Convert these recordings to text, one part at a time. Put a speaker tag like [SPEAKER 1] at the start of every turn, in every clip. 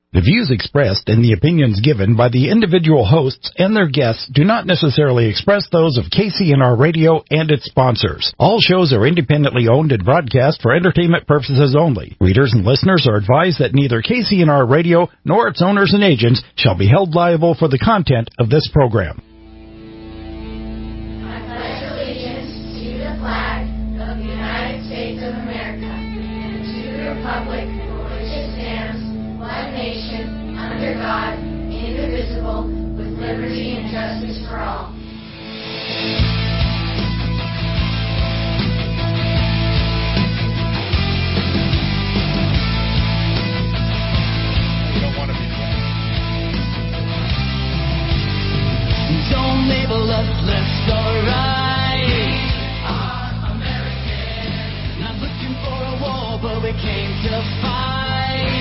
[SPEAKER 1] The views expressed and the opinions given by the individual hosts and their guests do not necessarily express those of KCNR Radio and its sponsors. All shows are independently owned and broadcast for entertainment purposes only. Readers and listeners are advised that neither KCNR Radio nor its owners and agents shall be held liable for the content of this program.
[SPEAKER 2] I pledge allegiance to the flag of the United States of America and to the republic for which it stands, one nation, under God, indivisible, with liberty and justice for all.
[SPEAKER 3] You don't want to be
[SPEAKER 4] Don't label us left or right.
[SPEAKER 2] Our American.
[SPEAKER 4] Not looking for a war, but we came to fight.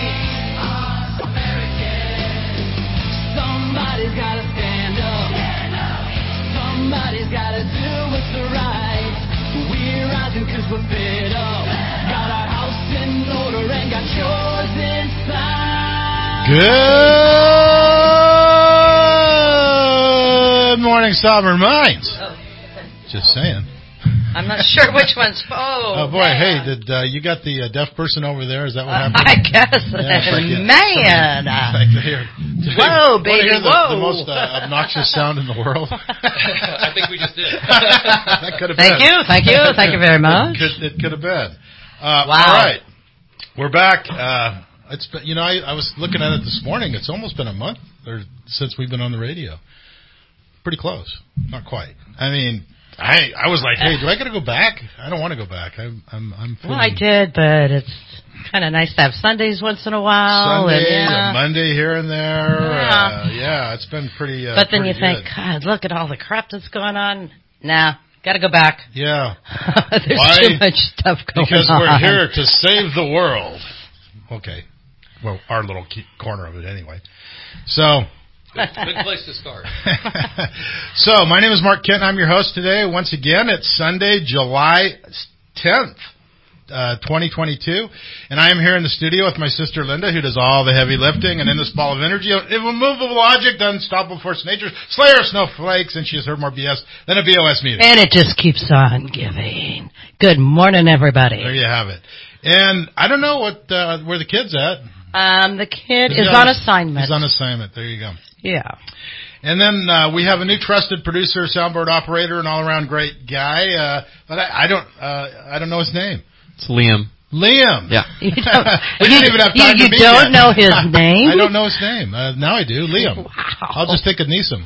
[SPEAKER 4] Somebody's gotta stand up. Somebody's gotta do what's right. We're rising 'cause we're fed up. Got our house in order and got yours inside.
[SPEAKER 3] Good morning, Sovereign Minds. Just saying.
[SPEAKER 5] I'm not sure which one's.
[SPEAKER 3] Oh boy,
[SPEAKER 5] man.
[SPEAKER 3] hey, did you got the deaf person over there? Is that what happened?
[SPEAKER 5] I guess.
[SPEAKER 3] Yeah, it's like,
[SPEAKER 5] Man.
[SPEAKER 3] Like to hear,
[SPEAKER 5] Whoa, baby,
[SPEAKER 3] hear
[SPEAKER 5] whoa.
[SPEAKER 3] The most obnoxious sound in the world.
[SPEAKER 6] I think we just did.
[SPEAKER 3] That could have
[SPEAKER 5] Thank
[SPEAKER 3] been.
[SPEAKER 5] you. Thank you very much.
[SPEAKER 3] It could have been.
[SPEAKER 5] Wow.
[SPEAKER 3] All right, we're back. It's been, I was looking at it this morning. It's almost been a month since we've been on the radio. Pretty close, not quite. I mean, I was like, hey, do I got to go back? I don't want to go back. I'm feeling
[SPEAKER 5] Well, I did, but it's kind of nice to have Sundays once in a while.
[SPEAKER 3] Sunday,
[SPEAKER 5] and,
[SPEAKER 3] a Monday here and there.
[SPEAKER 5] Yeah.
[SPEAKER 3] It's been pretty.
[SPEAKER 5] but then
[SPEAKER 3] pretty
[SPEAKER 5] you think,
[SPEAKER 3] good.
[SPEAKER 5] God, look at all the crap that's going on. Nah, got to go back.
[SPEAKER 3] Yeah.
[SPEAKER 5] There's
[SPEAKER 3] Why?
[SPEAKER 5] too much stuff going on.
[SPEAKER 3] Because we're here to save the world. Okay. Well, our little corner of it anyway. So.
[SPEAKER 6] Good place to start.
[SPEAKER 3] So, my name is Mark Kent. I'm your host today. Once again, it's Sunday, July 10th, 2022. And I am here in the studio with my sister Linda, who does all the heavy lifting. And in this ball of energy, immovable logic, the unstoppable force of nature, slayer of snowflakes, and she has heard more BS than a BOS meeting.
[SPEAKER 5] And it just keeps on giving. Good morning, everybody.
[SPEAKER 3] There you have it. And I don't know where the kid's at.
[SPEAKER 5] The kid is on assignment.
[SPEAKER 3] He's on assignment. There you go.
[SPEAKER 5] Yeah.
[SPEAKER 3] And then we have a new trusted producer, soundboard operator, and all-around great guy. But I don't know his name.
[SPEAKER 6] It's Liam.
[SPEAKER 3] Liam.
[SPEAKER 6] Yeah.
[SPEAKER 5] You don't,
[SPEAKER 3] We didn't even have time to
[SPEAKER 5] you
[SPEAKER 3] meet
[SPEAKER 5] don't
[SPEAKER 3] yet.
[SPEAKER 5] know his name?
[SPEAKER 3] I don't know his name. Now I do. Liam.
[SPEAKER 5] Wow.
[SPEAKER 3] I'll just think of Neeson.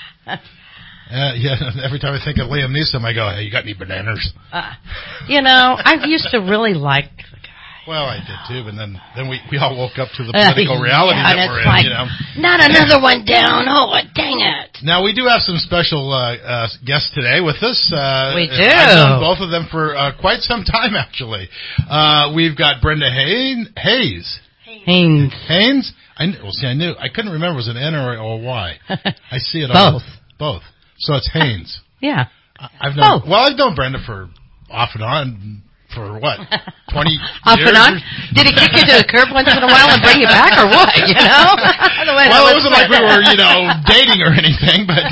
[SPEAKER 3] Yeah. Every time I think of Liam Neeson, I go, "Hey, you got any bananas?"
[SPEAKER 5] I used to really like the guy.
[SPEAKER 3] Well, I did too, but then we all woke up to the political reality
[SPEAKER 5] yeah,
[SPEAKER 3] that
[SPEAKER 5] and
[SPEAKER 3] we're
[SPEAKER 5] it's like,
[SPEAKER 3] in.
[SPEAKER 5] Not another one down. Oh, dang it.
[SPEAKER 3] Now, we do have some special guests today with us.
[SPEAKER 5] We do.
[SPEAKER 3] I've known both of them for quite some time, actually. We've got Brenda Haynes. Haynes? I knew. I couldn't remember if it was an N or a Y. I see it all. Both. So it's Haynes.
[SPEAKER 5] Yeah.
[SPEAKER 3] I've known.
[SPEAKER 5] Both.
[SPEAKER 3] Well, I've known Brenda for off and on for what? 20
[SPEAKER 5] Off
[SPEAKER 3] years?
[SPEAKER 5] and on? Did he kick you to the curb once in a while and bring you back, or what?
[SPEAKER 3] Well, it wasn't like we were, dating or anything, but.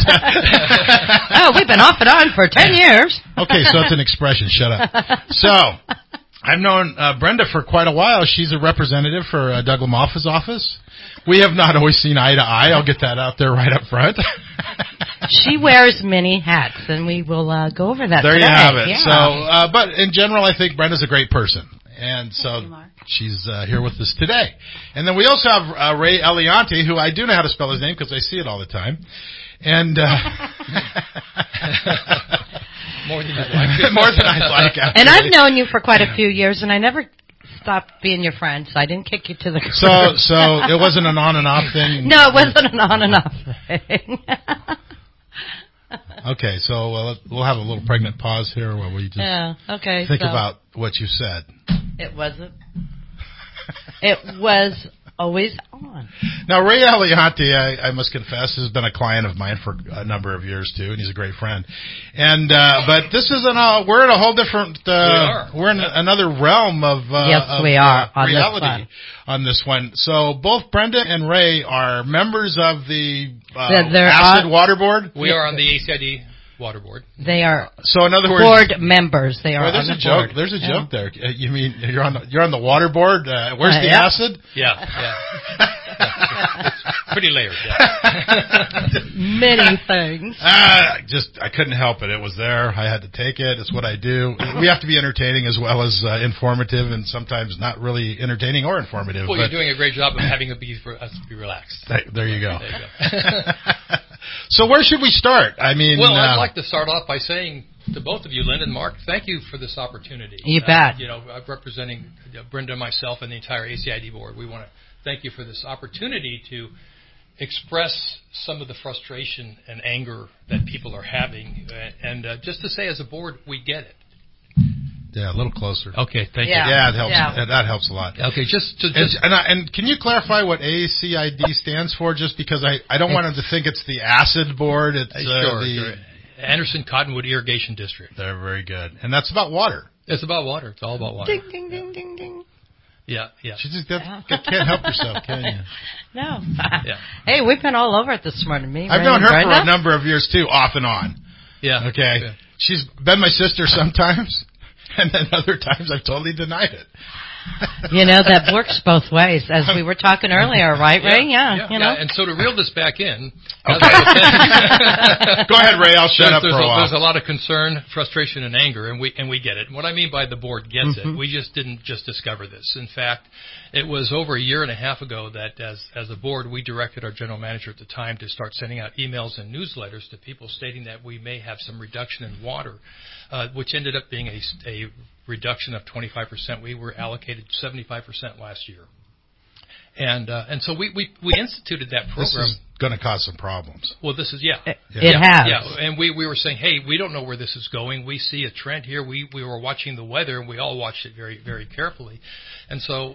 [SPEAKER 5] Oh, we've been off and on for 10 years.
[SPEAKER 3] Okay, so it's an expression. Shut up. So, I've known Brenda for quite a while. She's a representative for Doug Lamoffa's office. We have not always seen eye to eye. I'll get that out there right up front.
[SPEAKER 5] She wears many hats, and we will go over that
[SPEAKER 3] there
[SPEAKER 5] today.
[SPEAKER 3] You have it.
[SPEAKER 5] Yeah.
[SPEAKER 3] So, but in general, I think Brenda's a great person. And so she's here with us today. And then we also have Ray Elianti, who I do know how to spell his name because I see it all the time. And
[SPEAKER 6] More than you'd like.
[SPEAKER 3] More than I'd like, actually.
[SPEAKER 5] And I've known you for quite a few years, and I never stopped being your friend, so I didn't kick you to the curb.
[SPEAKER 3] So it wasn't an on and off thing?
[SPEAKER 5] No, it wasn't an on and off thing.
[SPEAKER 3] Okay, so we'll have a little pregnant pause here where we just think about what you said.
[SPEAKER 5] It wasn't. It was always on.
[SPEAKER 3] Now, Ray Alianti, I must confess, has been a client of mine for a number of years too, and he's a great friend. And but this isn't we're in a whole different. We're in another realm of
[SPEAKER 5] we are on
[SPEAKER 3] reality on this one. So both Brenda and Ray are members of the Acid Water Board.
[SPEAKER 6] We are on the ACID Water Board.
[SPEAKER 5] They are
[SPEAKER 3] so in other words,
[SPEAKER 5] board members. They are.
[SPEAKER 3] Well, there's
[SPEAKER 5] on
[SPEAKER 3] a
[SPEAKER 5] the
[SPEAKER 3] joke.
[SPEAKER 5] board.
[SPEAKER 3] There's a joke there. You mean you're on the water board? Where's the acid?
[SPEAKER 6] Yeah. It's pretty layered. Yeah.
[SPEAKER 5] Many things.
[SPEAKER 3] I couldn't help it. It was there. I had to take it. It's what I do. We have to be entertaining as well as informative, and sometimes not really entertaining or informative.
[SPEAKER 6] Well, you're doing a great job of having us be relaxed.
[SPEAKER 3] There you go.
[SPEAKER 6] There you go.
[SPEAKER 3] So where should we start? I mean,
[SPEAKER 6] I'd like to start off by saying to both of you, Lynn and Mark, thank you for this opportunity.
[SPEAKER 5] You bet.
[SPEAKER 6] Representing Brenda, myself, and the entire ACID board, we want to thank you for this opportunity to express some of the frustration and anger that people are having, and just to say, as a board, we get it.
[SPEAKER 3] Yeah, a little closer.
[SPEAKER 6] Okay, thank you.
[SPEAKER 3] Yeah, it helps. Yeah. That helps a lot.
[SPEAKER 6] Okay,
[SPEAKER 3] and can you clarify what ACID stands for? Just because I don't want them to think it's the acid board. It's
[SPEAKER 6] sure. Anderson Cottonwood Irrigation District.
[SPEAKER 3] They're very good, and that's about water.
[SPEAKER 6] It's about water. It's all about water.
[SPEAKER 5] Ding ding ding ding ding.
[SPEAKER 6] Yeah.
[SPEAKER 3] She just can't help herself, can you?
[SPEAKER 5] No.
[SPEAKER 6] Yeah.
[SPEAKER 5] Hey, we've been all over it this morning.
[SPEAKER 3] I've known her for a number of years too, off and on.
[SPEAKER 6] Yeah.
[SPEAKER 3] Okay. Yeah. She's been my sister sometimes. And then other times I've totally denied it.
[SPEAKER 5] That works both ways, as we were talking earlier, right, Ray? Yeah.
[SPEAKER 6] And so to reel this back in,
[SPEAKER 3] okay. Go ahead, Ray. I'll shut up for a while.
[SPEAKER 6] There's a lot of concern, frustration, and anger, and we get it. And what I mean by the board gets it, we just didn't discover this. In fact, it was over a year and a half ago that, as a board, we directed our general manager at the time to start sending out emails and newsletters to people stating that we may have some reduction in water, which ended up being a reduction of 25%. We were allocated 75% last year. And so we instituted that program.
[SPEAKER 3] This is going to cause some problems.
[SPEAKER 6] Well, this is,
[SPEAKER 5] It has.
[SPEAKER 6] Yeah, and we were saying, hey, we don't know where this is going. We see a trend here. We were watching the weather, and we all watched it very, very carefully. And so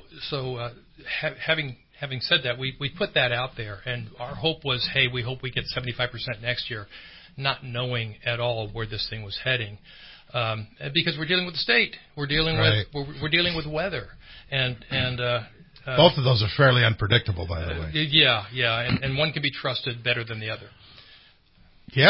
[SPEAKER 6] having said that, we put that out there, and our hope was, hey, we hope we get 75% next year, not knowing at all where this thing was heading. Because we're dealing with the state, we're dealing with weather, and
[SPEAKER 3] both of those are fairly unpredictable, by the way.
[SPEAKER 6] Yeah, and one can be trusted better than the other.
[SPEAKER 3] Yeah,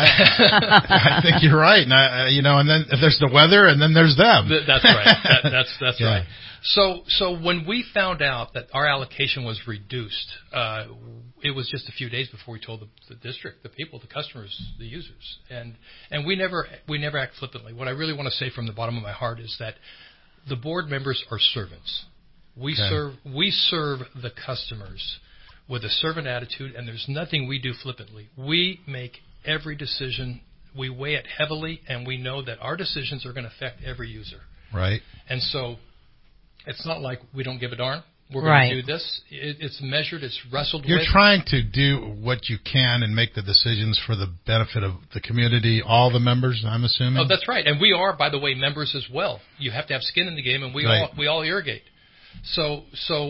[SPEAKER 3] I think you're right. And then there's the weather, and then there's them.
[SPEAKER 6] That's right. That's right. So when we found out that our allocation was reduced, it was just a few days before we told the district, the people, the customers, the users, and we never act flippantly. What I really want to say from the bottom of my heart is that the board members are servants. We serve the customers with a servant attitude, and there's nothing we do flippantly. We make every decision. We weigh it heavily, and we know that our decisions are going to affect every user.
[SPEAKER 3] Right.
[SPEAKER 6] And so it's not like we don't give a darn. We're going to do this. It's measured. It's wrestled with.
[SPEAKER 3] You're trying to do what you can and make the decisions for the benefit of the community, all the members, I'm assuming?
[SPEAKER 6] Oh, that's right. And we are, by the way, members as well. You have to have skin in the game, and we all irrigate. So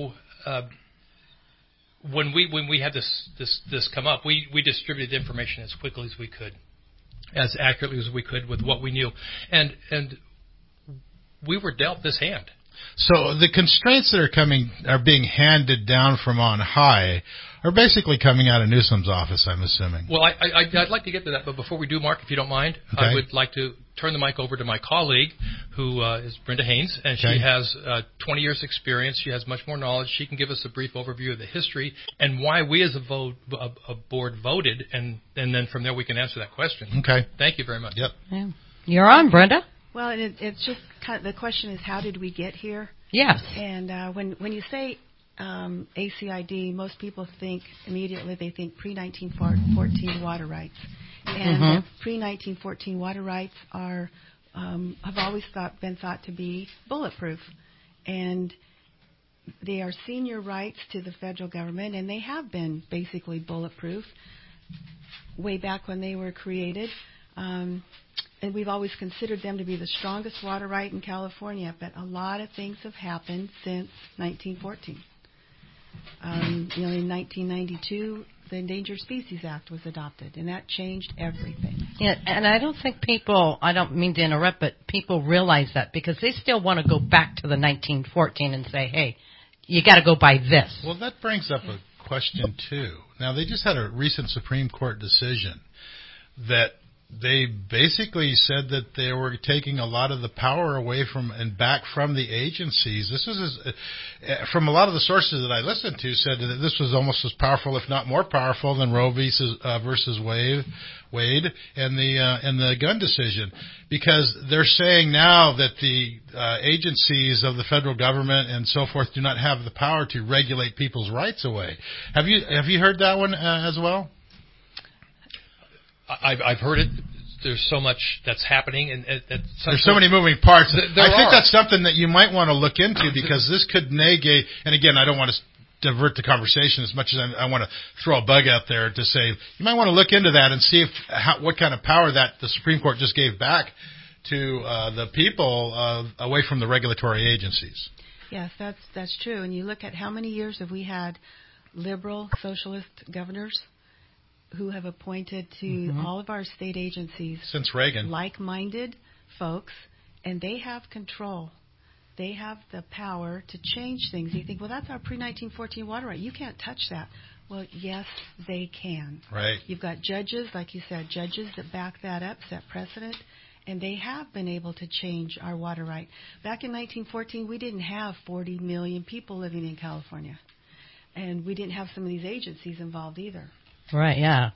[SPEAKER 6] when we had this come up, we distributed information as quickly as we could, as accurately as we could with what we knew, and we were dealt this hand.
[SPEAKER 3] So the constraints that are being handed down from on high are basically coming out of Newsom's office, I'm assuming.
[SPEAKER 6] Well, I'd like to get to that, but before we do, Mark, if you don't mind, okay. I would like to turn the mic over to my colleague, who is Brenda Haynes, and she has 20 years' experience. She has much more knowledge. She can give us a brief overview of the history and why we as a board voted, and then from there we can answer that question.
[SPEAKER 3] Okay.
[SPEAKER 6] Thank you very much.
[SPEAKER 3] Yep.
[SPEAKER 5] Yeah. You're on, Brenda.
[SPEAKER 7] Well, and it's just kind of, the question is, how did we get here?
[SPEAKER 5] Yes.
[SPEAKER 7] And when you say ACID, most people think immediately they think pre-1914 water rights, and pre-1914 water rights are have always been thought to be bulletproof, and they are senior rights to the federal government, and they have been basically bulletproof way back when they were created. And we've always considered them to be the strongest water right in California, but a lot of things have happened since 1914. In 1992, the Endangered Species Act was adopted, and that changed everything.
[SPEAKER 5] Yeah, and I don't think people, I don't mean to interrupt, but people realize that because they still want to go back to the 1914 and say, hey, you got to go by this.
[SPEAKER 3] Well, that brings up a question, too. Now, they just had a recent Supreme Court decision that they basically said that they were taking a lot of the power away from and back from the agencies. This is, from a lot of the sources that I listened to, said that this was almost as powerful, if not more powerful, than Roe versus Wade and the gun decision, because they're saying now that the agencies of the federal government and so forth do not have the power to regulate people's rights away. Have you heard that one as well?
[SPEAKER 6] I've heard it. There's so much that's happening, and
[SPEAKER 3] there's so many moving parts. I think
[SPEAKER 6] are.
[SPEAKER 3] That's something that you might want to look into, because this could negate. And again, I don't want to divert the conversation as much as I want to throw a bug out there to say you might want to look into that and see what kind of power that the Supreme Court just gave back to the people away from the regulatory agencies.
[SPEAKER 7] Yes, that's true. And you look at how many years have we had liberal socialist governors who have appointed to all of our state agencies
[SPEAKER 3] since Reagan,
[SPEAKER 7] like-minded folks, and they have control. They have the power to change things. You think, well, that's our pre-1914 water right. You can't touch that. Well, yes, they can.
[SPEAKER 3] Right.
[SPEAKER 7] You've got judges, like you said, judges that back that up, set precedent, and they have been able to change our water right. Back in 1914, we didn't have 40 million people living in California, and we didn't have some of these agencies involved either.
[SPEAKER 5] Right, yeah.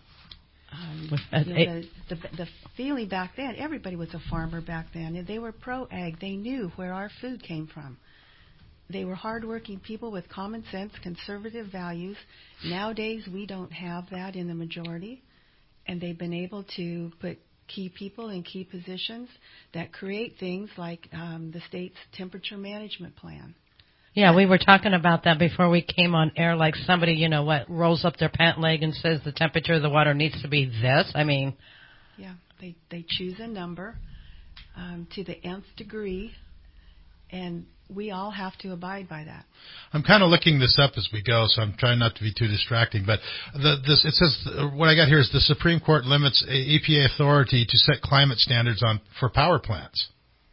[SPEAKER 7] The feeling back then, everybody was a farmer back then, and they were pro-ag. They knew where our food came from. They were hardworking people with common sense, conservative values. Nowadays, we don't have that in the majority, and they've been able to put key people in key positions that create things like the state's temperature management plan.
[SPEAKER 5] Yeah, we were talking about that before we came on air, like somebody, rolls up their pant leg and says the temperature of the water needs to be this. I mean...
[SPEAKER 7] Yeah, they choose a number to the nth degree, and we all have to abide by that.
[SPEAKER 3] I'm kind of looking this up as we go, so I'm trying not to be too distracting. But it says, what I got here is the Supreme Court limits EPA authority to set climate standards for power plants.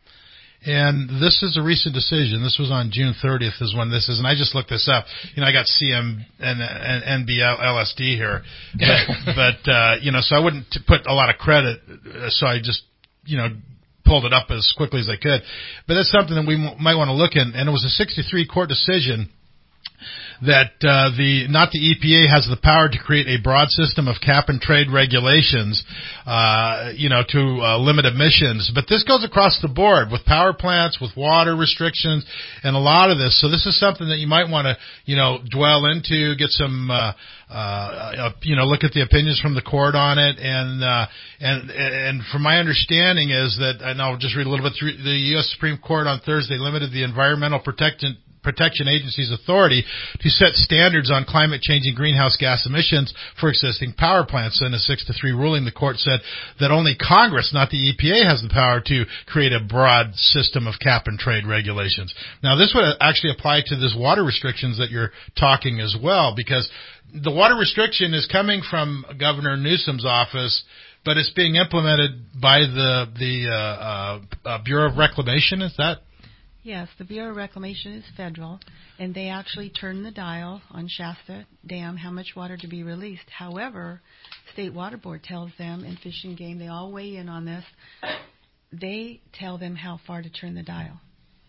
[SPEAKER 3] And this is a recent decision. This was on June 30th is when this is, and I just looked this up. I got CM and NBLSD here, but so I wouldn't put a lot of credit. So I just, pulled it up as quickly as I could. But that's something that we might want to look in. And it was a 63 court decision that not the EPA has the power to create a broad system of cap and trade regulations, to limit emissions. But this goes across the board with power plants, with water restrictions, and a lot of this. So this is something that you might want to, dwell into, get some, look at the opinions from the court on it. And from my understanding is that, and I'll just read a little bit through, the U.S. Supreme Court on Thursday limited the Environmental Protection Agency's authority to set standards on climate-changing greenhouse gas emissions for existing power plants. In a 6-3 ruling, the court said that only Congress, not the EPA, has the power to create a broad system of cap-and-trade regulations. Now, this would actually apply to this water restrictions that you're talking as well, because the water restriction is coming from Governor Newsom's office, but it's being implemented by the Bureau of Reclamation. Is that?
[SPEAKER 7] Yes, the Bureau of Reclamation is federal, and they actually turn the dial on Shasta Dam how much water to be released. However, State Water Board tells them, and Fish and Game, they all weigh in on this, they tell them how far to turn the dial.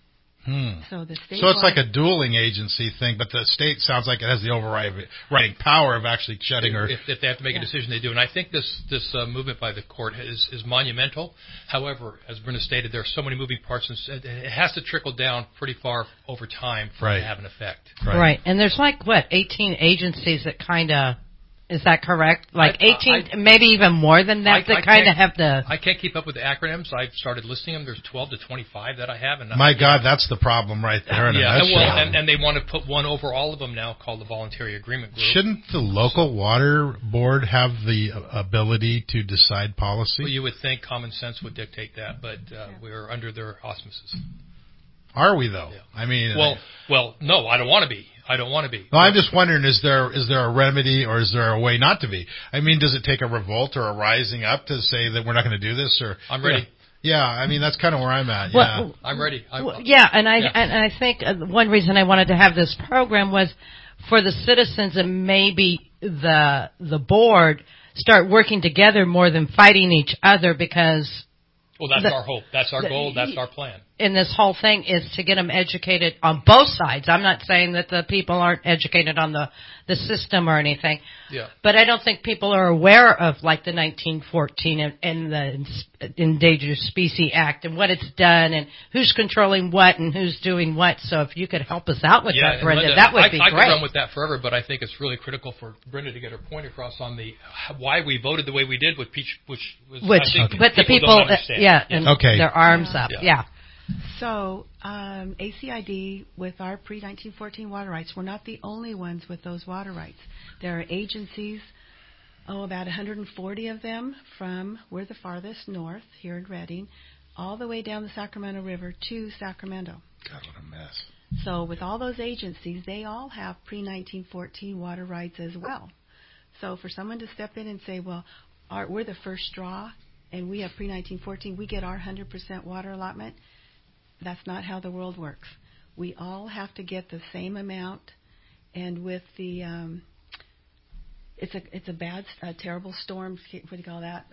[SPEAKER 7] So it's
[SPEAKER 3] like a dueling agency thing, but the state sounds like it has the overriding power of actually shutting or...
[SPEAKER 6] If they have to make a decision, they do. And I think this movement by the court is monumental. However, as Brenda stated, there are so many moving parts, and it has to trickle down pretty far over time for it to have an effect.
[SPEAKER 5] Right. And there's 18 agencies that kind of... Is that correct? 18, maybe even more than that, that kind of have the...
[SPEAKER 6] I can't keep up with the acronyms. I've started listing them. There's 12 to 25 that I have. And
[SPEAKER 3] my God, that's the problem right there.
[SPEAKER 6] And they want to put one over all of them now called the Voluntary Agreement Group.
[SPEAKER 3] Shouldn't the local water board have the ability to decide policy?
[SPEAKER 6] Well, you would think common sense would dictate that, but we're under their auspices.
[SPEAKER 3] Are we though?
[SPEAKER 6] Yeah.
[SPEAKER 3] I mean,
[SPEAKER 6] Well, no, I don't want to be.
[SPEAKER 3] No, I'm just wondering, is there a remedy or is there a way not to be? I mean, does it take a revolt or a rising up to say that we're not going to do this? Or
[SPEAKER 6] I'm ready.
[SPEAKER 3] Yeah, I mean, that's kind of where I'm at.
[SPEAKER 5] Well,
[SPEAKER 6] I'm ready.
[SPEAKER 5] And I think one reason I wanted to have this program was for the citizens and maybe the board start working together more than fighting each other, because
[SPEAKER 6] Well, that's our hope. That's our goal. That's our plan.
[SPEAKER 5] in this whole thing is to get them educated on both sides. I'm not saying that the people aren't educated on the system or anything.
[SPEAKER 6] Yeah.
[SPEAKER 5] But I don't think people are aware of like the 1914 and the Endangered Species Act and what it's done and who's controlling what and who's doing what. So if you could help us out with that, Brenda,
[SPEAKER 6] Linda,
[SPEAKER 5] that would be
[SPEAKER 6] I
[SPEAKER 5] great.
[SPEAKER 6] could run with that forever, but I think it's really critical for Brenda to get her point across on the why we voted the way we did with Peach, which I think
[SPEAKER 5] but the people,
[SPEAKER 6] don't understand.
[SPEAKER 5] and
[SPEAKER 3] Okay.
[SPEAKER 5] their arms up, yeah.
[SPEAKER 7] So, ACID, with our pre-1914 water rights, we're not the only ones with those water rights. There are agencies, about 140 of them we're the farthest north, here in Redding, all the way down the Sacramento River to Sacramento.
[SPEAKER 3] God, what a mess.
[SPEAKER 7] So with all those agencies, they all have pre-1914 water rights as well. So for someone to step in and say, well, we're the first straw, and we have pre-1914, we get our 100% water allotment, that's not how the world works. We all have to get the same amount, and with the it's a terrible storm. What do you call that?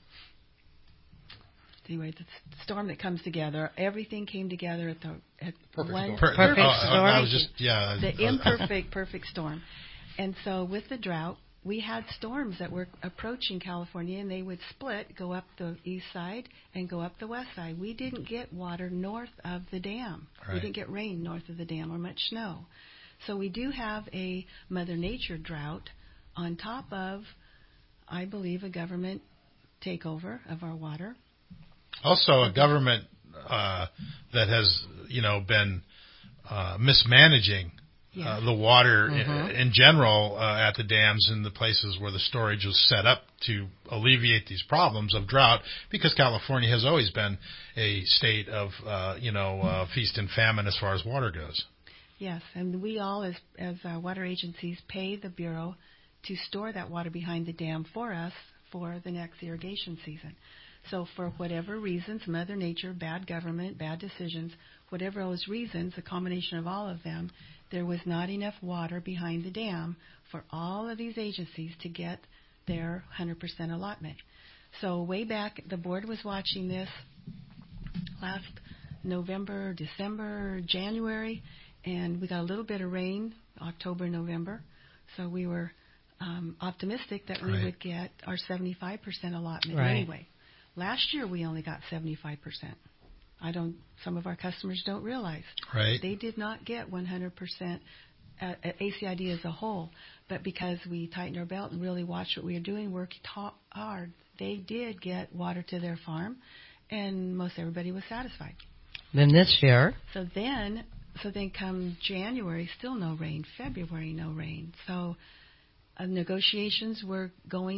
[SPEAKER 7] Anyway, the storm that comes together. Everything came together at
[SPEAKER 6] Perfect
[SPEAKER 7] one
[SPEAKER 6] storm.
[SPEAKER 5] Perfect storm.
[SPEAKER 3] I was just
[SPEAKER 7] the imperfect perfect storm. And so with the drought, we had storms that were approaching California, and they would split, go up the east side and go up the west side. We didn't get water north of the dam.
[SPEAKER 3] Right.
[SPEAKER 7] We didn't get rain north of the dam or much snow. So we do have a Mother Nature drought on top of, I believe, a government takeover of our water.
[SPEAKER 3] Also, a government that has, been mismanaging the water in general at the dams and the places where the storage was set up to alleviate these problems of drought, because California has always been a state of, feast and famine as far as water goes.
[SPEAKER 7] Yes, and we all, as water agencies, pay the Bureau to store that water behind the dam for us for the next irrigation season. So for whatever reasons, Mother Nature, bad government, bad decisions, whatever those reasons, a combination of all of them, there was not enough water behind the dam for all of these agencies to get their 100% allotment. So way back, the board was watching this last November, December, January, and we got a little bit of rain, October, November. So we were optimistic that we would get our 75% allotment anyway. Last year, we only got 75%. Some of our customers don't realize.
[SPEAKER 3] Right.
[SPEAKER 7] They did not get 100% ACID as a whole, but because we tightened our belt and really watched what we were doing, worked hard, they did get water to their farm, and most everybody was satisfied.
[SPEAKER 5] Then this year,
[SPEAKER 7] So then come January, still no rain. February, no rain. So negotiations were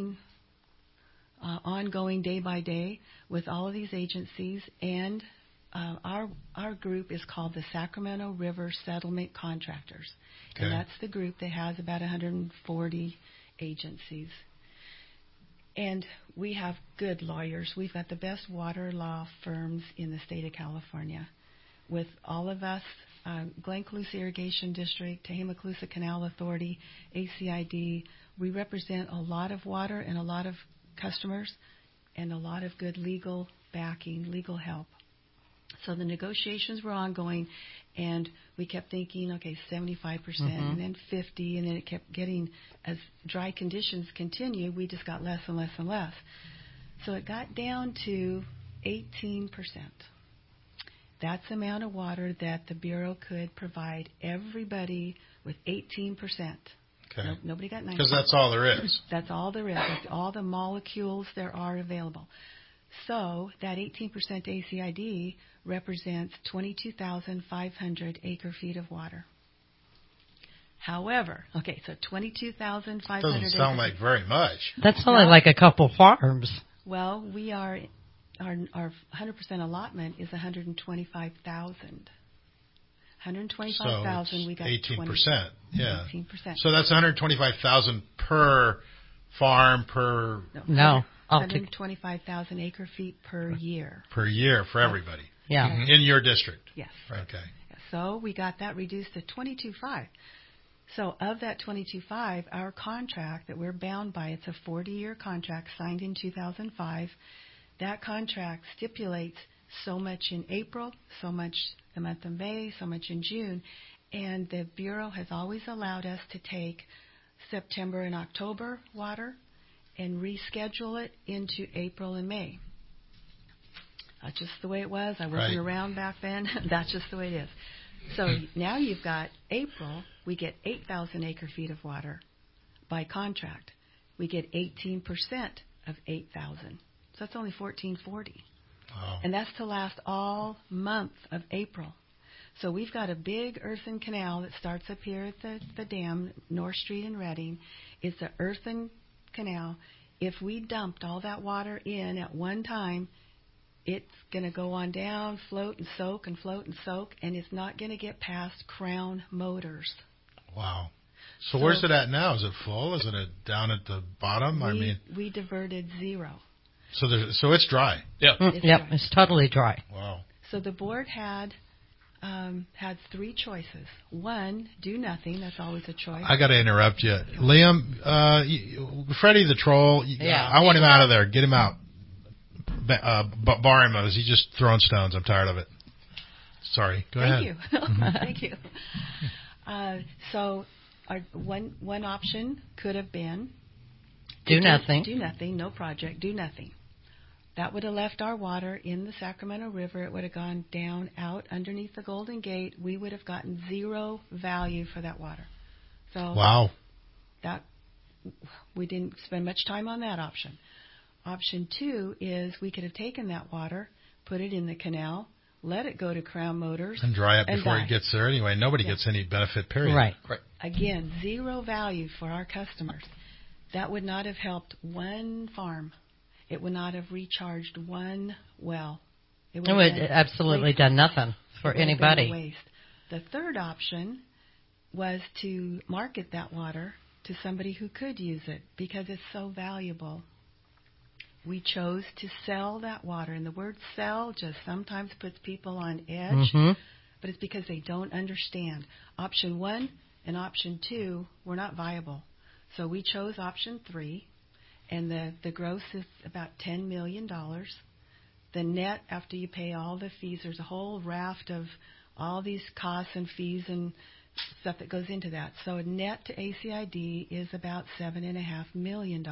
[SPEAKER 7] ongoing day by day with all of these agencies, and our group is called the Sacramento River Settlement Contractors.
[SPEAKER 3] Okay.
[SPEAKER 7] And that's the group that has about 140 agencies. And we have good lawyers. We've got the best water law firms in the state of California. With all of us, Glenn-Colusa Irrigation District, Tehama-Colusa Canal Authority, ACID, we represent a lot of water and a lot of customers and a lot of good legal backing, legal help. So the negotiations were ongoing, and we kept thinking, okay, 75%, and then 50%, and then it kept getting, as dry conditions continued, we just got less and less and less. So it got down to 18%. That's the amount of water that the Bureau could provide everybody with 18%.
[SPEAKER 3] Okay.
[SPEAKER 7] Nobody got 90%.
[SPEAKER 3] Because that's all there is.
[SPEAKER 7] That's all there is. That's all the molecules there are available. So that 18% ACID represents 22,500 acre-feet of water. However, so 22,500
[SPEAKER 3] Doesn't sound like very much.
[SPEAKER 5] that's only like a couple farms.
[SPEAKER 7] Well, we are our 100% allotment is 125,000. 125,000. We got
[SPEAKER 3] 18%. Yeah.
[SPEAKER 7] 18%.
[SPEAKER 3] So that's 125,000 per farm
[SPEAKER 5] No.
[SPEAKER 7] 125,000 acre feet per year.
[SPEAKER 3] per year for everybody
[SPEAKER 5] Yeah.
[SPEAKER 3] in your district.
[SPEAKER 7] Yes.
[SPEAKER 3] Okay.
[SPEAKER 7] So we got that reduced to 22.5. So of that 22.5, our contract that we're bound by, it's a 40-year contract signed in 2005. That contract stipulates so much in April, so much the month of May, so much in June, and the Bureau has always allowed us to take September and October water and reschedule it into April and May. That's just the way it was. I wasn't around back then. That's just the way it is. So now you've got April, we get 8,000 acre feet of water by contract. We get 18% of 8,000. So that's only 1,440.
[SPEAKER 3] Wow.
[SPEAKER 7] And that's to last all month of April. So we've got a big earthen canal that starts up here at the dam, North Street in Reading. It's an earthen canal. If we dumped all that water in at one time, it's going to go on down, float and soak, and float and soak, and it's not going to get past Crown Motors.
[SPEAKER 3] Wow. So where's it at now? Is it full? Is it down at the bottom?
[SPEAKER 7] We diverted zero.
[SPEAKER 3] So it's dry.
[SPEAKER 6] Yeah.
[SPEAKER 5] Yep, it's totally dry.
[SPEAKER 3] Wow.
[SPEAKER 7] So the board had three choices. One, do nothing. That's always a choice.
[SPEAKER 3] I got to interrupt you, Liam. Freddie the troll.
[SPEAKER 5] Yeah.
[SPEAKER 3] I want him out of there. Get him out. Bar him. He's just throwing stones. I'm tired of it. Sorry. Go ahead.
[SPEAKER 7] Thank you. So one option could have been
[SPEAKER 5] Do nothing.
[SPEAKER 7] Do nothing. No project. Do nothing. That would have left our water in the Sacramento River. It would have gone down, out underneath the Golden Gate. We would have gotten zero value for that water. So
[SPEAKER 3] wow.
[SPEAKER 7] That we didn't spend much time on that option. Option two is we could have taken that water, put it in the canal, let it go to Crown Motors,
[SPEAKER 3] and dry up before
[SPEAKER 7] die.
[SPEAKER 3] it gets there anyway. Nobody gets any benefit, period.
[SPEAKER 5] Right.
[SPEAKER 7] Again, zero value for our customers. That would not have helped one farm. It would not have recharged one well. It would have
[SPEAKER 5] absolutely done nothing for anybody.
[SPEAKER 7] Waste. The third option was to market that water to somebody who could use it because it's so valuable. We chose to sell that water, and the word sell just sometimes puts people on edge, but it's because they don't understand. Option one and option two were not viable. So we chose option three, and the gross is about $10 million. The net, after you pay all the fees, there's a whole raft of all these costs and fees and stuff that goes into that. So net to ACID is about $7.5 million.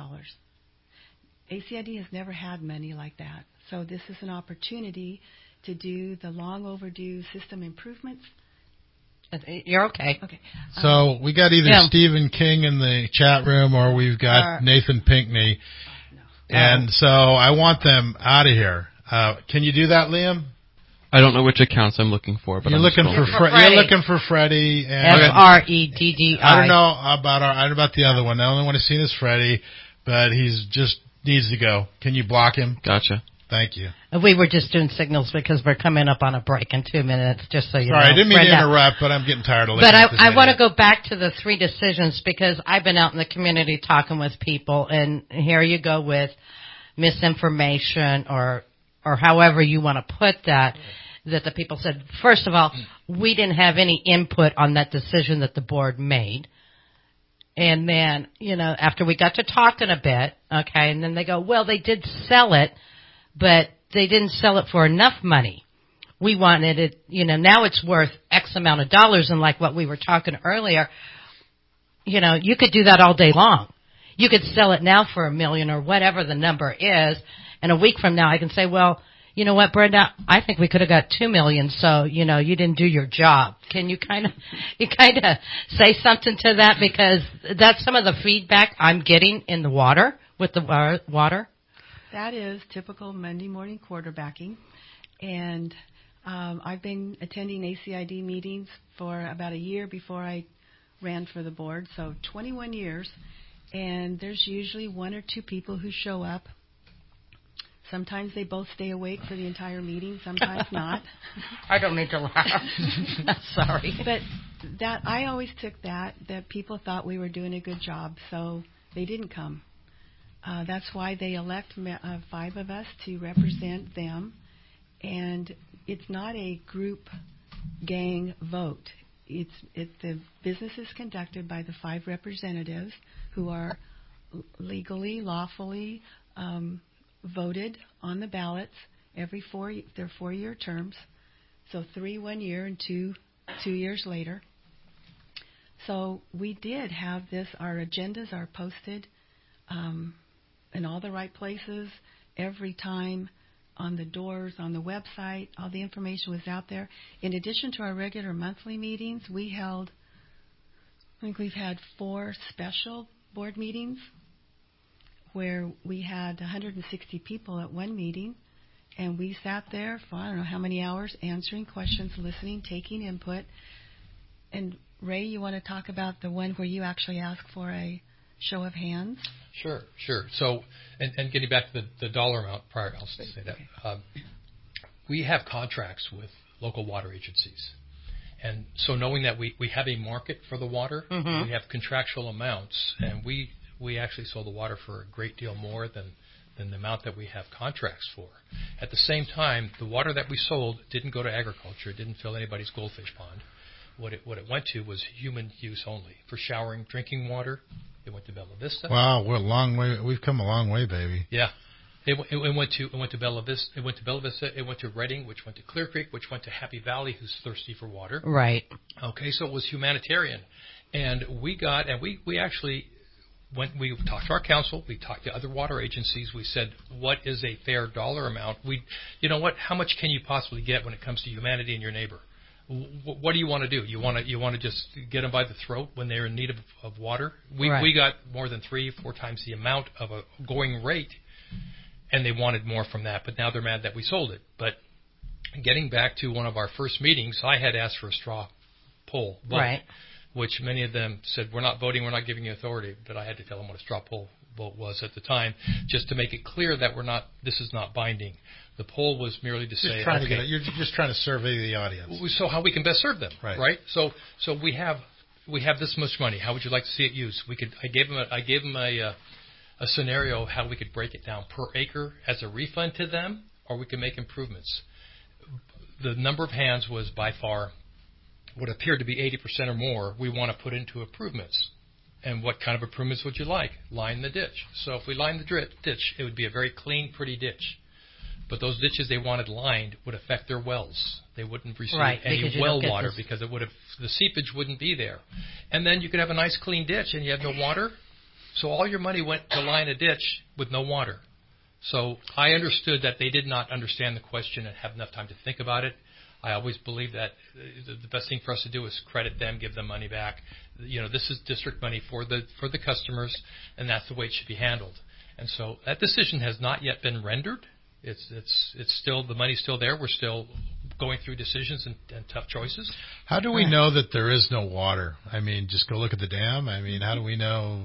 [SPEAKER 7] ACID has never had money like that. So this is an opportunity to do the long overdue system improvements.
[SPEAKER 5] You're okay.
[SPEAKER 7] Okay.
[SPEAKER 3] So we got either Stephen King in the chat room or we've got Nathan Pinkney. And so I want them out of here. Can you do that, Liam?
[SPEAKER 8] I don't know which accounts I'm looking for, but
[SPEAKER 3] you're looking for
[SPEAKER 5] Freddie.
[SPEAKER 3] You're looking for Freddie. And
[SPEAKER 5] Freddi.
[SPEAKER 3] I don't know about the other one. The only one I've seen is Freddie, but he's just needs to go. Can you block him?
[SPEAKER 8] Gotcha.
[SPEAKER 3] Thank you.
[SPEAKER 5] We were just doing signals because we're coming up on a break in 2 minutes, just so you know.
[SPEAKER 3] Sorry, I didn't mean to interrupt, but I'm getting tired of listening to this.
[SPEAKER 5] But I want to go back to the three decisions because I've been out in the community talking with people, and here you go with misinformation or however you want to put that the people said, first of all, we didn't have any input on that decision that the board made. And then, after we got to talking a bit, okay, and then they go, well, they did sell it, but they didn't sell it for enough money. We wanted it, now it's worth X amount of dollars, and like what we were talking earlier, you could do that all day long. You could sell it now for $1 million or whatever the number is, and a week from now I can say, well, you know what, Brenda, I think we could have got $2 million, so, you didn't do your job. Can you kind of say something to that? Because that's some of the feedback I'm getting in the water, with the water.
[SPEAKER 7] That is typical Monday morning quarterbacking. And I've been attending ACID meetings for about a year before I ran for the board, so 21 years. And there's usually one or two people who show up. Sometimes they both stay awake for the entire meeting, sometimes not.
[SPEAKER 5] I don't need to laugh. Sorry.
[SPEAKER 7] But that I always took that people thought we were doing a good job, so they didn't come. That's why they elect 5 of us to represent them. And it's not a group gang vote. The business is conducted by the 5 representatives who are legally, lawfully voted on the ballots every 4. They're 4-year terms, so 3 1 year and 2 years later. So we did have this. Our agendas are posted in all the right places every time, on the doors, on the website. All the information was out there. In addition to our regular monthly meetings, I think we've had 4 special board meetings where we had 160 people at one meeting, and we sat there for I don't know how many hours answering questions, listening, taking input. And Ray, you want to talk about the one where you actually asked for a show of hands?
[SPEAKER 6] Sure. So, and getting back to the dollar amount prior, I'll say that. We have contracts with local water agencies. And so knowing that we have a market for the water, we have contractual amounts, and we actually sold the water for a great deal more than the amount that we have contracts for. At the same time, the water that we sold didn't go to agriculture. It didn't fill anybody's goldfish pond. What it went to was human use only. For showering, drinking water, it went to Bella Vista.
[SPEAKER 3] Wow, we're a long way. We've come a long way, baby.
[SPEAKER 6] Yeah. It went to Bella Vista. It went to Bella Vista. It went to Redding, which went to Clear Creek, which went to Happy Valley, who's thirsty for water.
[SPEAKER 5] Right.
[SPEAKER 6] Okay, so it was humanitarian, and we actually went. We talked to our council. We talked to other water agencies. We said, what is a fair dollar amount? How much can you possibly get when it comes to humanity and your neighbor? What do you want to do? You want to just get them by the throat when they're in need of water? We got more than 3-4 times the amount of a going rate. And they wanted more from that, but now they're mad that we sold it. But getting back to one of our first meetings, I had asked for a straw poll vote, which many of them said, we're not voting, we're not giving you authority. But I had to tell them what a straw poll vote was at the time, just to make it clear that this is not binding. The poll was merely to say,
[SPEAKER 3] you're just trying to survey the audience.
[SPEAKER 6] So how we can best serve them, right? So we have this much money. How would you like to see it used? I gave them a scenario how we could break it down per acre as a refund to them, or we could make improvements. The number of hands was by far what appeared to be 80% or more we want to put into improvements. And what kind of improvements would you like? Line the ditch. So if we line the ditch, it would be a very clean, pretty ditch. But those ditches they wanted lined would affect their wells. They wouldn't receive any well water because the seepage wouldn't be there. And then you could have a nice clean ditch and you have no water. So all your money went to line a ditch with no water. So I understood that they did not understand the question and have enough time to think about it. I always believe that the best thing for us to do is credit them, give them money back. This is district money for the customers, and that's the way it should be handled. And so that decision has not yet been rendered. It's still, the money's still there. We're still going through decisions and tough choices.
[SPEAKER 3] How do we know that there is no water? I mean, just go look at the dam. I mean, how do we know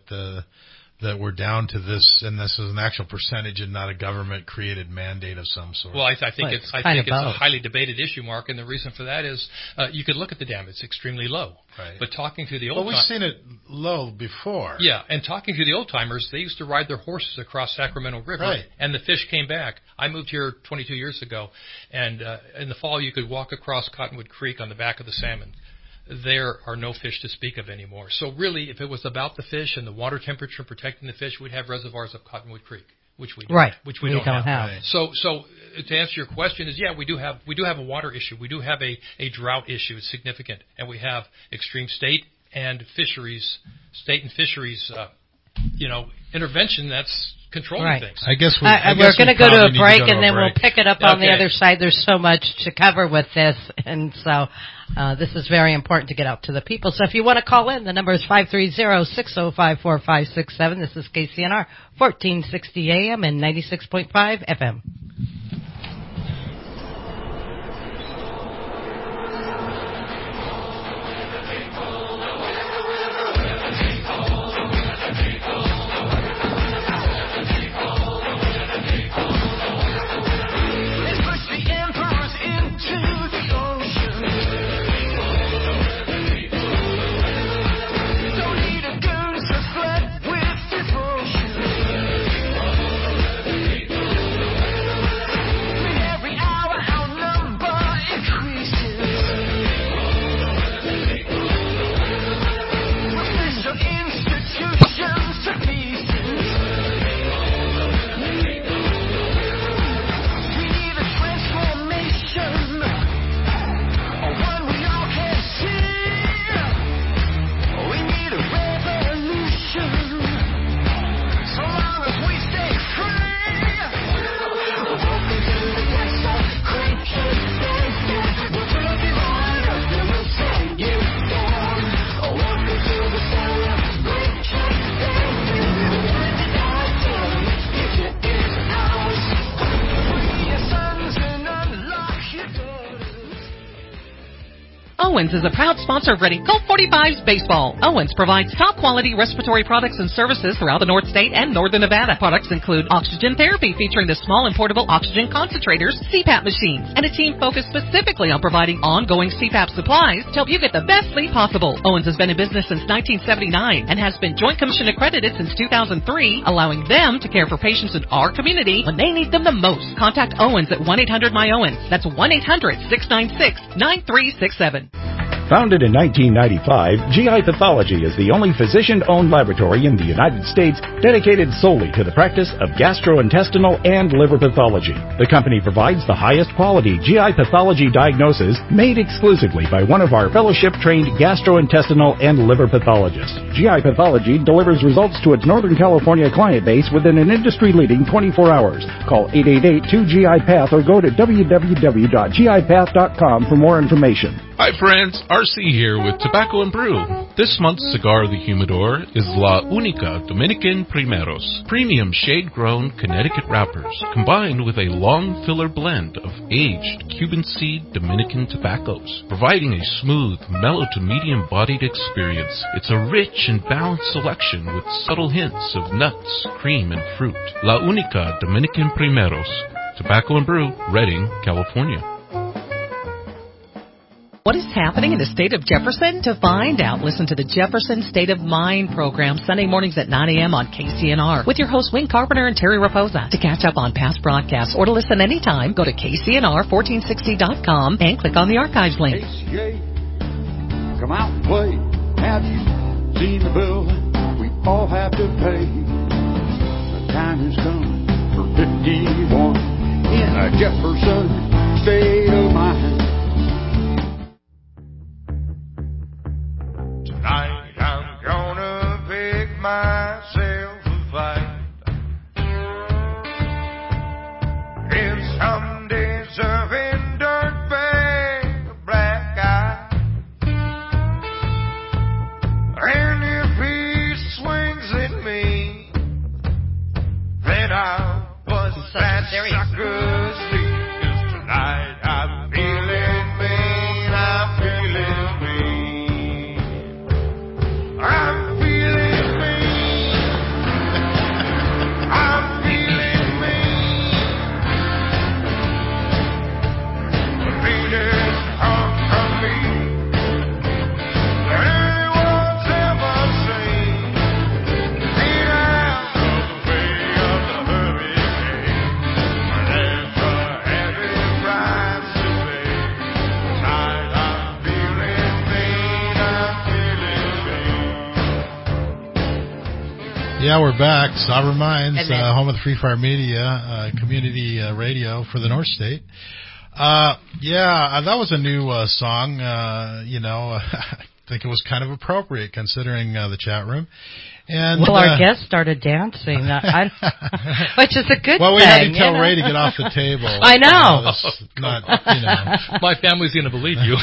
[SPEAKER 3] that we're down to this, and this is an actual percentage and not a government-created mandate of some sort?
[SPEAKER 6] Well, I think it's a highly debated issue, Mark, and the reason for that is you could look at the dam; it's extremely low.
[SPEAKER 3] Right.
[SPEAKER 6] But talking to the
[SPEAKER 3] But we've seen it low before.
[SPEAKER 6] Yeah, and talking to the old timers, they used to ride their horses across Sacramento River, and the fish came back. I moved here 22 years ago, and in the fall you could walk across Cottonwood Creek on the back of the salmon. There are no fish to speak of anymore. So really, if it was about the fish and the water temperature and protecting the fish, we'd have reservoirs of Cottonwood Creek, which we don't, which we don't have.
[SPEAKER 3] Right.
[SPEAKER 6] So to answer your question is, we do have a water issue. We do have a drought issue. It's significant, and we have extreme state and fisheries intervention that's controlling things.
[SPEAKER 3] I guess
[SPEAKER 5] we're going to go to a break, and then we'll pick it up on the other side. There's so much to cover with this, and so this is very important to get out to the people. So if you want to call in, the number is 530-605-4567. This is KCNR, 1460 AM and 96.5 FM.
[SPEAKER 9] Owens is a proud sponsor of Reading Colt 45's baseball. Owens provides top-quality respiratory products and services throughout the North State and Northern Nevada. Products include oxygen therapy featuring the small and portable oxygen concentrators, CPAP machines, and a team focused specifically on providing ongoing CPAP supplies to help you get the best sleep possible. Owens has been in business since 1979 and has been Joint Commission accredited since 2003, allowing them to care for patients in our community when they need them the most. Contact Owens at 1-800-MY-OWENS. That's 1-800-696-9367.
[SPEAKER 1] Founded in 1995, GI Pathology is the only physician-owned laboratory in the United States dedicated solely to the practice of gastrointestinal and liver pathology. The company provides the highest quality GI pathology diagnosis made exclusively by one of our fellowship-trained gastrointestinal and liver pathologists. GI Pathology delivers results to its Northern California client base within an industry-leading 24 hours. Call 888-2GI-PATH or go to www.gipath.com for more information.
[SPEAKER 10] Hi friends, RC here with Tobacco and Brew. This month's cigar of the humidor is La Única Dominican Primeros, premium shade-grown Connecticut wrappers, combined with a long filler blend of aged Cuban seed Dominican tobaccos, providing a smooth, mellow to medium-bodied experience. It's a rich and balanced selection with subtle hints of nuts, cream, and fruit. La Única Dominican Primeros, Tobacco and Brew, Redding, California.
[SPEAKER 9] What is happening in the state of Jefferson? To find out, listen to the Jefferson State of Mind program Sunday mornings at 9 a.m. on KCNR with your hosts Wayne Carpenter and Terry Raposa. To catch up on past broadcasts or to listen anytime, go to KCNR1460.com and click on the archives link.
[SPEAKER 11] ACA, come out and play. Have you seen the bill we all have to pay? The time has come for 51 in a Jefferson State of Mind.
[SPEAKER 12] Tonight I'm gonna pick myself a fight. If some deserving dirtbag, a black eye, and if he swings at me, then I'll bust that sucker's lead. 'Cause tonight I'm feeling mean, I'm feeling mean. I'm feeling mean. I'm feeling mean. The meanest come from me that anyone's ever seen. Lean out of the way of the hurricane. There's a heavy price to pay. Tonight I'm feeling mean. I'm feeling mean.
[SPEAKER 3] Yeah, we're back. Sovereign Minds, home of the Free Fire Media, community radio for the North State. That was a new song. I think it was kind of appropriate considering the chat room. And
[SPEAKER 5] our guest started dancing, which is a good thing.
[SPEAKER 3] Well, we had to tell Ray to get off the table.
[SPEAKER 5] I know.
[SPEAKER 6] My family's going to believe you.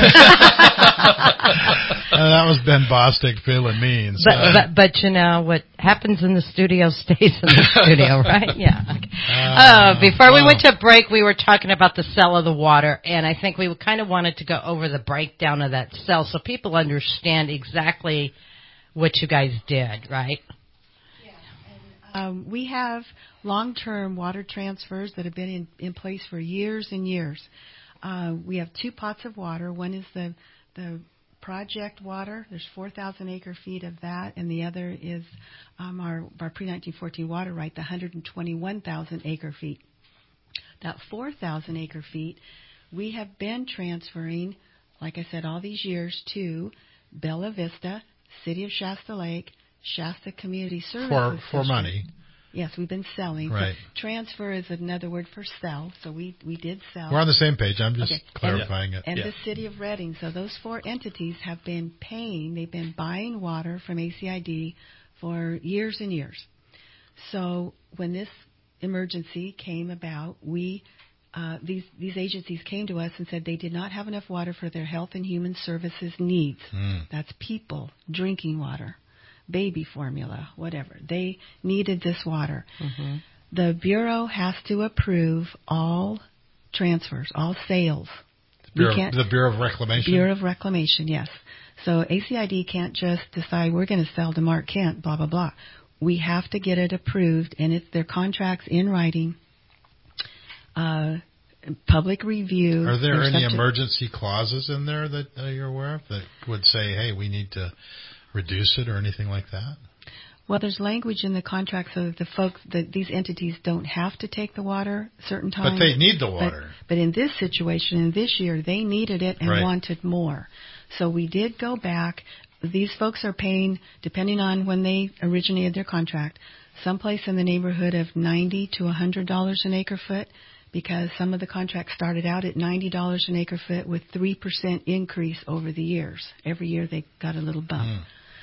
[SPEAKER 3] That was Ben Bostic feeling mean. So.
[SPEAKER 5] But you know, what happens in the studio stays in the studio, right? Yeah. Before we went to break, we were talking about the sale of the water, and I think we kind of wanted to go over the breakdown of that sale so people understand exactly what you guys did, right?
[SPEAKER 7] Yeah. We have long-term water transfers that have been in place for years and years. We have two pots of water. One is the project water. There's 4,000 acre-feet of that, and the other is our pre-1914 water right, the 121,000 acre-feet. That 4,000 acre-feet, we have been transferring, like I said, all these years to Bella Vista, City of Shasta Lake, Shasta Community Services.
[SPEAKER 3] For money.
[SPEAKER 7] Yes, we've been selling.
[SPEAKER 3] Right.
[SPEAKER 7] So transfer is another word for sell, so we did sell.
[SPEAKER 3] We're on the same page. I'm just clarifying it.
[SPEAKER 7] And the City of Reading. So those four entities have been paying, they've been buying water from ACID for years and years. So when this emergency came about, these agencies came to us and said they did not have enough water for their health and human services needs. That's people, drinking water, baby formula, whatever. They needed this water. Mm-hmm. The Bureau has to approve all transfers, all sales
[SPEAKER 3] The Bureau of Reclamation?
[SPEAKER 7] Bureau of Reclamation, yes. So ACID can't just decide we're going to sell to Mark Kent, blah, blah, blah. We have to get it approved, and it's their contracts in writing, public review.
[SPEAKER 3] Are there any emergency clauses in there that you're aware of that would say, hey, we need to reduce it or anything like that?
[SPEAKER 7] Well, there's language in the contract so that these entities don't have to take the water certain times.
[SPEAKER 3] But they need the water.
[SPEAKER 7] But in this situation, in this year, they needed it and wanted more. So we did go back. These folks are paying, depending on when they originated their contract, someplace in the neighborhood of $90 to $100 an acre foot, because some of the contracts started out at $90 an acre foot with 3% increase over the years. Every year they got a little bump.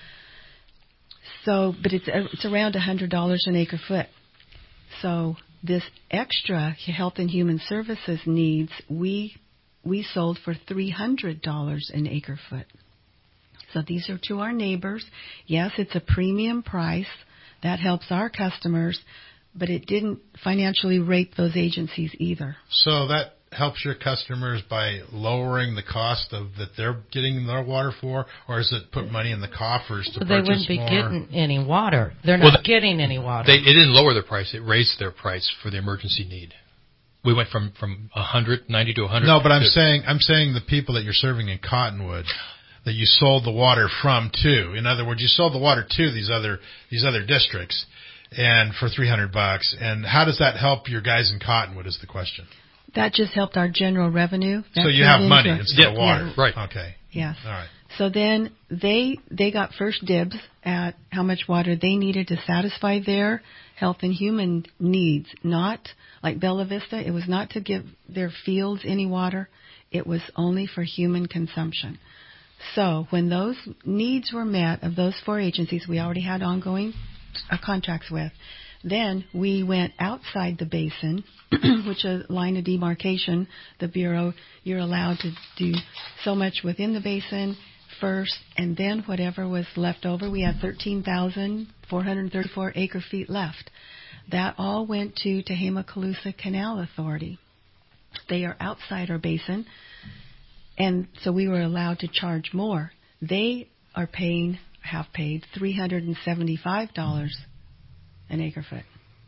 [SPEAKER 7] So, but it's around $100 an acre foot. So this extra Health and Human Services needs, we sold for $300 an acre foot. So these are to our neighbors. Yes, it's a premium price. That helps our customers, but it didn't financially rape those agencies either.
[SPEAKER 3] So that helps your customers by lowering the cost of that they're getting their water for, or is it put money in the coffers to purchase more?
[SPEAKER 5] They wouldn't be getting any water. They're not getting any water.
[SPEAKER 6] It didn't lower their price. It raised their price for the emergency need. We went from 90 to 100.
[SPEAKER 3] No, but I'm saying the people that you're serving in Cottonwood that you sold the water from to. In other words, you sold the water to these other districts and for $300. And how does that help your guys in Cottonwood is the question.
[SPEAKER 7] That just helped our general revenue.
[SPEAKER 3] So you have money instead of water.
[SPEAKER 6] Yeah. Right.
[SPEAKER 3] Okay.
[SPEAKER 7] Yes.
[SPEAKER 3] All right.
[SPEAKER 7] So then they got first dibs at how much water they needed to satisfy their health and human needs, not like Bella Vista. It was not to give their fields any water. It was only for human consumption. So when those needs were met of those four agencies we already had ongoing contracts with, then we went outside the basin, which is a line of demarcation. The Bureau, you're allowed to do so much within the basin first, and then whatever was left over. We had 13,434 acre feet left. That all went to Tehama-Colusa Canal Authority. They are outside our basin, and so we were allowed to charge more. They have paid $375 an acre foot.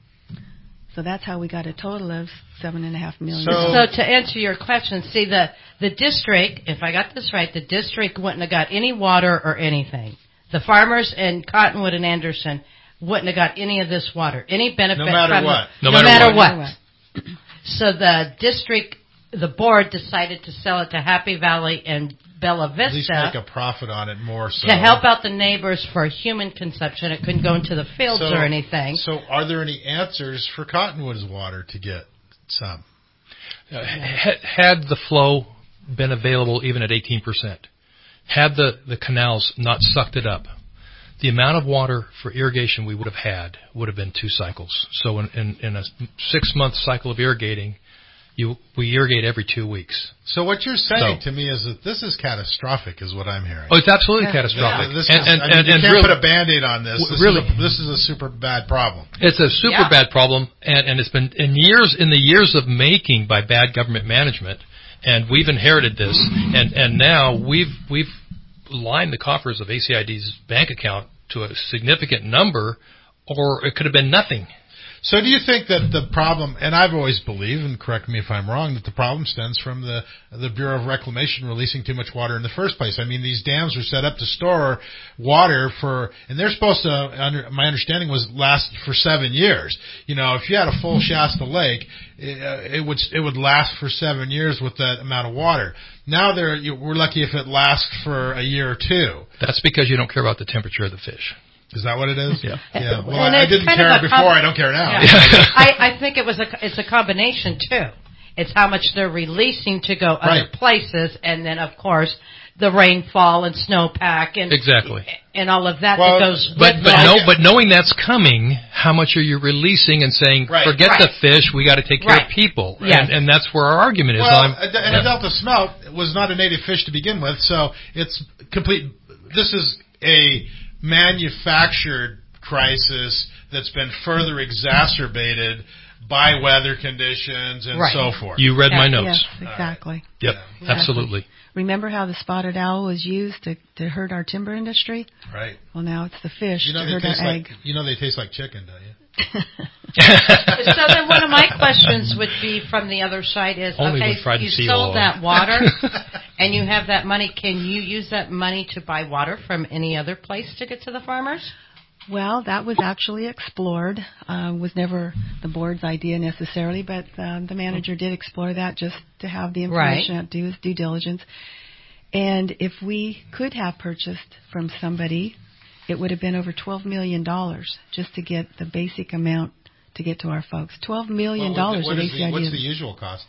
[SPEAKER 7] So that's how we got a total of $7.5 million.
[SPEAKER 5] So to answer your question, see the district, if I got this right, the district wouldn't have got any water or anything. The farmers in Cottonwood and Anderson wouldn't have got any of this water, any benefit
[SPEAKER 3] no matter
[SPEAKER 5] from
[SPEAKER 3] what.
[SPEAKER 5] No matter what. So the district, the board decided to sell it to Happy Valley and Bella Vista.
[SPEAKER 3] At least make a profit on it more so.
[SPEAKER 5] To help out the neighbors for human consumption. It couldn't go into the fields or anything.
[SPEAKER 3] So are there any answers for Cottonwood's water to get some?
[SPEAKER 6] Had the flow been available even at 18%, had the canals not sucked it up, the amount of water for irrigation we would have been 2 cycles. So in a 6-month cycle of irrigating, we irrigate every 2 weeks.
[SPEAKER 3] So what you're saying to me is that this is catastrophic, is what I'm hearing.
[SPEAKER 6] Oh, it's absolutely catastrophic.
[SPEAKER 3] You can't put a Band-Aid on this. This is a super bad problem.
[SPEAKER 6] It's a super bad problem, and it's been in the years of making by bad government management, and we've inherited this, and now we've lined the coffers of ACID's bank account to a significant number, or it could have been nothing.
[SPEAKER 3] So do you think that the problem, and I've always believed, and correct me if I'm wrong, that the problem stems from the Bureau of Reclamation releasing too much water in the first place? I mean, these dams are set up to store water and they're supposed to, my understanding was, last for 7 years. You know, if you had a full Shasta Lake, it would last for 7 years with that amount of water. Now we're lucky if it lasts for a year or two.
[SPEAKER 6] That's because you don't care about the temperature of the fish.
[SPEAKER 3] Is that what it is?
[SPEAKER 6] Yeah.
[SPEAKER 3] Well, I didn't care before. I don't care now.
[SPEAKER 5] Yeah. I think it's a combination too. It's how much they're releasing to go other places, and then of course the rainfall and snowpack and and all of that that goes.
[SPEAKER 6] But knowing that's coming, how much are you releasing and saying, forget the fish, we got to take care of people, and that's where our argument is.
[SPEAKER 3] Well, and a Delta smelt was not a native fish to begin with, so it's complete. This is a manufactured crisis that's been further exacerbated by weather conditions and so forth.
[SPEAKER 6] You read my notes.
[SPEAKER 7] Yes, exactly.
[SPEAKER 6] Yep, absolutely.
[SPEAKER 7] Remember how the spotted owl was used to hurt our timber industry?
[SPEAKER 3] Right.
[SPEAKER 7] Well, now it's the fish to hurt our egg.
[SPEAKER 3] They taste like chicken, don't you?
[SPEAKER 5] So then one of my questions would be from the other side is,
[SPEAKER 6] Only
[SPEAKER 5] okay,
[SPEAKER 6] with fried
[SPEAKER 5] you
[SPEAKER 6] sea
[SPEAKER 5] sold
[SPEAKER 6] oil.
[SPEAKER 5] that water and you have that money. Can you use that money to buy water from any other place to get to the farmers?
[SPEAKER 7] Well, that was actually explored. Was never the board's idea necessarily, but the manager did explore that just to have the information, do his due diligence. And if we could have purchased from somebody, it would have been over $12 million just to get the basic amount to get to our folks. $12 million at ACID.
[SPEAKER 3] What's the usual cost?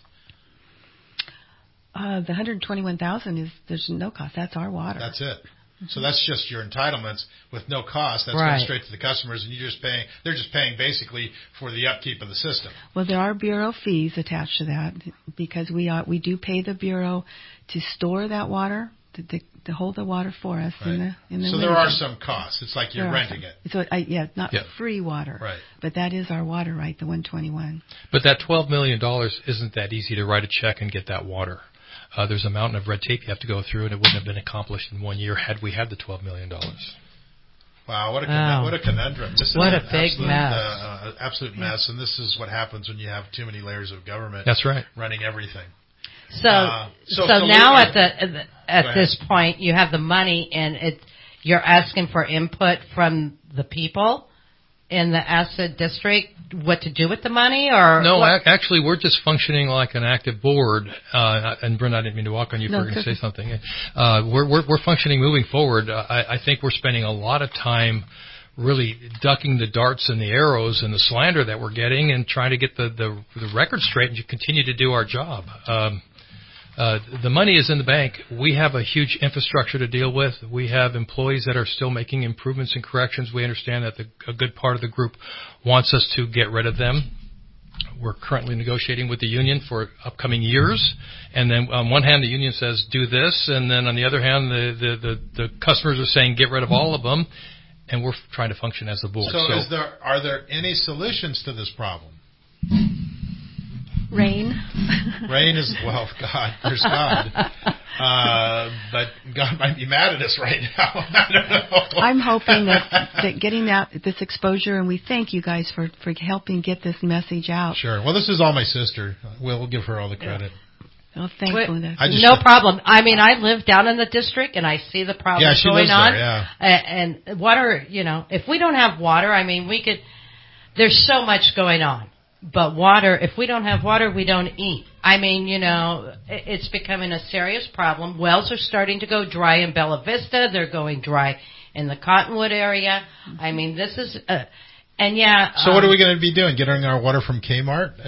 [SPEAKER 7] The $121,000 is there's no cost. That's our water.
[SPEAKER 3] That's it. So that's just your entitlements with no cost. That's going straight to the customers, and they're just paying basically for the upkeep of the system.
[SPEAKER 7] Well, there are bureau fees attached to that because we do pay the bureau to store that water, to hold the water for us in the
[SPEAKER 3] So
[SPEAKER 7] winter.
[SPEAKER 3] there are some costs. It's like you're renting it.
[SPEAKER 7] So it's not free water,
[SPEAKER 3] right?
[SPEAKER 7] But that is our water right, the 121.
[SPEAKER 6] But that $12 million isn't that easy to write a check and get that water. There's a mountain of red tape you have to go through, and it wouldn't have been accomplished in 1 year had we had the $12 million.
[SPEAKER 3] Wow, what a conundrum. This
[SPEAKER 5] what
[SPEAKER 3] is
[SPEAKER 5] a big mess.
[SPEAKER 3] Absolute mess, and this is what happens when you have too many layers of government.
[SPEAKER 6] That's right.
[SPEAKER 3] Running everything.
[SPEAKER 5] So now at this point, you have the money, and you're asking for input from the people in the asset district, what to do with the money, or
[SPEAKER 6] no? Actually, we're just functioning like an active board. And Brenda, I didn't mean to walk on you. If you were going to say something. We're functioning moving forward. I think we're spending a lot of time really ducking the darts and the arrows and the slander that we're getting, and trying to get the record straight and to continue to do our job. The money is in the bank. We have a huge infrastructure to deal with. We have employees that are still making improvements and corrections. We understand that a good part of the group wants us to get rid of them. We're currently negotiating with the union for upcoming years. And then on one hand, the union says, do this. And then on the other hand, the customers are saying, get rid of all of them. And we're trying to function as a board.
[SPEAKER 3] So are there any solutions to this problem?
[SPEAKER 7] Rain.
[SPEAKER 3] Rain is, well, God, there's God. But God might be mad at us right now. I don't know.
[SPEAKER 7] I'm hoping that getting this exposure, and we thank you guys for helping get this message out.
[SPEAKER 3] Sure. Well, this is all my sister. We'll give her all the credit.
[SPEAKER 7] Well, thanks, Linda.
[SPEAKER 5] No problem. I mean, I live down in the district, and I see the problems going on. And water, if we don't have water, I mean, there's so much going on. But water, if we don't have water, we don't eat. I mean, it's becoming a serious problem. Wells are starting to go dry in Bella Vista. They're going dry in the Cottonwood area. I mean, this is... So what
[SPEAKER 3] are we going to be doing? Getting our water from Kmart?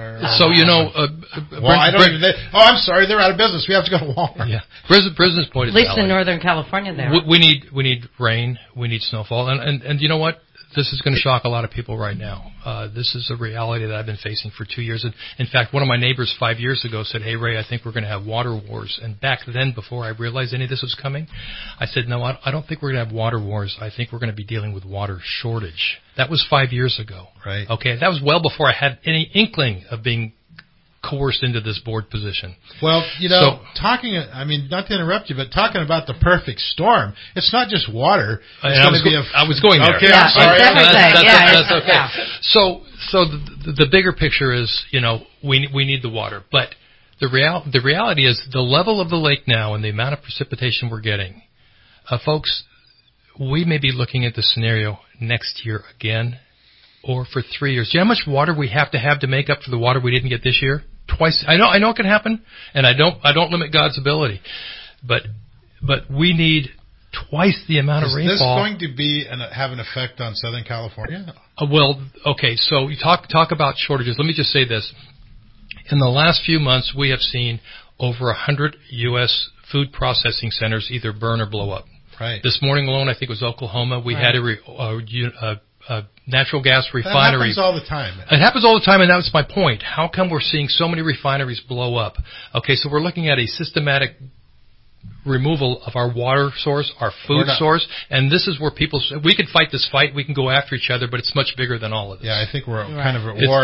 [SPEAKER 3] I'm sorry, they're out of business. We have to go to Walmart.
[SPEAKER 6] Yeah, Brisbane's point is
[SPEAKER 5] at least in Northern California, there.
[SPEAKER 6] We need rain. We need snowfall, and you know what? This is going to shock a lot of people right now. This is a reality that I've been facing for 2 years. And in fact, one of my neighbors 5 years ago said, "Hey, Ray, I think we're going to have water wars." And back then, before I realized any of this was coming, I said, "No, I don't think we're going to have water wars. I think we're going to be dealing with water shortage." That was 5 years ago.
[SPEAKER 3] Right.
[SPEAKER 6] Okay, that was well before I had any inkling of being coerced into this board position.
[SPEAKER 3] Well, I mean, not to interrupt you, but talking about the perfect storm, it's not just water.
[SPEAKER 6] I was going there.
[SPEAKER 3] Okay, I'm sorry.
[SPEAKER 6] That's okay. Yeah. So the bigger picture is, we need the water, but the reality is the level of the lake now and the amount of precipitation we're getting, folks, we may be looking at the scenario next year again, or for 3 years. Do you know how much water we have to make up for the water we didn't get this year? Twice. I know it can happen, and I don't limit God's ability, but we need twice the amount of rainfall. Is
[SPEAKER 3] this going to have an effect on Southern California?
[SPEAKER 6] Well, okay. So you talk about shortages. Let me just say this: in the last few months, we have seen over 100 U.S. food processing centers either burn or blow up.
[SPEAKER 3] Right.
[SPEAKER 6] This morning alone, I think it was Oklahoma. We had a natural gas refinery.
[SPEAKER 3] That happens all the time.
[SPEAKER 6] It happens all the time, and that's my point. How come we're seeing so many refineries blow up? Okay, so we're looking at a systematic removal of our water source, our food source, and this is where we could fight this fight, we can go after each other, but it's much bigger than all of this.
[SPEAKER 3] Yeah, I think we're kind of at war.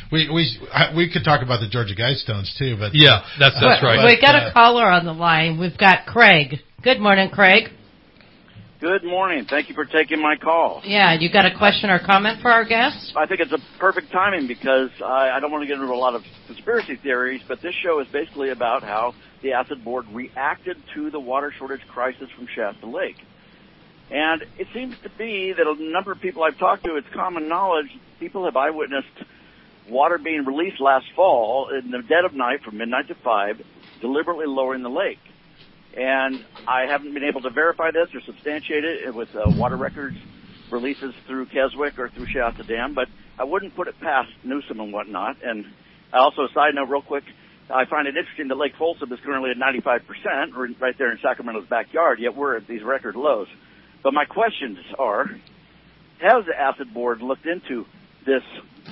[SPEAKER 3] We could talk about the Georgia Guidestones too, but
[SPEAKER 6] yeah, that's right.
[SPEAKER 5] We've got a caller on the line. We've got Craig. Good morning, Craig.
[SPEAKER 13] Good morning. Thank you for taking my call.
[SPEAKER 5] Yeah, you got a question or comment for our guest?
[SPEAKER 13] I think it's a perfect timing because I don't want to get into a lot of conspiracy theories, but this show is basically about how the Acid Board reacted to the water shortage crisis from Shasta Lake. And it seems to be that a number of people I've talked to, it's common knowledge, people have eyewitnessed water being released last fall in the dead of night from midnight to 5, deliberately lowering the lake. And I haven't been able to verify this or substantiate it with water records releases through Keswick or through Shasta Dam, but I wouldn't put it past Newsom and whatnot. And also, a side note real quick, I find it interesting that Lake Folsom is currently at 95%, right there in Sacramento's backyard, yet we're at these record lows. But my questions are, has the Acid Board looked into this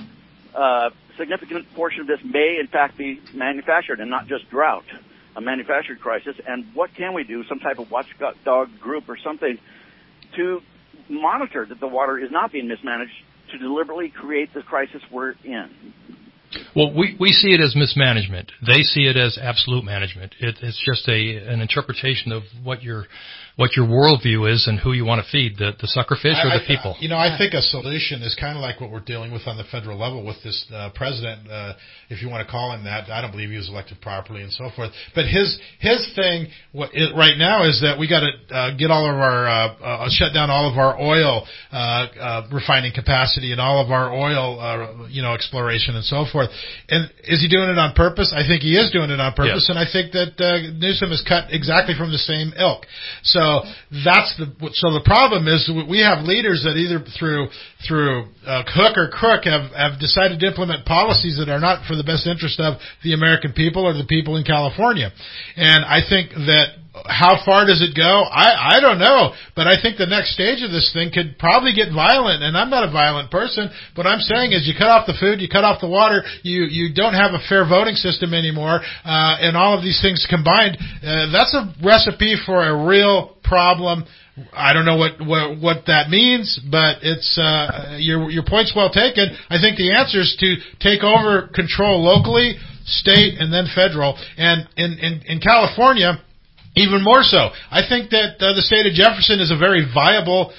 [SPEAKER 13] significant portion of this may, in fact, be manufactured and not just drought? A manufactured crisis, and what can we do, some type of watchdog group or something, to monitor that the water is not being mismanaged to deliberately create the crisis we're in?
[SPEAKER 6] Well, we see it as mismanagement. They see it as absolute management. It's just an interpretation of what your worldview is and who you want to feed, the suckerfish or the people.
[SPEAKER 3] I think a solution is kind of like what we're dealing with on the federal level with this president, if you want to call him that. I don't believe he was elected properly and so forth. But his thing right now is that we got to get all of our shut down all of our oil refining capacity and all of our oil exploration and so forth. And is he doing it on purpose? I think he is doing it on purpose, and I think that Newsom is cut exactly from the same ilk. So the problem is we have leaders that either through hook or crook have decided to implement policies that are not for the best interest of the American people or the people in California. And I think that how far does it go? I don't know, but I think the next stage of this thing could probably get violent, and I'm not a violent person. What I'm saying is you cut off the food, you cut off the water, you don't have a fair voting system anymore, and all of these things combined, that's a recipe for a real problem. I don't know what that means, but it's your point's well taken. I think the answer is to take over control locally, state, and then federal. And in California, even more so. I think that the state of Jefferson is a very viable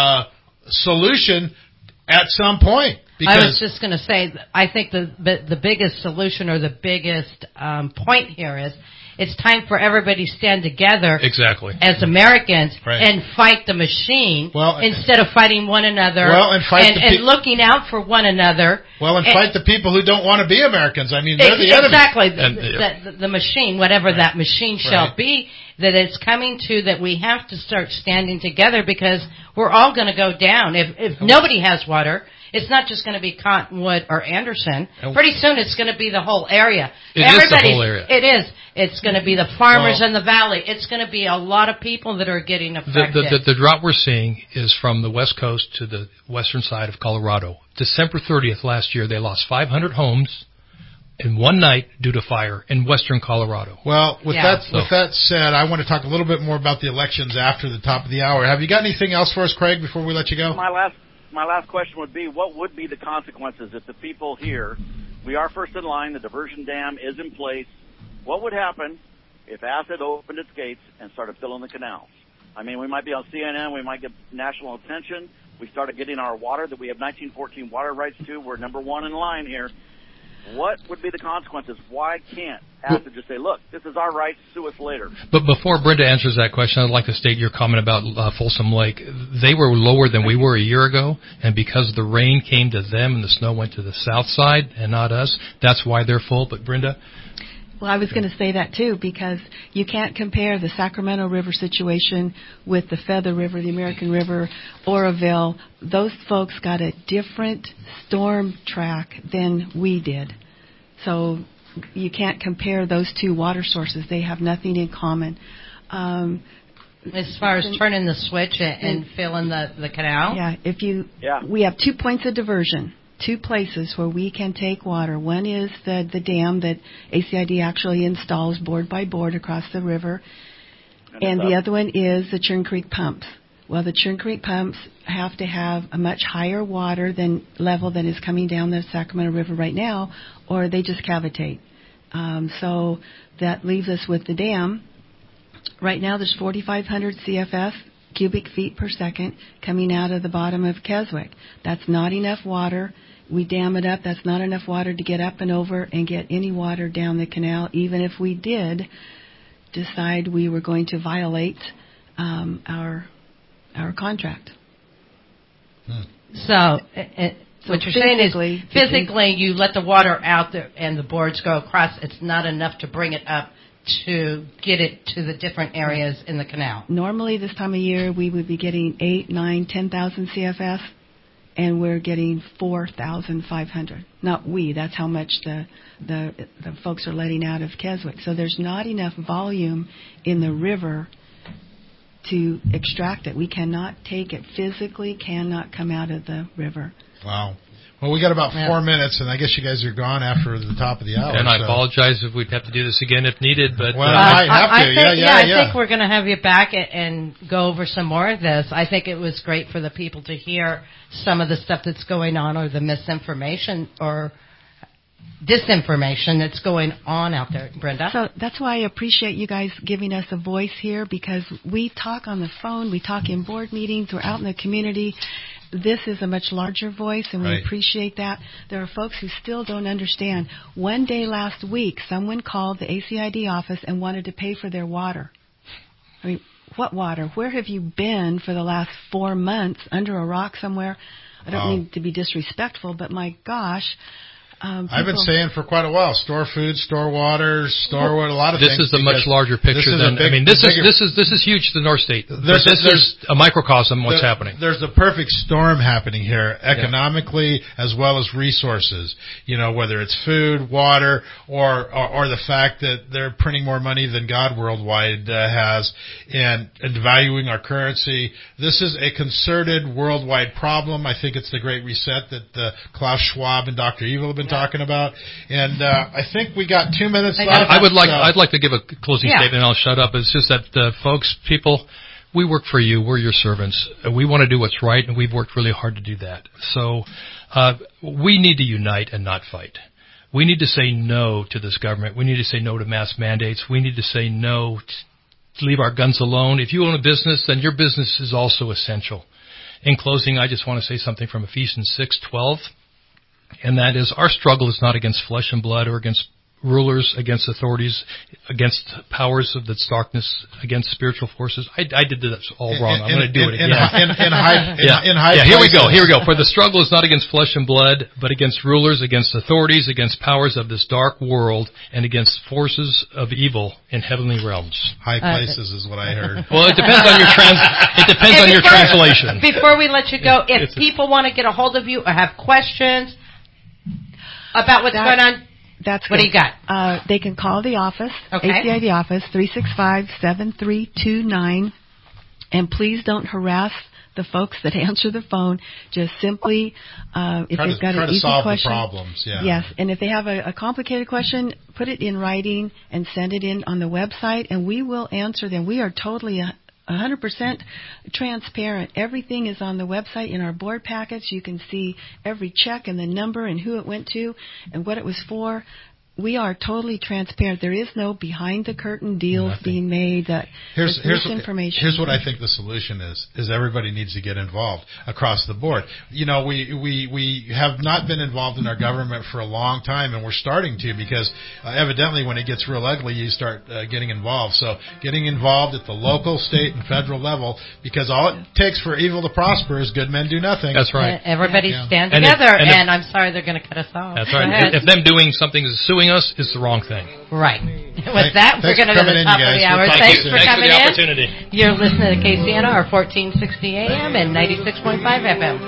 [SPEAKER 3] solution at some point.
[SPEAKER 5] I was just going to say, I think the biggest solution or the biggest point here is it's time for everybody to stand together as Americans and fight the machine instead of fighting one another and looking out for one another.
[SPEAKER 3] Well, and fight the people who don't want to be Americans. I mean, they're the enemy.
[SPEAKER 5] Exactly. The machine, whatever that machine shall be, that it's coming to, that we have to start standing together because we're all going to go down. If nobody has water, it's not just going to be Cottonwood or Anderson. Pretty soon it's going to be the whole area.
[SPEAKER 6] It is the whole area.
[SPEAKER 5] It is. It's going to be the farmers in the valley. It's going to be a lot of people that are getting affected.
[SPEAKER 6] The drought we're seeing is from the west coast to the western side of Colorado. December 30th last year, they lost 500 homes in one night due to fire in western Colorado.
[SPEAKER 3] Well, with that said, I want to talk a little bit more about the elections after the top of the hour. Have you got anything else for us, Craig, before we let you go?
[SPEAKER 13] My last question would be, what would be the consequences if the people here, we are first in line, the diversion dam is in place, what would happen if Acid opened its gates and started filling the canals? I mean, we might be on CNN, we might get national attention, we started getting our water that we have 1914 water rights to, we're number one in line here. What would be the consequences? Why can't Acid just say, look, this is our right, sue us later?
[SPEAKER 6] But before Brenda answers that question, I'd like to state your comment about Folsom Lake. They were lower than we were a year ago, and because the rain came to them and the snow went to the south side and not us, that's why they're full. But Brenda?
[SPEAKER 7] Well, I was going to say that, too, because you can't compare the Sacramento River situation with the Feather River, the American River, Oroville. Those folks got a different storm track than we did. So you can't compare those two water sources. They have nothing in common.
[SPEAKER 5] As far as turning the switch and filling the canal?
[SPEAKER 7] Yeah, we have 2 points of diversion. 2 places where we can take water. One is the dam that ACID actually installs board by board across the river. And the other one is the Churn Creek pumps. Well, the Churn Creek pumps have to have a much higher water level than is coming down the Sacramento River right now, or they just cavitate. So that leaves us with the dam. Right now there's 4,500 CFS, cubic feet per second, coming out of the bottom of Keswick. That's not enough water. We dam it up. That's not enough water to get up and over and get any water down the canal, even if we did decide we were going to violate our contract.
[SPEAKER 5] So what you're saying is physically you let the water out there and the boards go across. It's not enough to bring it up to get it to the different areas in the canal.
[SPEAKER 7] Normally this time of year we would be getting 8, 9, 10,000 CFS, and we're getting 4,500. Not we, that's how much the folks are letting out of Keswick. So there's not enough volume in the river to extract it. We cannot take it. Physically cannot come out of the river.
[SPEAKER 3] Wow. Well, we got about 4 minutes, and I guess you guys are gone after the top of the hour.
[SPEAKER 6] And I apologize if we'd have to do this again if needed, but
[SPEAKER 5] I think we're going to have you back and go over some more of this. I think it was great for the people to hear some of the stuff that's going on, or the misinformation or disinformation that's going on out there, Brenda.
[SPEAKER 7] So that's why I appreciate you guys giving us a voice here, because we talk on the phone, we talk in board meetings, we're out in the community. This is a much larger voice, and we appreciate that. There are folks who still don't understand. One day last week, someone called the ACID office and wanted to pay for their water. I mean, what water? Where have you been for the last 4 months? Under a rock somewhere? I don't mean to be disrespectful, but my gosh.
[SPEAKER 3] I've been saying for quite a while, store food, store water, store a lot of things.
[SPEAKER 6] This is a much larger picture than, this is huge to the North State. This is a microcosm of what's happening.
[SPEAKER 3] There's a perfect storm happening here, economically as well as resources. You know, whether it's food, water, or the fact that they're printing more money than God worldwide has, and devaluing our currency. This is a concerted worldwide problem. I think it's the Great Reset that Klaus Schwab and Dr. Evil have been talking about, and I think we got 2 minutes left.
[SPEAKER 6] I'd like to give a closing statement, and I'll shut up. It's just that, folks, people, we work for you. We're your servants. We want to do what's right, and we've worked really hard to do that. So we need to unite and not fight. We need to say no to this government. We need to say no to mass mandates. We need to say no to leave our guns alone. If you own a business, then your business is also essential. In closing, I just want to say something from Ephesians 6:12. And that is, our struggle is not against flesh and blood or against rulers, against authorities, against powers of this darkness, against spiritual forces. I did this all wrong. I'm going to do it again. Here we go. For the struggle is not against flesh and blood, but against rulers, against authorities, against powers of this dark world, and against forces of evil in heavenly realms.
[SPEAKER 3] High places is what I heard.
[SPEAKER 6] Well, it depends on your translation.
[SPEAKER 5] Before we let you go, if people want to get a hold of you or have questions about what's going on, what do you got?
[SPEAKER 7] They can call the office, ACID office, 365-7329. And please don't harass the folks that answer the phone. Just simply, if they've got an easy question.
[SPEAKER 3] The problems,
[SPEAKER 7] Yes, and if they have a complicated question, put it in writing and send it in on the website, and we will answer them. We are totally 100% transparent. Everything is on the website in our board packets. You can see every check and the number and who it went to and what it was for. We are totally transparent. There is no behind-the-curtain deals being made. Here's information.
[SPEAKER 3] Here's what I think the solution is everybody needs to get involved across the board. You know, we have not been involved in our government for a long time, and we're starting to, because evidently when it gets real ugly, you start getting involved. So getting involved at the local, state, and federal level, because all it takes for evil to prosper is good men do nothing.
[SPEAKER 6] That's right.
[SPEAKER 5] Everybody stand together, and I'm sorry they're going to cut us off.
[SPEAKER 6] That's right. If them doing something is suing us, is the wrong thing.
[SPEAKER 5] Right. With that, we're going to go to the top of the hour. Thanks for coming in. You're listening to KCNR 1460 AM and 96.5 FM.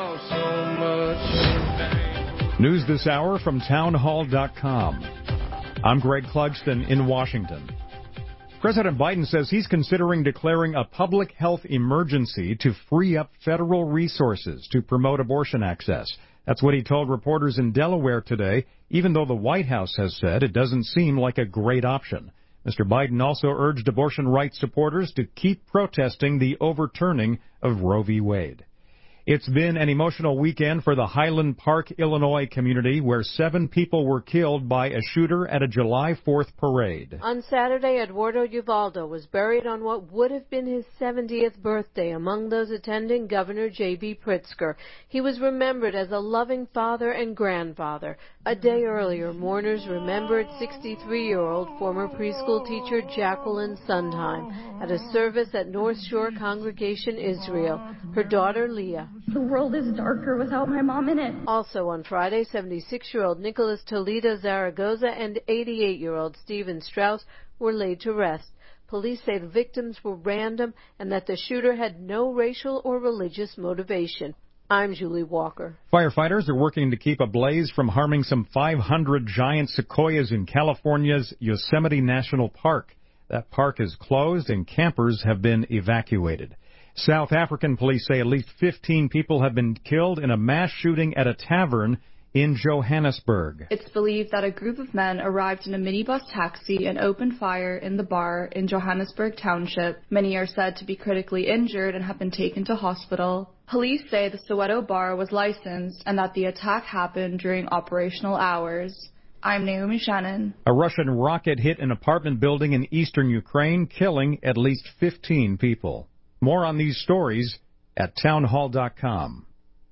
[SPEAKER 14] News this hour from townhall.com. I'm Greg Clugston in Washington. President Biden says he's considering declaring a public health emergency to free up federal resources to promote abortion access. That's what he told reporters in Delaware today, even though the White House has said it doesn't seem like a great option. Mr. Biden also urged abortion rights supporters to keep protesting the overturning of Roe v. Wade. It's been an emotional weekend for the Highland Park, Illinois community, where 7 people were killed by a shooter at a July 4th parade.
[SPEAKER 15] On Saturday, Eduardo Uvaldo was buried on what would have been his 70th birthday. Among those attending, Governor J.B. Pritzker. He was remembered as a loving father and grandfather. A day earlier, mourners remembered 63-year-old former preschool teacher Jacqueline Sondheim at a service at North Shore Congregation Israel. Her daughter, Leah.
[SPEAKER 16] The world is darker without my mom in it.
[SPEAKER 15] Also on Friday, 76-year-old Nicholas Toledo Zaragoza and 88-year-old Stephen Strauss were laid to rest. Police say the victims were random and that the shooter had no racial or religious motivation. I'm Julie Walker.
[SPEAKER 14] Firefighters are working to keep a blaze from harming some 500 giant sequoias in California's Yosemite National Park. That park is closed and campers have been evacuated. South African police say at least 15 people have been killed in a mass shooting at a tavern in Johannesburg.
[SPEAKER 17] It's believed that a group of men arrived in a minibus taxi and opened fire in the bar in Johannesburg Township. Many are said to be critically injured and have been taken to hospital. Police say the Soweto bar was licensed and that the attack happened during operational hours. I'm Naomi Shannon.
[SPEAKER 14] A Russian rocket hit an apartment building in eastern Ukraine, killing at least 15 people. More on these stories at townhall.com.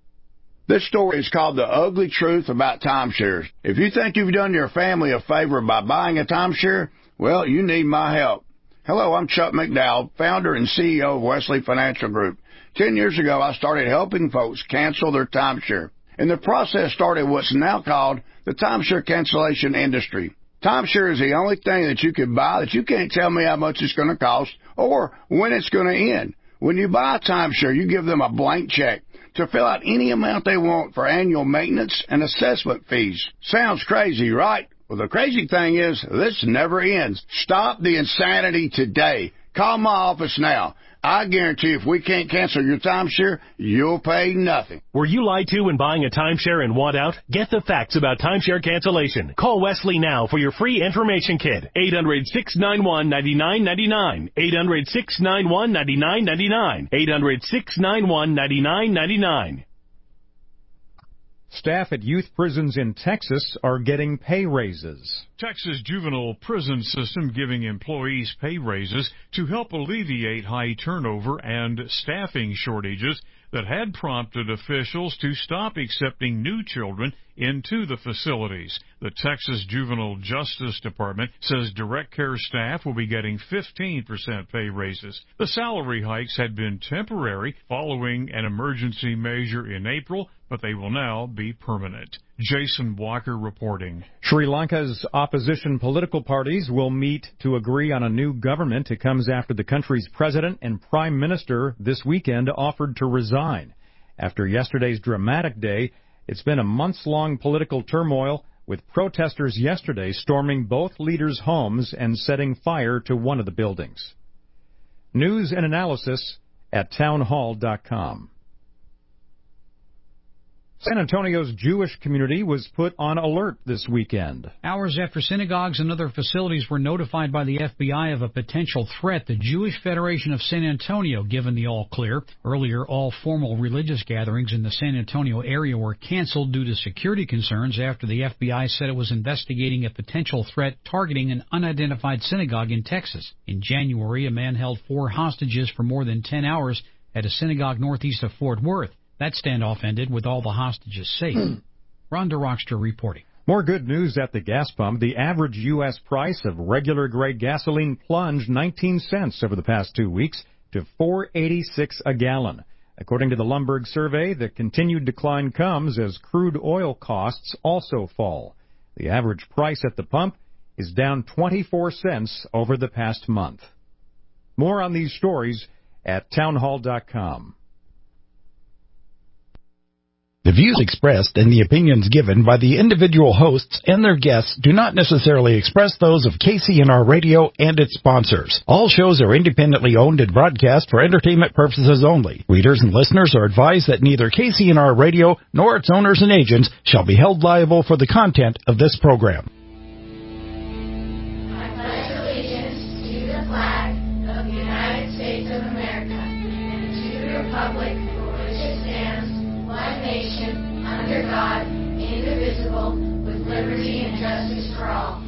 [SPEAKER 18] This story is called The Ugly Truth About Timeshares. If you think you've done your family a favor by buying a timeshare, well, you need my help. Hello, I'm Chuck McDowell, founder and CEO of Wesley Financial Group. 10 years ago, I started helping folks cancel their timeshare. And the process started what's now called the timeshare cancellation industry. Timeshare is the only thing that you can buy that you can't tell me how much it's going to cost or when it's going to end. When you buy a timeshare, you give them a blank check to fill out any amount they want for annual maintenance and assessment fees. Sounds crazy, right? Well, the crazy thing is, this never ends. Stop the insanity today. Call my office now. I guarantee if we can't cancel your timeshare, you'll pay nothing.
[SPEAKER 19] Were you lied to when buying a timeshare and want out? Get the facts about timeshare cancellation. Call Wesley now for your free information kit. 800-691-9999. 800-691-9999. 800-691-9999.
[SPEAKER 14] Staff at youth prisons in Texas are getting pay raises.
[SPEAKER 20] Texas juvenile prison system giving employees pay raises to help alleviate high turnover and staffing shortages that had prompted officials to stop accepting new children into the facilities. The Texas Juvenile Justice Department says direct care staff will be getting 15% pay raises. The salary hikes had been temporary following an emergency measure in April, but they will now be permanent. Jason Walker reporting.
[SPEAKER 14] Sri Lanka's opposition political parties will meet to agree on a new government. It comes after the country's president and prime minister this weekend offered to resign. After yesterday's dramatic day, it's been a months-long political turmoil, with protesters yesterday storming both leaders' homes and setting fire to one of the buildings. News and analysis at townhall.com. San Antonio's Jewish community was put on alert this weekend.
[SPEAKER 21] Hours after synagogues and other facilities were notified by the FBI of a potential threat, the Jewish Federation of San Antonio given the all-clear. Earlier, all formal religious gatherings in the San Antonio area were canceled due to security concerns after the FBI said it was investigating a potential threat targeting an unidentified synagogue in Texas. In January, a man held 4 hostages for more than 10 hours at a synagogue northeast of Fort Worth. That standoff ended with all the hostages safe. Rhonda Rockster reporting.
[SPEAKER 14] More good news at the gas pump. The average U.S. price of regular grade gasoline plunged 19 cents over the past 2 weeks to $4.86 a gallon. According to the Lumberg survey, the continued decline comes as crude oil costs also fall. The average price at the pump is down 24 cents over the past month. More on these stories at townhall.com.
[SPEAKER 1] The views expressed and the opinions given by the individual hosts and their guests do not necessarily express those of KCNR Radio and its sponsors. All shows are independently owned and broadcast for entertainment purposes only. Readers and listeners are advised that neither KCNR Radio nor its owners and agents shall be held liable for the content of this program.
[SPEAKER 2] I pledge allegiance under God, indivisible, with liberty and justice for all.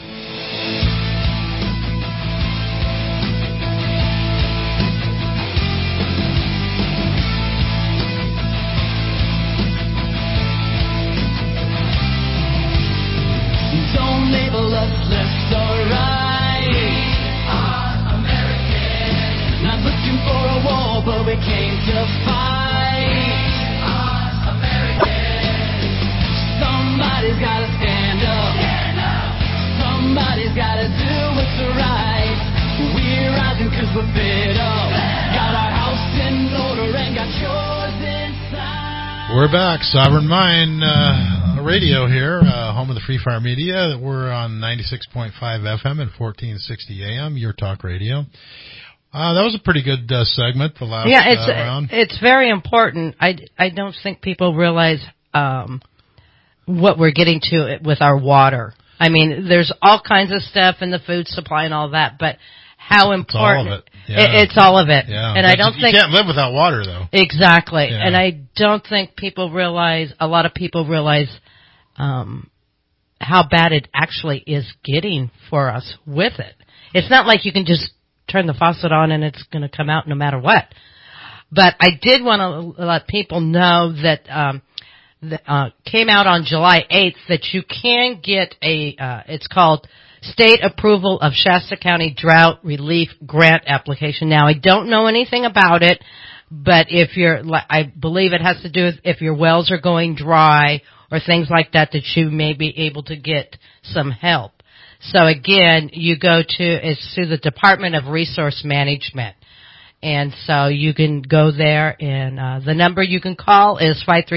[SPEAKER 4] Don't label us left or right. We are American. Not looking for a war, but we came to fight. We are American. Somebody's gotta stand up. Stand up. Somebody's gotta do what's right. We're rising 'cause we're fed up. Got our house in order and got yours inside.
[SPEAKER 3] We're back. Sovereign Mind Radio here, home of the Free Fire Media. We're on 96.5 FM and 1460 AM, Your Talk Radio. That was a pretty good segment, the last round.
[SPEAKER 5] It's very important. I don't think people realize what we're getting to with our water. I mean, there's all kinds of stuff in the food supply and all that, but how important...
[SPEAKER 3] It's all of it. Yeah.
[SPEAKER 5] It's all of it.
[SPEAKER 3] Yeah.
[SPEAKER 5] And I don't think...
[SPEAKER 3] You can't live without water, though.
[SPEAKER 5] Exactly.
[SPEAKER 3] Yeah.
[SPEAKER 5] And I don't think a lot of people realize how bad it actually is getting for us with it. It's not like you can just turn the faucet on and it's going to come out no matter what. But I did want to let people know that came out on July 8th that you can get it's called State Approval of Shasta County Drought Relief Grant Application. Now, I don't know anything about it, but I believe it has to do with if your wells are going dry or things like that you may be able to get some help. So again, it's through the Department of Resource Management. And so you can go there and, the number you can call is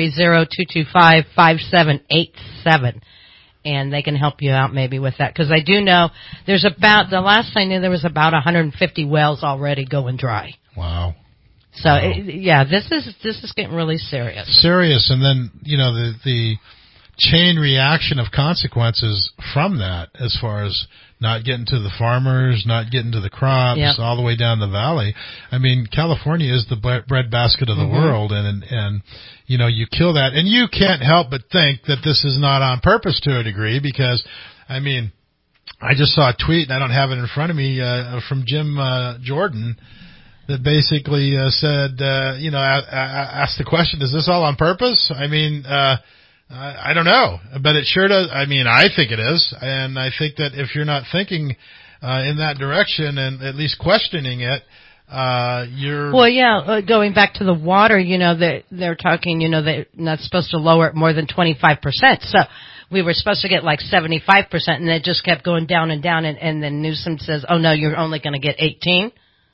[SPEAKER 5] 530-225-5787. And they can help you out maybe with that. Cause I do know the last I knew there was about 150 wells already going dry.
[SPEAKER 3] Wow.
[SPEAKER 5] So this is getting really serious.
[SPEAKER 3] Serious, and then the chain reaction of consequences from that, as far as not getting to the farmers, not getting to the crops, all the way down the valley. I mean, California is the breadbasket of the world, and you kill that, and you can't help but think that this is not on purpose to a degree, because I mean, I just saw a tweet, and I don't have it in front of me, from Jim Jordan, that basically said, asked the question, is this all on purpose? I mean, I don't know, but it sure does. I mean, I think it is, and I think that if you're not thinking in that direction and at least questioning it, you're...
[SPEAKER 5] Well, going back to the water, they're talking, they're not supposed to lower it more than 25%. So we were supposed to get like 75%, and it just kept going down and down, and then Newsom says, oh, no, you're only going to get 18.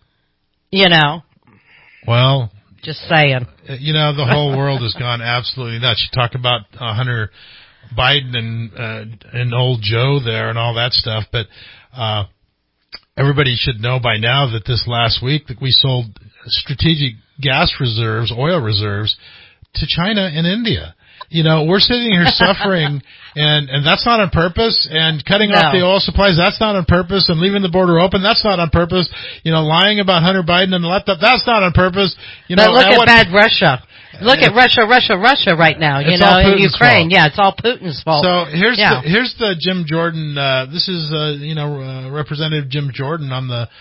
[SPEAKER 3] Well,
[SPEAKER 5] just saying.
[SPEAKER 3] The whole world has gone absolutely nuts. You talk about Hunter Biden and old Joe there and all that stuff, but everybody should know by now that this last week that we sold strategic gas reserves, oil reserves, to China and India. We're sitting here suffering, and that's not on purpose, and cutting off the oil supplies, that's not on purpose, and leaving the border open, that's not on purpose. Lying about Hunter Biden and the laptop, that's not on purpose.
[SPEAKER 5] But look at bad Russia. Look at Russia right now, in Ukraine.
[SPEAKER 3] Fault.
[SPEAKER 5] Yeah, it's all Putin's fault.
[SPEAKER 3] So here's the Jim Jordan, this is, Representative Jim Jordan on the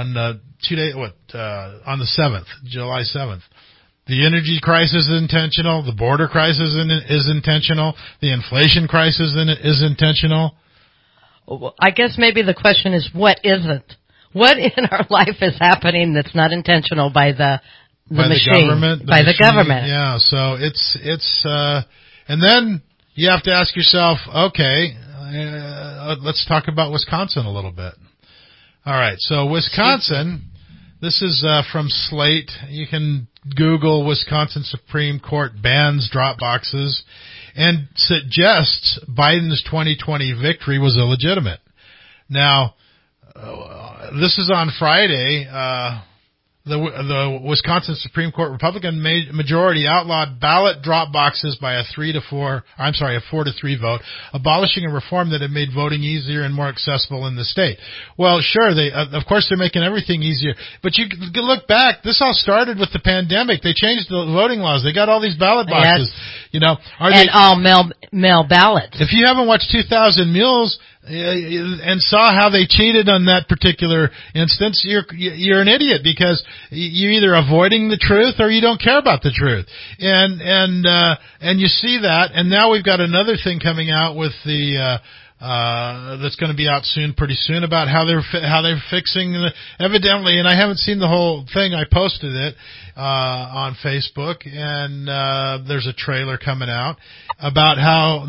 [SPEAKER 3] 7th, July 7th. The energy crisis is intentional. The border crisis is intentional. The inflation crisis is intentional.
[SPEAKER 5] I guess maybe the question is, what isn't? What in our life is happening that's not intentional by the machine, by the government?
[SPEAKER 3] Yeah. So it's and then you have to ask yourself, okay, let's talk about Wisconsin a little bit. All right. So Wisconsin, this is from Slate. You can Google Wisconsin Supreme Court bans drop boxes and suggests Biden's 2020 victory was illegitimate. Now, this is on Friday. the Wisconsin Supreme Court Republican majority outlawed ballot drop boxes by a 4-3 vote, abolishing a reform that had made voting easier and more accessible in the state. Well, sure, they of course they're making everything easier, but you can look back. This all started with the pandemic. They changed the voting laws. They got all these ballot boxes.
[SPEAKER 5] Yes. All mail ballots.
[SPEAKER 3] If you haven't watched 2,000 Mules and saw how they cheated on that particular instance, you're an idiot, because you're either avoiding the truth or you don't care about the truth. And you see that, and now we've got another thing coming out with the that's going to be out pretty soon, about how they're fixing evidently, and I haven't seen the whole thing. I posted it on Facebook, and there's a trailer coming out about how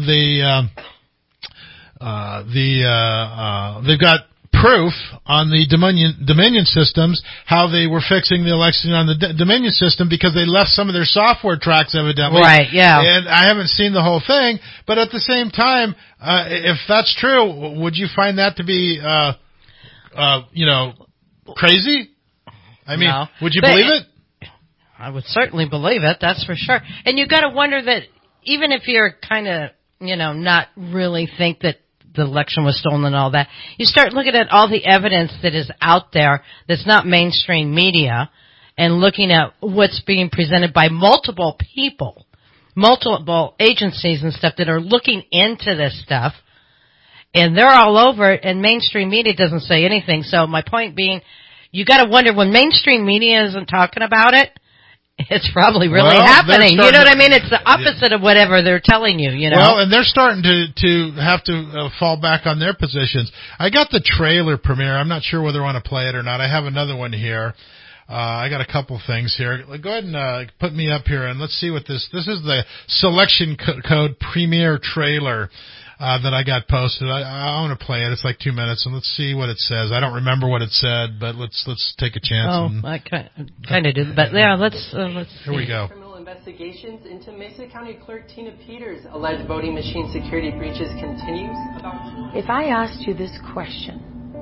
[SPEAKER 3] they've got proof on the Dominion systems how they were fixing the election on the Dominion system, because they left some of their software tracks evidently.
[SPEAKER 5] Right, yeah.
[SPEAKER 3] And I haven't seen the whole thing, but at the same time, if that's true, would you find that to be, crazy? I mean,
[SPEAKER 5] No.
[SPEAKER 3] would you believe it?
[SPEAKER 5] I would certainly believe it, that's for sure. And you got to wonder that even if you're kind of, not really think that the election was stolen and all that, you start looking at all the evidence that is out there that's not mainstream media, and looking at what's being presented by multiple people, multiple agencies and stuff that are looking into this stuff, and they're all over it, and mainstream media doesn't say anything. So my point being, you got to wonder, when mainstream media isn't talking about it, it's probably really happening. You know what I mean? It's the opposite of whatever they're telling you,
[SPEAKER 3] Well, and they're starting to have to fall back on their positions. I got the trailer premiere. I'm not sure whether I want to play it or not. I have another one here. I got a couple things here. Go ahead and put me up here, and let's see what this is the selection code premiere trailer that I got posted. I want to play it. It's like 2 minutes, and let's see what it says. I don't remember what it said, but let's take a chance.
[SPEAKER 5] I kind of do, but yeah, let's
[SPEAKER 3] Here we go.
[SPEAKER 8] Criminal investigations into Mesa County Clerk Tina Peters' alleged voting machine security breaches continues.
[SPEAKER 22] If I asked you this question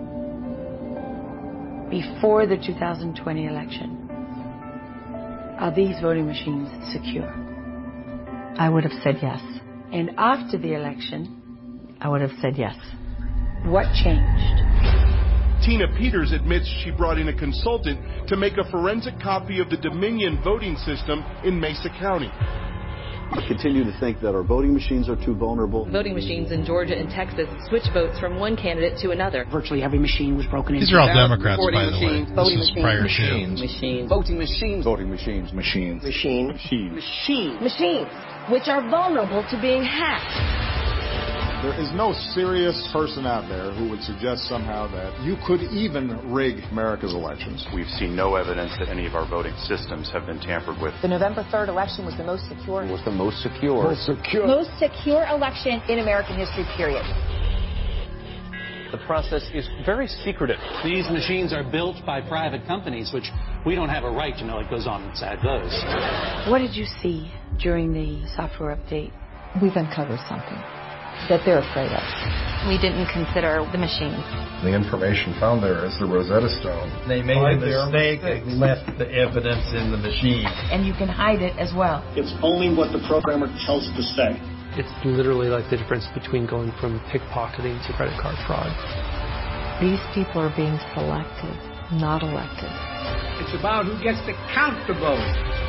[SPEAKER 22] before the 2020 election, are these voting machines secure? I would have said yes. And after the election, I would have said yes. What changed?
[SPEAKER 23] Tina Peters admits she brought in a consultant to make a forensic copy of the Dominion voting system in Mesa County.
[SPEAKER 24] We continue to think that our voting machines are too vulnerable.
[SPEAKER 25] Voting machines in Georgia and Texas switch votes from one candidate to another.
[SPEAKER 26] Virtually every machine was broken into.
[SPEAKER 3] These are all Democrats, by the way.
[SPEAKER 26] Voting
[SPEAKER 3] This is prior
[SPEAKER 26] machines,
[SPEAKER 3] to.
[SPEAKER 26] machines, voting machines,
[SPEAKER 24] Voting machines, machines.
[SPEAKER 26] machines,
[SPEAKER 22] which are vulnerable to being hacked.
[SPEAKER 27] There is no serious person out there who would suggest somehow that you could even rig America's elections.
[SPEAKER 28] We've seen no evidence that any of our voting systems have been tampered with.
[SPEAKER 29] The November 3rd election was the most secure.
[SPEAKER 24] Was the most secure.
[SPEAKER 29] Most secure election in American history, period.
[SPEAKER 30] The process is very secretive. These machines are built by private companies, which we don't have a right to know what goes on inside those.
[SPEAKER 22] What did you see during the software update?
[SPEAKER 29] We've uncovered something that they're afraid of. We didn't consider the machines.
[SPEAKER 27] The information found there is the Rosetta Stone.
[SPEAKER 31] They made a mistake and left the evidence in the machine.
[SPEAKER 22] And you can hide it as well.
[SPEAKER 30] It's only what the programmer tells it to say.
[SPEAKER 32] It's literally like the difference between going from pickpocketing to credit card fraud.
[SPEAKER 22] These people are being selected, not elected.
[SPEAKER 30] It's about who gets to count the vote.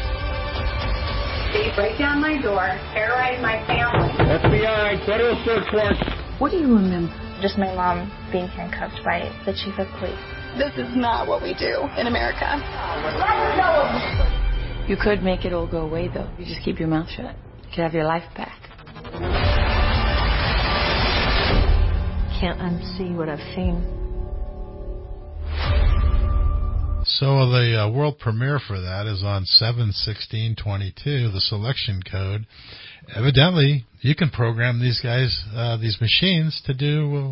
[SPEAKER 29] They break down my door, terrorize my family.
[SPEAKER 30] FBI, federal search warrant.
[SPEAKER 22] What do you remember?
[SPEAKER 29] Just my mom being handcuffed by the chief of police. This is not what we do in America.
[SPEAKER 22] You could make it all go away, though. You just keep your mouth shut. You could have your life back. Can't unsee what I've seen.
[SPEAKER 3] So the world premiere for that is on 7/16/22, the selection code. Evidently, you can program these guys, these machines, to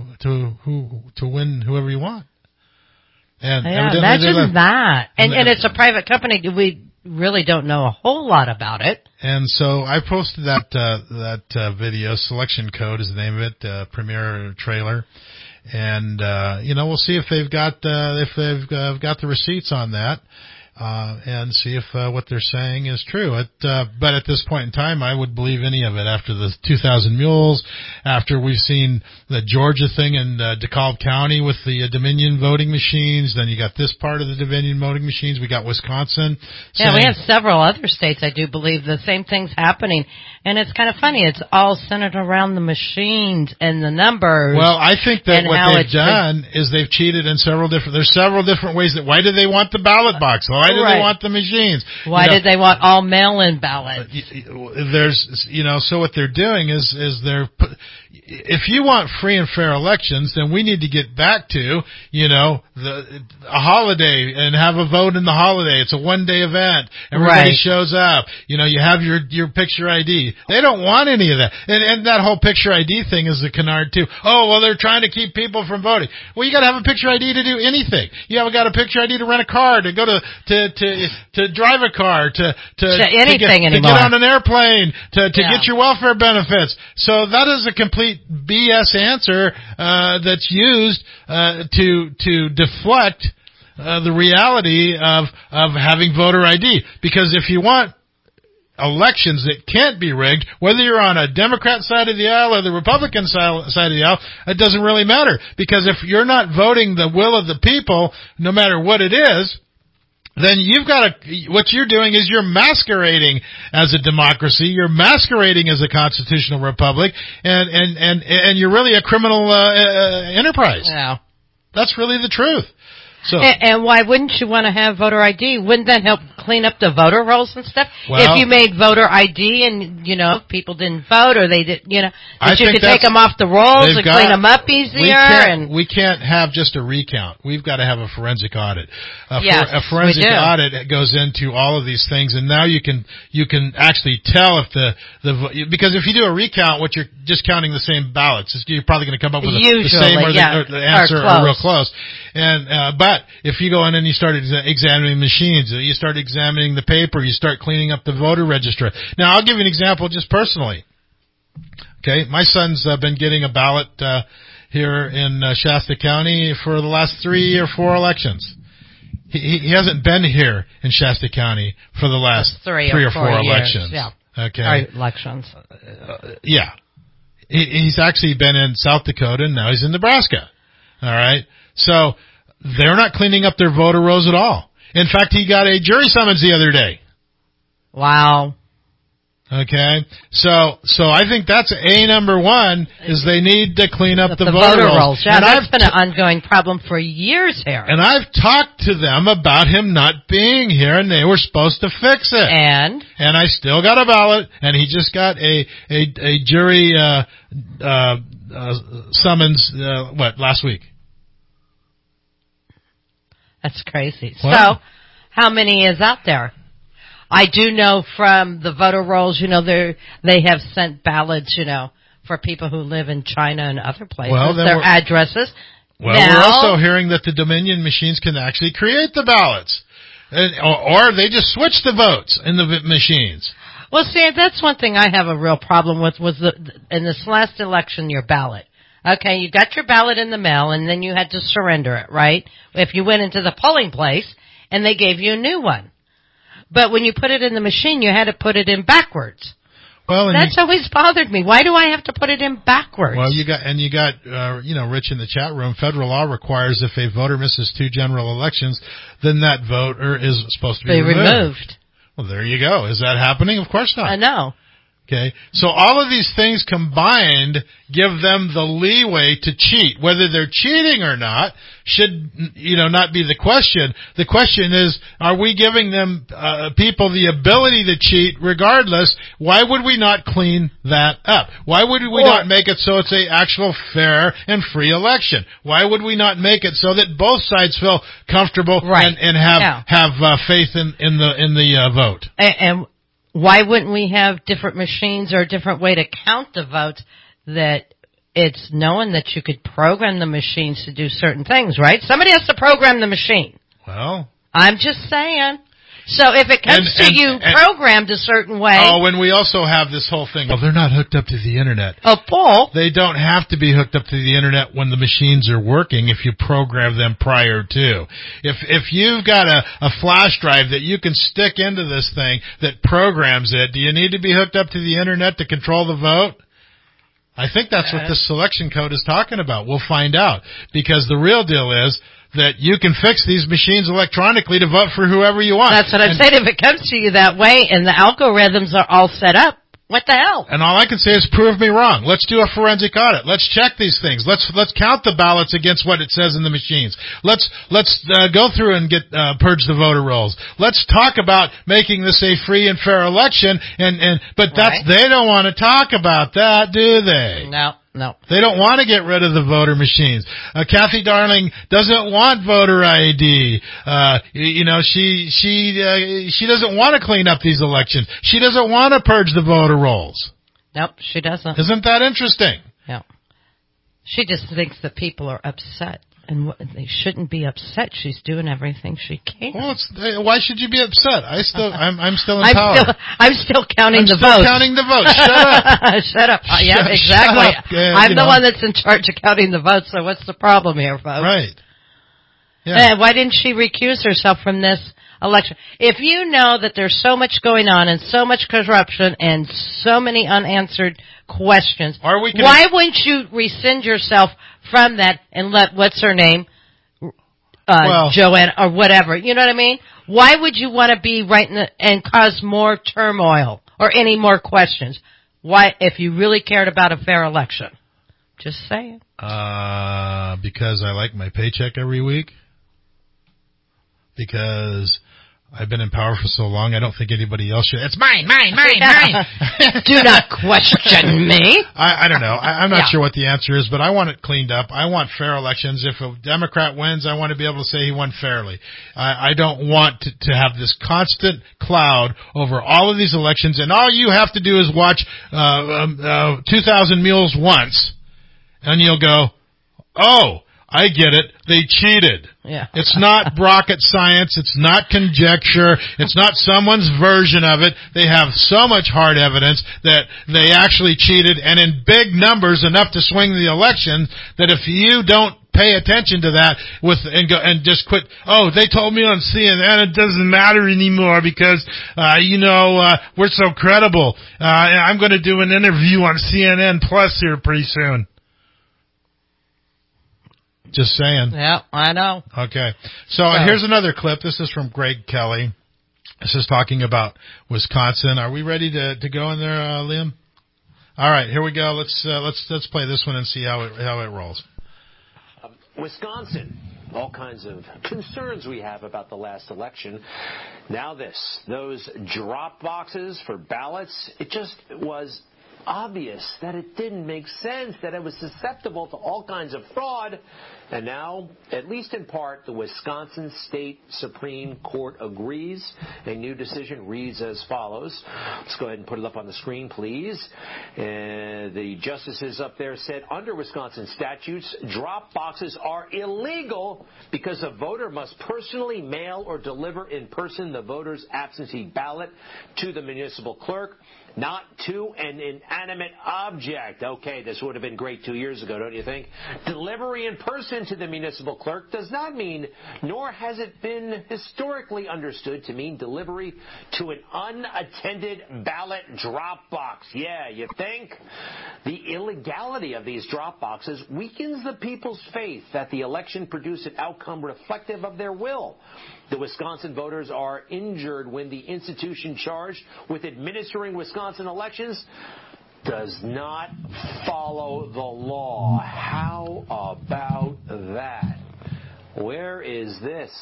[SPEAKER 3] win whoever you want. And
[SPEAKER 5] imagine that. And it's a private company. We really don't know a whole lot about it.
[SPEAKER 3] And so I posted that video. Selection code is the name of it, premiere trailer. And we'll see if they've got the receipts on that. and see if what they're saying is true. But at this point in time, I would believe any of it after the 2,000 mules, after we've seen the Georgia thing in DeKalb County with the Dominion voting machines. Then you got this part of the Dominion voting machines. We got Wisconsin.
[SPEAKER 5] Yeah, we have several other states, I do believe, the same thing's happening. And it's kind of funny. It's all centered around the machines and the numbers.
[SPEAKER 3] Well, I think that what they've done is they've cheated in there's several different ways. Why do they want the ballot box? Why do they want the machines?
[SPEAKER 5] Why did they want all mail-in ballots?
[SPEAKER 3] So what they're doing is if you want free and fair elections, then we need to get back to, a holiday and have a vote in the holiday. It's a one-day event. Everybody shows up. You have your picture ID. They don't want any of that. And that whole picture ID thing is a canard too. Oh, well, they're trying to keep people from voting. Well, you got to have a picture ID to do anything. You have got a picture ID to rent a car, to go to drive a car, to
[SPEAKER 5] anything anymore.
[SPEAKER 3] To get on an airplane, to get your welfare benefits. So that is a complete BS answer that's used to deflect the reality of having voter ID. Because if you want elections that can't be rigged, whether you're on a Democrat side of the aisle or the Republican side of the aisle, it doesn't really matter. Because if you're not voting the will of the people, no matter what it is, then what you're doing is you're masquerading as a democracy, you're masquerading as a constitutional republic, and you're really a criminal enterprise.
[SPEAKER 5] Yeah.
[SPEAKER 3] That's really the truth. So,
[SPEAKER 5] and why wouldn't you want to have voter ID? Wouldn't that help clean up the voter rolls and stuff?
[SPEAKER 3] Well,
[SPEAKER 5] if you made voter ID and, people didn't vote or they did, that you could take them off the rolls and clean them up easier.
[SPEAKER 3] We can't have just a recount. We've got to have a forensic audit. A forensic audit goes into all of these things, and now you can actually tell if because if you do a recount, what you're just counting the same ballots, you're probably going to come up with the same or the answer or real close. But if you go in and you start examining machines, you start examining the paper, you start cleaning up the voter register. Now, I'll give you an example just personally. Okay, my son's been getting a ballot here in Shasta County for the last 3 or 4 elections. He hasn't been here in Shasta County for the last 3 or 4 elections.
[SPEAKER 5] Yeah.
[SPEAKER 3] Okay.
[SPEAKER 5] Elections.
[SPEAKER 3] Yeah. He's actually been in South Dakota, and now he's in Nebraska. All right. So they're not cleaning up their voter rolls at all. In fact, he got a jury summons the other day.
[SPEAKER 5] Wow.
[SPEAKER 3] Okay. So I think that's number one is they need to clean up the voter rolls.
[SPEAKER 5] Yeah, that's been an ongoing problem for years here.
[SPEAKER 3] And I've talked to them about him not being here, and they were supposed to fix it. And I still got a ballot, and he just got a jury summons last week.
[SPEAKER 5] That's crazy. What? So, how many is out there? I do know from the voter rolls, they have sent ballots, for people who live in China and other places, their addresses.
[SPEAKER 3] Well, we're also hearing that the Dominion machines can actually create the ballots. Or they just switch the votes in the machines.
[SPEAKER 5] Well, see, that's one thing I have a real problem with was in this last election, your ballot. Okay, you got your ballot in the mail, and then you had to surrender it, right? If you went into the polling place, and they gave you a new one. But when you put it in the machine, you had to put it in backwards. Well, that's always bothered me. Why do I have to put it in backwards?
[SPEAKER 3] Well, you got Rich in the chat room. Federal law requires if a voter misses 2 general elections, then that voter is supposed to be removed. Well, there you go. Is that happening? Of course not.
[SPEAKER 5] I know.
[SPEAKER 3] Okay, so all of these things combined give them the leeway to cheat. Whether they're cheating or not should, not be the question. The question is, are we giving them people the ability to cheat regardless? Why would we not clean that up? Why would we not make it so it's a actual fair and free election? Why would we not make it so that both sides feel comfortable and have faith in the vote?
[SPEAKER 5] And why wouldn't we have different machines or a different way to count the votes that it's known that you could program the machines to do certain things, right? Somebody has to program the machine.
[SPEAKER 3] Well,
[SPEAKER 5] I'm just saying. So if it comes to you programmed a certain way.
[SPEAKER 3] Oh, and we also have this whole thing. Well, they're not hooked up to the internet.
[SPEAKER 5] Oh, Paul.
[SPEAKER 3] They don't have to be hooked up to the internet when the machines are working if you program them prior to. If you've got a flash drive that you can stick into this thing that programs it, do you need to be hooked up to the internet to control the vote? I think that's what this selection code is talking about. We'll find out. Because the real deal is that you can fix these machines electronically to vote for whoever you want.
[SPEAKER 5] That's what I'm saying. If it comes to you that way and the algorithms are all set up, what the hell?
[SPEAKER 3] And all I can say is prove me wrong. Let's do a forensic audit. Let's check these things. Let's count the ballots against what it says in the machines. Let's go through and get purge the voter rolls. Let's talk about making this a free and fair election. But they don't want to talk about that, do they?
[SPEAKER 5] No.
[SPEAKER 3] They don't want to get rid of the voter machines. Kathy Darling doesn't want voter ID. She doesn't want to clean up these elections. She doesn't want to purge the voter rolls.
[SPEAKER 5] Nope, she doesn't.
[SPEAKER 3] Isn't that interesting?
[SPEAKER 5] Yeah. She just thinks that people are upset. And they shouldn't be upset. She's doing everything she can.
[SPEAKER 3] Well, why should you be upset? I'm still in power.
[SPEAKER 5] I'm still counting the votes.
[SPEAKER 3] Counting the votes. Shut up.
[SPEAKER 5] Shut up. Yeah, exactly. I'm the one that's in charge of counting the votes. So what's the problem here, folks?
[SPEAKER 3] Right. Yeah.
[SPEAKER 5] Why didn't she recuse herself from this election? If you know that there's so much going on and so much corruption and so many unanswered questions, why wouldn't you rescind yourself from that and let, what's her name, Joanne or whatever, you know what I mean? Why would you want to be and cause more turmoil or any more questions? Why, if you really cared about a fair election? Just saying.
[SPEAKER 3] Because I like my paycheck every week. Because I've been in power for so long, I don't think anybody else should. It's mine.
[SPEAKER 5] Do not question me.
[SPEAKER 3] I don't know. I'm not sure what the answer is, but I want it cleaned up. I want fair elections. If a Democrat wins, I want to be able to say he won fairly. I don't want to have this constant cloud over all of these elections, and all you have to do is watch 2,000 Mules once, and you'll go, oh, I get it. They cheated.
[SPEAKER 5] Yeah.
[SPEAKER 3] It's not rocket science. It's not conjecture. It's not someone's version of it. They have so much hard evidence that they actually cheated, and in big numbers, enough to swing the election, that if you don't pay attention to that and just quit, oh, they told me on CNN it doesn't matter anymore because, we're so credible. I'm going to do an interview on CNN Plus here pretty soon. Just saying.
[SPEAKER 5] Yeah, I know.
[SPEAKER 3] Okay. So here's another clip. This is from Greg Kelly. This is talking about Wisconsin. Are we ready to go in there, Liam? All right, here we go. Let's play this one and see how it rolls.
[SPEAKER 6] Wisconsin. All kinds of concerns we have about the last election. Now those drop boxes for ballots, it just was obvious that it didn't make sense, that it was susceptible to all kinds of fraud. And now, at least in part, the Wisconsin State Supreme Court agrees. A new decision reads as follows. Let's go ahead and put it up on the screen, please. The justices up there said under Wisconsin statutes, drop boxes are illegal because a voter must personally mail or deliver in person the voter's absentee ballot to the municipal clerk, not to an inanimate object. Okay, this would have been great 2 years ago, don't you think? Delivery in person to the municipal clerk does not mean, nor has it been historically understood to mean delivery to an unattended ballot drop box. Yeah, you think? The illegality of these drop boxes weakens the people's faith that the election produced an outcome reflective of their will. The Wisconsin voters are injured when the institution charged with administering Wisconsin elections does not follow the law. How about that? Where is this?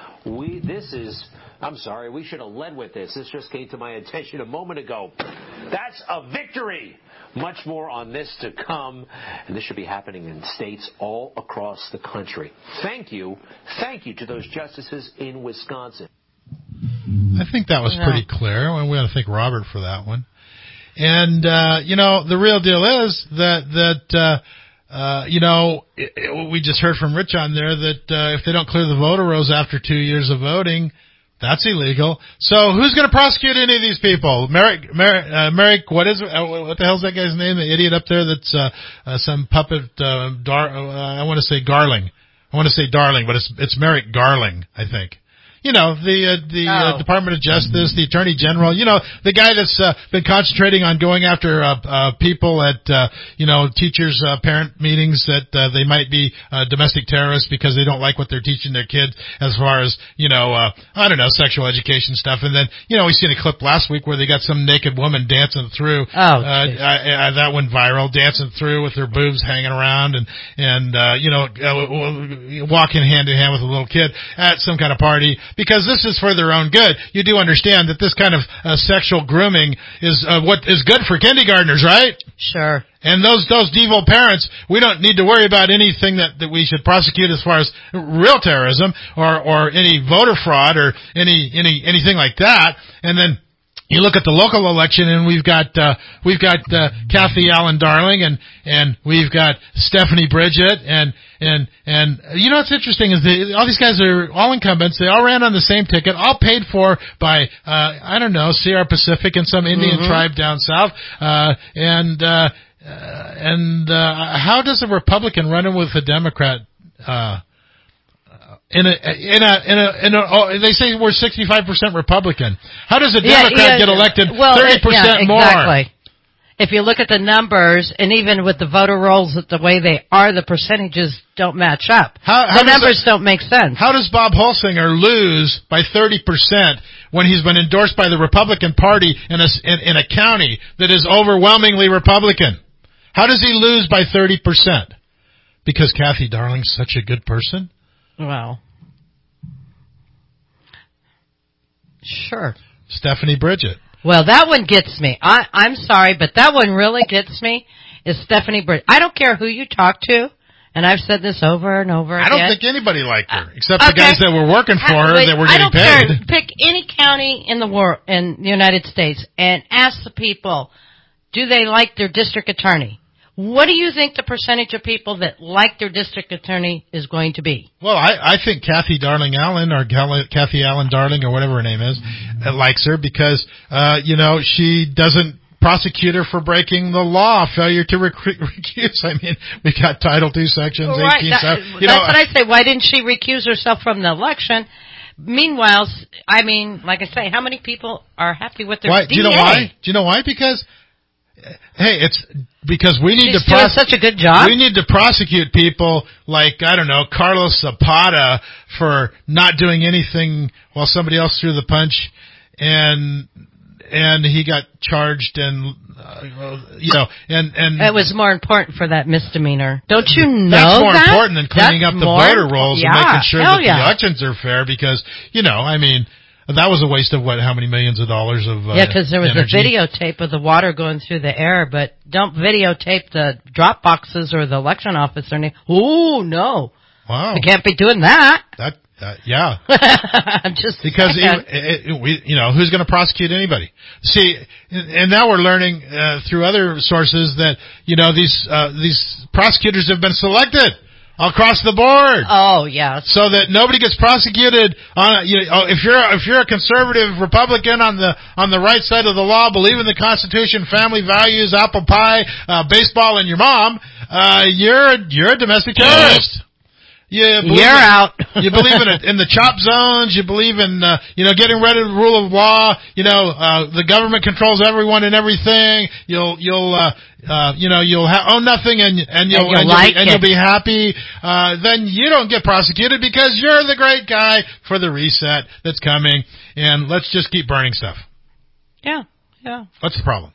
[SPEAKER 6] I'm sorry, we should have led with this. This just came to my attention a moment ago. That's a victory. Much more on this to come, and this should be happening in states all across the country. Thank you to those justices in Wisconsin.
[SPEAKER 3] I think that was pretty clear, and we ought to thank Robert for that one. And, the real deal is that we just heard from Rich on there that if they don't clear the voter rolls after 2 years of voting, That's illegal. So who's going to prosecute any of these people? Merrick, what is what the hell's that guy's name? The idiot up there that's some puppet. I want to say Garling. I want to say Darling, but it's Merrick Garling, I think. You know, the Department of Justice, the Attorney General, you know, the guy that's been concentrating on going after people at teachers parent meetings that they might be domestic terrorists because they don't like what they're teaching their kids as far as, I don't know, sexual education stuff. And then, we seen a clip last week where they got some naked woman dancing through. That went viral, dancing through with her boobs hanging around and walking hand in hand with a little kid at some kind of party. Because this is for their own good. You do understand that this kind of sexual grooming is what is good for kindergartners, right?
[SPEAKER 5] Sure.
[SPEAKER 3] And those devil parents, we don't need to worry about anything that we should prosecute as far as real terrorism or any voter fraud or anything like that. And then you look at the local election, and we've got Kathy Allen Darling, and we've got Stephanie Bridget, and what's interesting is all these guys are all incumbents. They all ran on the same ticket, all paid for by Sierra Pacific and some Indian tribe down south. How does a Republican run in with a Democrat? They say we're 65% Republican. How does a Democrat get elected 30% more?
[SPEAKER 5] Exactly. If you look at the numbers, and even with the voter rolls the way they are, the percentages don't match up. The numbers don't make sense.
[SPEAKER 3] How does Bob Holsinger lose by 30% when he's been endorsed by the Republican Party in a county that is overwhelmingly Republican? How does he lose by 30%? Because Kathy Darling's such a good person?
[SPEAKER 5] Well, sure.
[SPEAKER 3] Stephanie Bridget.
[SPEAKER 5] Well, that one gets me. I'm sorry, but that one really gets me is Stephanie Bridget. I don't care who you talk to, and I've said this over and over again.
[SPEAKER 3] I don't think anybody liked her, except the guys that were working for her that were getting paid.
[SPEAKER 5] I don't care. Pick any county in the world, in the United States, and ask the people, do they like their district attorney? What do you think the percentage of people that like their district attorney is going to be?
[SPEAKER 3] Well, I think Kathy Darling Allen, or Kathy Allen Darling, or whatever her name is, likes her because, she doesn't prosecute her for breaking the law, failure to recuse. I mean, we got Title II sections, 18.
[SPEAKER 5] That's what I say. Why didn't she recuse herself from the election? Meanwhile, I mean, like I say, how many people are happy with their DA?
[SPEAKER 3] Do you know why? Do you know why? Because it's because we need
[SPEAKER 5] She's doing such a good job.
[SPEAKER 3] We need to prosecute people like, I don't know, Carlos Zapata for not doing anything while somebody else threw the punch, and he got charged, and
[SPEAKER 5] it was more important for that misdemeanor. Don't you know
[SPEAKER 3] that's more
[SPEAKER 5] that?
[SPEAKER 3] important than cleaning up the voter rolls and making sure that the elections are fair, because that was a waste of how many millions of dollars of
[SPEAKER 5] because there was
[SPEAKER 3] energy.
[SPEAKER 5] a videotape of the water going through the air, but don't videotape the drop boxes or the election officer. Oh no!
[SPEAKER 3] Wow,
[SPEAKER 5] we can't be doing that.
[SPEAKER 3] Yeah.
[SPEAKER 5] I'm just
[SPEAKER 3] because who's going to prosecute anybody? See, and now we're learning through other sources that these prosecutors have been selected across the board.
[SPEAKER 5] Oh, yeah.
[SPEAKER 3] So that nobody gets prosecuted on if you're a conservative Republican on the right side of the law, believe in the Constitution, family values, apple pie, baseball, and your mom, you're a domestic terrorist.
[SPEAKER 5] You're out.
[SPEAKER 3] You believe in the chop zones. You believe in getting rid of the rule of law. The government controls everyone and everything. You'll own nothing and you'll be happy. Then you don't get prosecuted because you're the great guy for the reset that's coming. And let's just keep burning stuff.
[SPEAKER 5] Yeah.
[SPEAKER 3] What's the problem?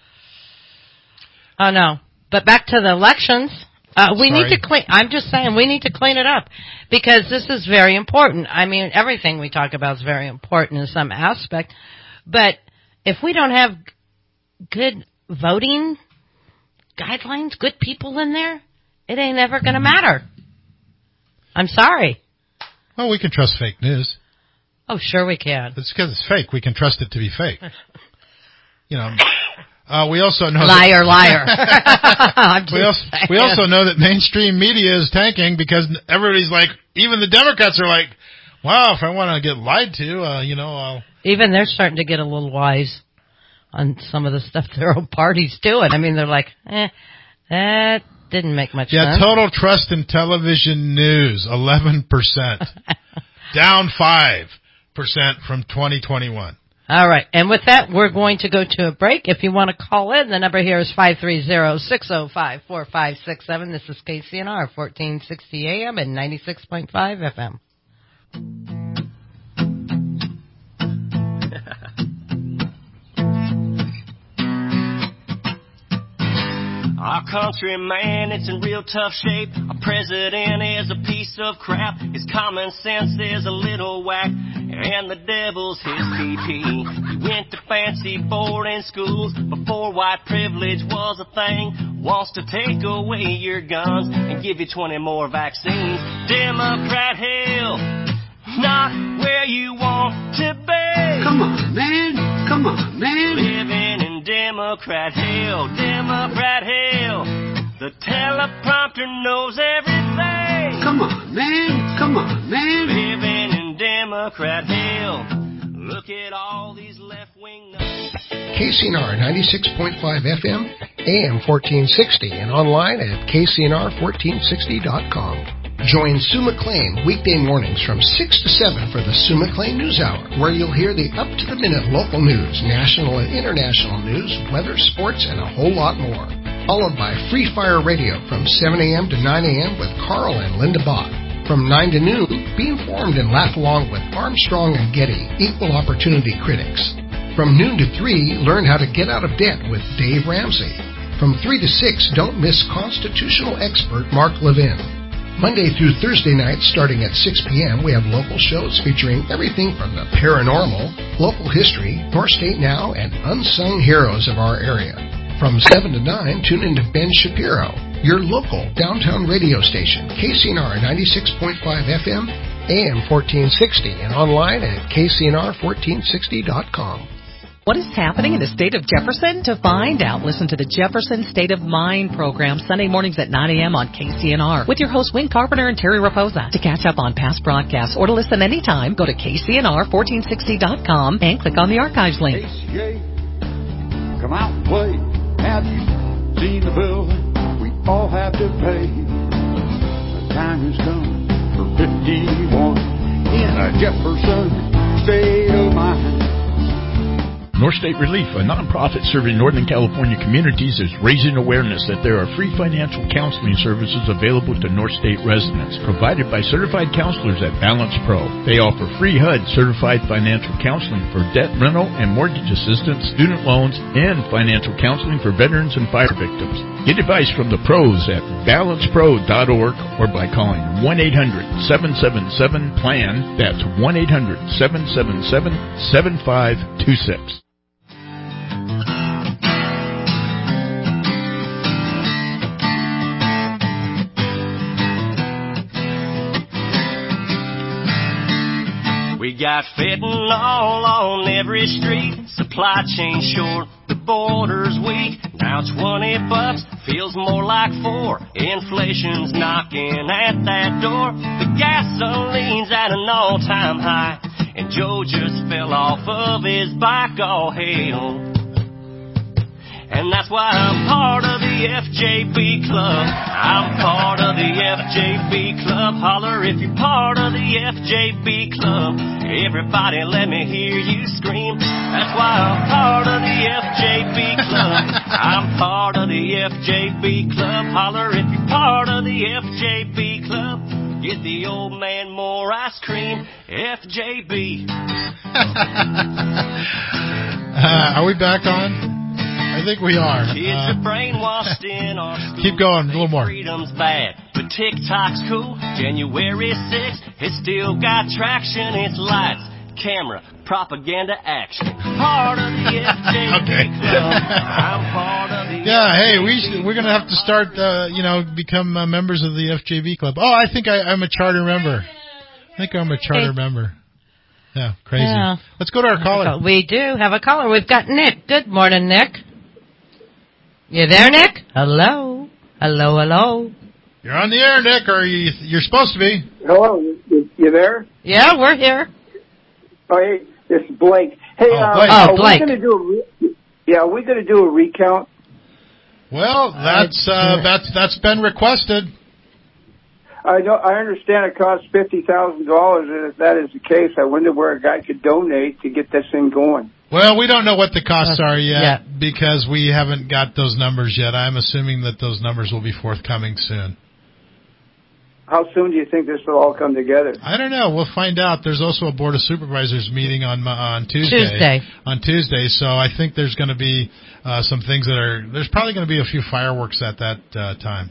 [SPEAKER 5] Oh no. But back to the elections. We need to clean. I'm just saying we need to clean it up because this is very important. I mean, everything we talk about is very important in some aspect. But if we don't have good voting guidelines, good people in there, it ain't ever going to matter. I'm sorry.
[SPEAKER 3] Well, we can trust fake news.
[SPEAKER 5] Oh, sure we can.
[SPEAKER 3] It's because it's fake. We can trust it to be fake. We also know
[SPEAKER 5] liar.
[SPEAKER 3] We also know that mainstream media is tanking because everybody's like, even the Democrats are like, Wow, if I want to get lied to, I'll...
[SPEAKER 5] Even they're starting to get a little wise on some of the stuff their own party's doing. I mean, they're like, that didn't make much sense.
[SPEAKER 3] Yeah, total trust in television news, 11%. Down 5% from 2021.
[SPEAKER 5] All right. And with that, we're going to go to a break. If you want to call in, the number here is 530-605-4567. This is KCNR, 1460 AM and 96.5 FM.
[SPEAKER 7] Our country, man, it's in real tough shape. Our president is a piece of crap. His common sense is a little whack. And the devil's his PP. He went to fancy boarding schools before white privilege was a thing. Wants to take away your guns and give you 20 more vaccines. Democrat hell, not where you want to be.
[SPEAKER 9] Come on, man. Come on, man.
[SPEAKER 7] Living in Democrat hell, Democrat hell. The teleprompter knows everything.
[SPEAKER 9] Come on, man. Come on, man.
[SPEAKER 7] Living in Democrat hell. Look at all these left-wing nuts.
[SPEAKER 10] KCNR 96.5 FM, AM 1460, and online at KCNR1460.com. Join Sue McLean weekday mornings from 6 to 7 for the Sue McLean News Hour, where you'll hear the up-to-the-minute local news, national and international news, weather, sports, and a whole lot more. Followed by Free Fire Radio from 7 a.m. to 9 a.m. with Carl and Linda Bach. From 9 to noon, be informed and laugh along with Armstrong and Getty, equal opportunity critics. From noon to 3, learn how to get out of debt with Dave Ramsey. From 3 to 6, don't miss constitutional expert Mark Levin. Monday through Thursday nights, starting at 6 p.m., we have local shows featuring everything from the paranormal, local history, North State Now, and unsung heroes of our area. From 7 to 9, tune into Ben Shapiro, your local downtown radio station, KCNR 96.5 FM, AM 1460, and online at KCNR1460.com.
[SPEAKER 11] What is happening in the state of Jefferson? To find out, listen to the Jefferson State of Mind program Sunday mornings at 9 a.m. on KCNR with your hosts Wayne Carpenter and Terry Raposa. To catch up on past broadcasts or to listen anytime, go to KCNR1460.com and click on the archives link.
[SPEAKER 12] KCA, come out and play. Have you seen the bill we all have to pay? The time has come for 51 in a Jefferson State of Mind.
[SPEAKER 13] North State Relief, a nonprofit serving Northern California communities, is raising awareness that there are free financial counseling services available to North State residents, provided by certified counselors at Balance Pro. They offer free HUD certified financial counseling for debt, rental, and mortgage assistance, student loans, and financial counseling for veterans and fire victims. Get advice from the pros at balancepro.org or by calling 1-800-777-PLAN. That's 1-800-777-7526.
[SPEAKER 7] We got fentanyl on every street, supply chain short, the border's weak. Now $20 feels more like $4. Inflation's knocking at that door. The gasoline's at an all-time high, and Joe just fell off of his bike. All hail. And that's why I'm part of the FJB Club. I'm part of the FJB Club. Holler if you're part of the FJB Club. Everybody let me hear you scream. That's why I'm part of the FJB Club. I'm part of the FJB Club. Holler if you're part of the FJB Club. Get the old man more ice cream. FJB.
[SPEAKER 3] Are we back on? I think we are.
[SPEAKER 7] Kids are brainwashed in our school.
[SPEAKER 3] Keep going, a little more.
[SPEAKER 7] Freedom's bad, but TikTok's cool. January 6th, it's still got traction. It's lights, camera, propaganda, action. Part of the FJB Club. I'm part of the
[SPEAKER 3] we're going to have to start, become members of the FJB Club. Oh, I think I'm a charter member. I think I'm a charter member. Yeah, crazy. Yeah. Let's go to our caller.
[SPEAKER 5] We do have a caller. We've got Nick. Good morning, Nick. You there, Nick? Hello? Hello, hello?
[SPEAKER 3] You're on the air, Nick, or you're supposed to be.
[SPEAKER 15] Hello, you
[SPEAKER 1] there?
[SPEAKER 5] Yeah, we're here.
[SPEAKER 1] Oh, hey, it's Blake. Hey,
[SPEAKER 5] Blake.
[SPEAKER 1] We're going to do a recount.
[SPEAKER 3] Well, that's been requested.
[SPEAKER 1] I know. I understand it costs $50,000, and if that is the case, I wonder where a guy could donate to get this thing going.
[SPEAKER 3] Well, we don't know what the costs are yet because we haven't got those numbers yet. I'm assuming that those numbers will be forthcoming soon.
[SPEAKER 1] How soon do you think this will all come together?
[SPEAKER 3] I don't know. We'll find out. There's also a Board of Supervisors meeting on Tuesday. On Tuesday, so I think there's going to be some things there's probably going to be a few fireworks at that time.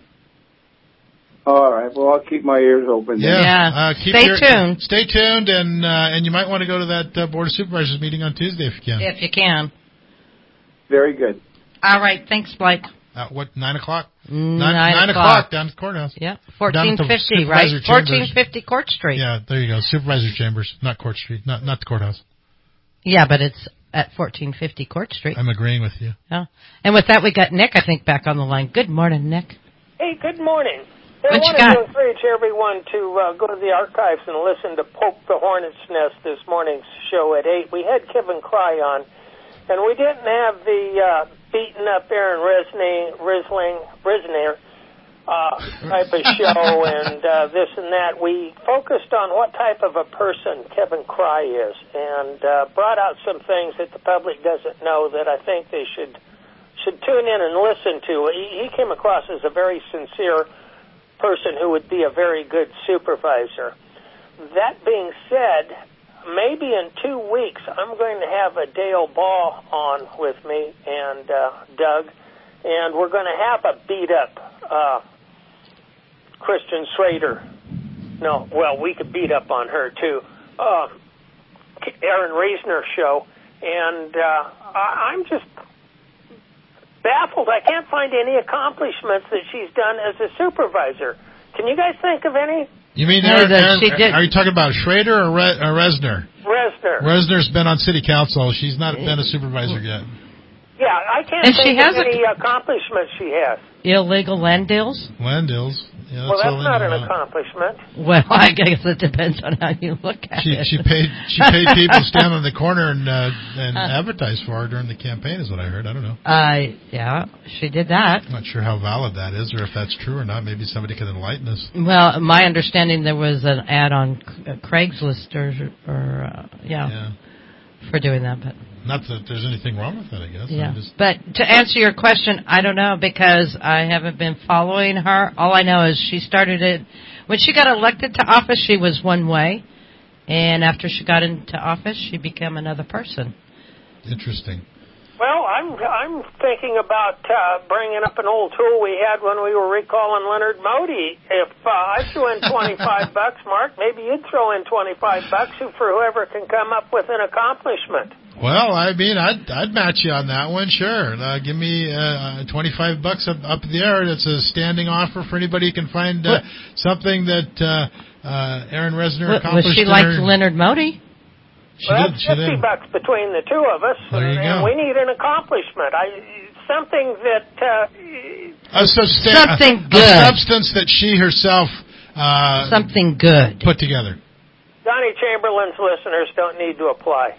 [SPEAKER 1] All right. Well, I'll keep my ears open.
[SPEAKER 5] Stay tuned.
[SPEAKER 3] Stay tuned, and you might want to go to that Board of Supervisors meeting on Tuesday if you can.
[SPEAKER 5] If you can.
[SPEAKER 1] Very good.
[SPEAKER 5] All right. Thanks, Blake.
[SPEAKER 3] What, 9 o'clock?
[SPEAKER 5] 9
[SPEAKER 3] o'clock down at the courthouse.
[SPEAKER 5] Yeah, 1450, right? 1450 Court Street.
[SPEAKER 3] Yeah, there you go. Supervisor Chambers, not Court Street, not the courthouse.
[SPEAKER 5] Yeah, but it's at 1450 Court Street.
[SPEAKER 3] I'm agreeing with you.
[SPEAKER 5] Yeah. And with that, we got Nick, I think, back on the line. Good morning, Nick.
[SPEAKER 2] Hey, good morning.
[SPEAKER 5] What
[SPEAKER 2] I
[SPEAKER 5] you
[SPEAKER 2] wanted
[SPEAKER 5] got?
[SPEAKER 2] to encourage everyone to go to the archives and listen to Poke the Hornet's Nest this morning's show at 8. We had Kevin Cry on, and we didn't have the beaten up Aaron Risner type of show and this and that. We focused on what type of a person Kevin Cry is and brought out some things that the public doesn't know that I think they should tune in and listen to. He came across as a very sincere person who would be a very good supervisor. That being said, maybe in 2 weeks, I'm going to have a Dale Ball on with me and Doug, and we're going to have a beat-up Christian Schrader. No, well, we could beat up on her, too. Aaron Reisner show, and I'm just baffled. I can't find any accomplishments that she's done as a supervisor. Can you guys think of any?
[SPEAKER 3] You mean Aaron, are you talking about Schrader or Resner?
[SPEAKER 2] Resner.
[SPEAKER 3] Resner's been on city council. She's not been a supervisor yet.
[SPEAKER 2] Yeah, I can't think of any accomplishments she has.
[SPEAKER 5] Illegal land deals?
[SPEAKER 3] Land deals. Yeah,
[SPEAKER 2] well, that's not an accomplishment.
[SPEAKER 5] Well, I guess it depends on how you look at it.
[SPEAKER 3] She paid people to stand on the corner and advertise for her during the campaign, is what I heard. I don't know.
[SPEAKER 5] Yeah, she did that.
[SPEAKER 3] I'm not sure how valid that is, or if that's true or not. Maybe somebody can enlighten us.
[SPEAKER 5] Well, my understanding there was an ad on Craigslist for doing that, but.
[SPEAKER 3] Not that there's anything wrong with that, I guess.
[SPEAKER 5] Yeah. But to answer your question, I don't know because I haven't been following her. All I know is she started it when she got elected to office. She was one way, and after she got into office, she became another person.
[SPEAKER 3] Interesting.
[SPEAKER 2] Well, I'm thinking about bringing up an old tool we had when we were recalling Leonard Modi. If I threw in $25, Mark, maybe you'd throw in $25 for whoever can come up with an accomplishment.
[SPEAKER 3] Well, I mean, I'd match you on that one, sure. Give me $25 up there. It's a standing offer for anybody who can find something that Aaron Resner accomplished.
[SPEAKER 5] Was she like Leonard Modi?
[SPEAKER 2] That's $50 between the two of us, and we need an accomplishment. Something that
[SPEAKER 5] something good,
[SPEAKER 3] a substance that she herself
[SPEAKER 5] something good
[SPEAKER 3] put together.
[SPEAKER 2] Donnie Chamberlain's listeners don't need to apply.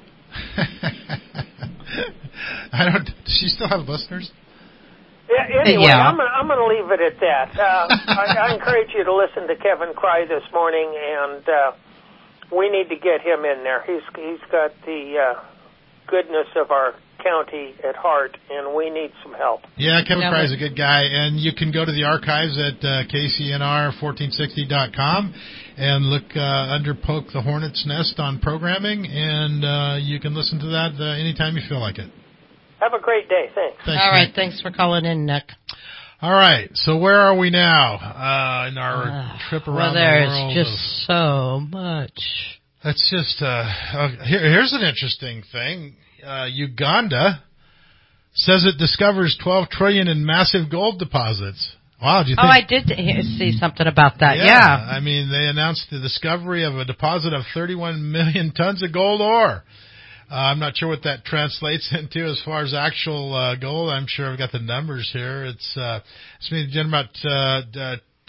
[SPEAKER 3] Does she still have listeners?
[SPEAKER 2] Yeah, anyway, yeah. I'm going to leave it at that. I encourage you to listen to Kevin Cry this morning, and we need to get him in there. He's got the goodness of our county at heart, and we need some help.
[SPEAKER 3] Yeah, Kevin Cry is a good guy, and you can go to the archives at KCNR1460.com and look under Poke the Hornet's Nest on programming, and you can listen to that anytime you feel like it.
[SPEAKER 2] Have a great day. Thanks.
[SPEAKER 5] All right, thanks for calling in, Nick.
[SPEAKER 3] All right, so where are we now in our trip around the world?
[SPEAKER 5] Well, there's just so much.
[SPEAKER 3] That's just here's an interesting thing. Uganda says it discovers 12 trillion in massive gold deposits. Wow, do you think?
[SPEAKER 5] Oh, I did see something about that. Yeah.
[SPEAKER 3] I mean, they announced the discovery of a deposit of 31 million tons of gold ore. I'm not sure what that translates into as far as actual gold. I'm sure I've got the numbers here. It's about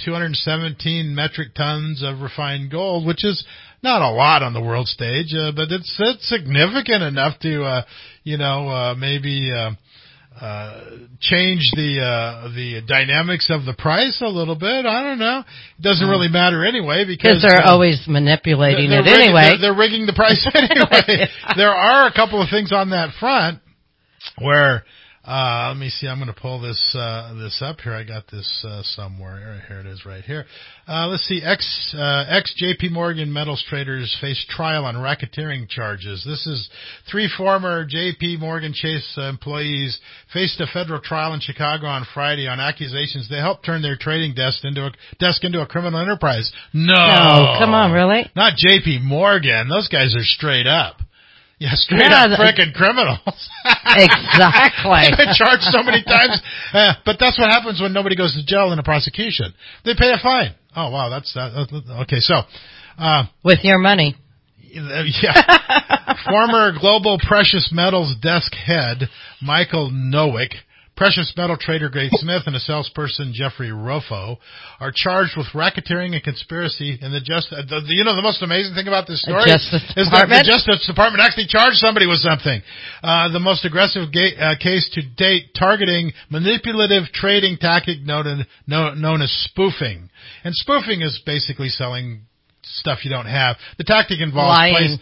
[SPEAKER 3] 217 metric tons of refined gold, which is not a lot on the world stage, but it's significant enough to, maybe change the dynamics of the price a little bit. I don't know. It doesn't really matter anyway because
[SPEAKER 5] they're always manipulating it anyway.
[SPEAKER 3] They're rigging the price anyway. There are a couple of things on that front where. Let me see. I'm going to pull this up here. I got this somewhere. Here it is, right here. Let's see. Ex JP Morgan metals traders face trial on racketeering charges. This is 3 former JP Morgan Chase employees faced a federal trial in Chicago on Friday on accusations they helped turn their trading desk into a criminal enterprise. No,
[SPEAKER 5] come on, really?
[SPEAKER 3] Not JP Morgan. Those guys are straight up. Yeah, straight up frickin' criminals.
[SPEAKER 5] Exactly.
[SPEAKER 3] They've been charged so many times. But that's what happens when nobody goes to jail in a prosecution. They pay a fine. Oh, wow, that's okay, so.
[SPEAKER 5] With your money.
[SPEAKER 3] Yeah. Former Global Precious Metals desk head, Michael Nowick, precious metal trader Greg Smith, and a salesperson Jeffrey Rofo are charged with racketeering and conspiracy in the most amazing thing about this story is that the Justice Department actually charged somebody with something. The most aggressive case to date targeting manipulative trading tactic known as spoofing. And spoofing is basically selling stuff you don't have. The tactic involves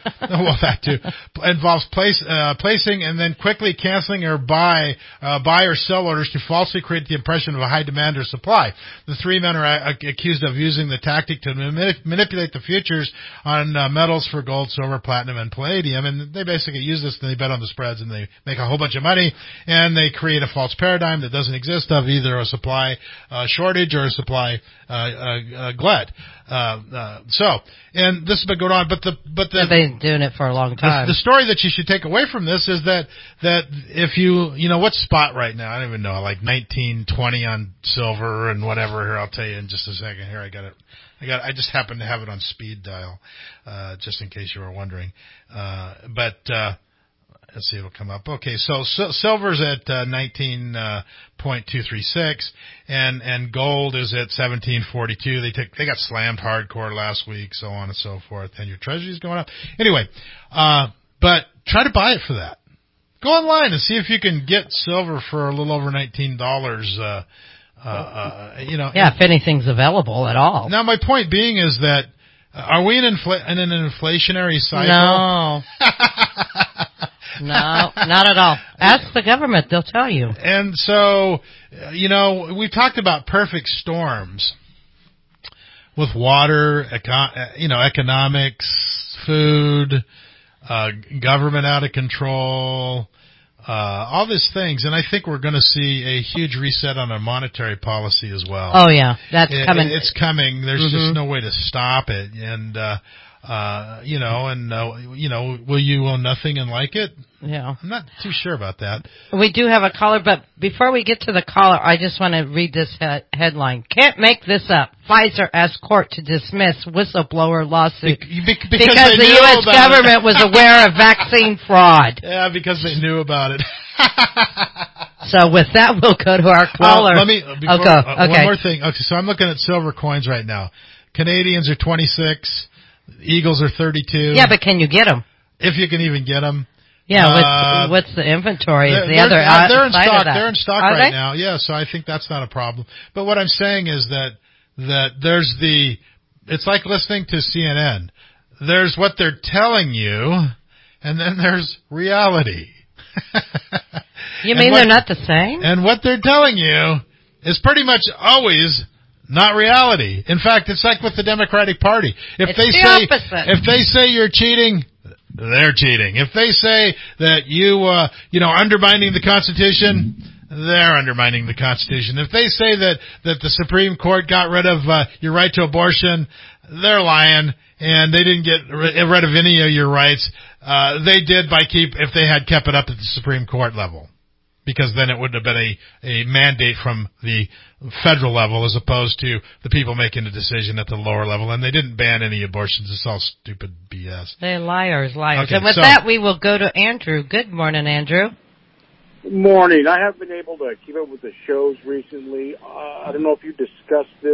[SPEAKER 3] placing and then quickly canceling or buy or sell orders to falsely create the impression of a high demand or supply. The 3 men are accused of using the tactic to manipulate the futures on metals for gold, silver, platinum, and palladium. And they basically use this and they bet on the spreads and they make a whole bunch of money and they create a false paradigm that doesn't exist of either a supply shortage or a supply glut. And this has been going on, but they've
[SPEAKER 5] been doing it for a long time.
[SPEAKER 3] The story that you should take away from this is that if what's spot right now? I don't even know, like 19.20 on silver and whatever. Here, I'll tell you in just a second. Here, I just happen to have it on speed dial, just in case you were wondering. Let's see, it'll come up. Okay, so silver's at 19.236, and gold is at 17.42. They got slammed hardcore last week, so on and so forth. And your treasury's going up. Anyway, but try to buy it for that. Go online and see if you can get silver for a little over $19.
[SPEAKER 5] If anything's available at all.
[SPEAKER 3] Now, my point being is that are we in an inflationary cycle?
[SPEAKER 5] No. No, not at all. Ask the government; they'll tell you.
[SPEAKER 3] And so, we've talked about perfect storms with water, economics, food, government out of control, all these things. And I think we're going to see a huge reset on our monetary policy as well.
[SPEAKER 5] Oh, yeah. That's coming.
[SPEAKER 3] It's coming. There's just no way to stop it. And, will you own nothing and like it?
[SPEAKER 5] Yeah.
[SPEAKER 3] I'm not too sure about that.
[SPEAKER 5] We do have a caller, but before we get to the caller, I just want to read this headline. Can't make this up. Pfizer asks court to dismiss whistleblower lawsuit because the U.S. government was aware of vaccine fraud.
[SPEAKER 3] Yeah, because they knew about it.
[SPEAKER 5] So with that, we'll go to our caller.
[SPEAKER 3] One more thing. Okay, so I'm looking at silver coins right now. Canadians are 26. Eagles are 32.
[SPEAKER 5] Yeah, but can you get them?
[SPEAKER 3] If you can even get them.
[SPEAKER 5] Yeah, what's the inventory?
[SPEAKER 3] They're in stock. They're in stock right now. Yeah, so I think that's not a problem. But what I'm saying is that there's it's like listening to CNN. There's what they're telling you, and then there's reality.
[SPEAKER 5] You mean they're not the same?
[SPEAKER 3] And what they're telling you is pretty much always not reality. In fact, it's like with the Democratic Party. If they say you're cheating, they're cheating. If they say that undermining the Constitution, they're undermining the Constitution. If they say that the Supreme Court got rid of your right to abortion, they're lying, and they didn't get rid of any of your rights. They did if they had kept it up at the Supreme Court level. Because then it would have been a mandate from the federal level as opposed to the people making the decision at the lower level. And they didn't ban any abortions. It's all stupid BS.
[SPEAKER 5] They're liars.
[SPEAKER 3] Okay,
[SPEAKER 5] and with that, we will go to Andrew. Good morning, Andrew.
[SPEAKER 4] Good morning. I haven't been able to keep up with the shows recently. I don't know if you discussed this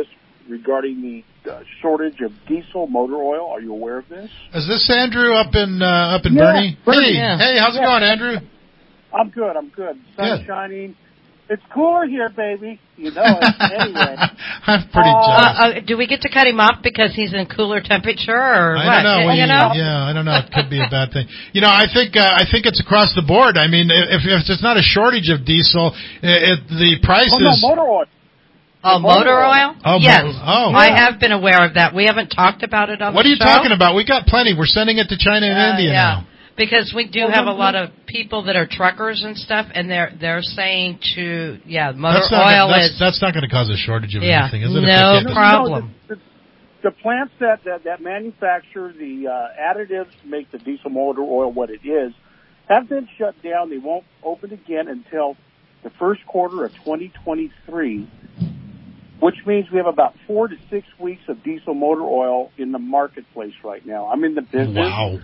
[SPEAKER 4] regarding the shortage of diesel motor oil. Are you aware of this?
[SPEAKER 3] Is this Andrew up in Bernie? Hey, how's it going, Andrew?
[SPEAKER 4] I'm good. Sun's shining. It's cooler here, baby. You know it. Anyway.
[SPEAKER 3] I'm pretty jealous.
[SPEAKER 5] Do we get to cut him off because he's in cooler temperature, or what?
[SPEAKER 3] I don't know. Yeah, I don't know. It could be a bad thing. I think it's across the board. I mean, if it's not a shortage of diesel, the price is...
[SPEAKER 4] No, motor oil.
[SPEAKER 5] Motor oil?
[SPEAKER 3] Oh,
[SPEAKER 5] yes.
[SPEAKER 3] I
[SPEAKER 5] have been aware of that. We haven't talked about it on the show.
[SPEAKER 3] What are you talking about? We got plenty. We're sending it to China and India now.
[SPEAKER 5] Because we do have a lot of people that are truckers and stuff, and they're saying
[SPEAKER 3] that's not going to cause a shortage of anything, is it?
[SPEAKER 5] No problem.
[SPEAKER 4] The plants that manufacture the additives to make the diesel motor oil what it is have been shut down. They won't open again until the first quarter of 2023, which means we have about 4 to 6 weeks of diesel motor oil in the marketplace right now. I'm in the business.
[SPEAKER 3] Wow.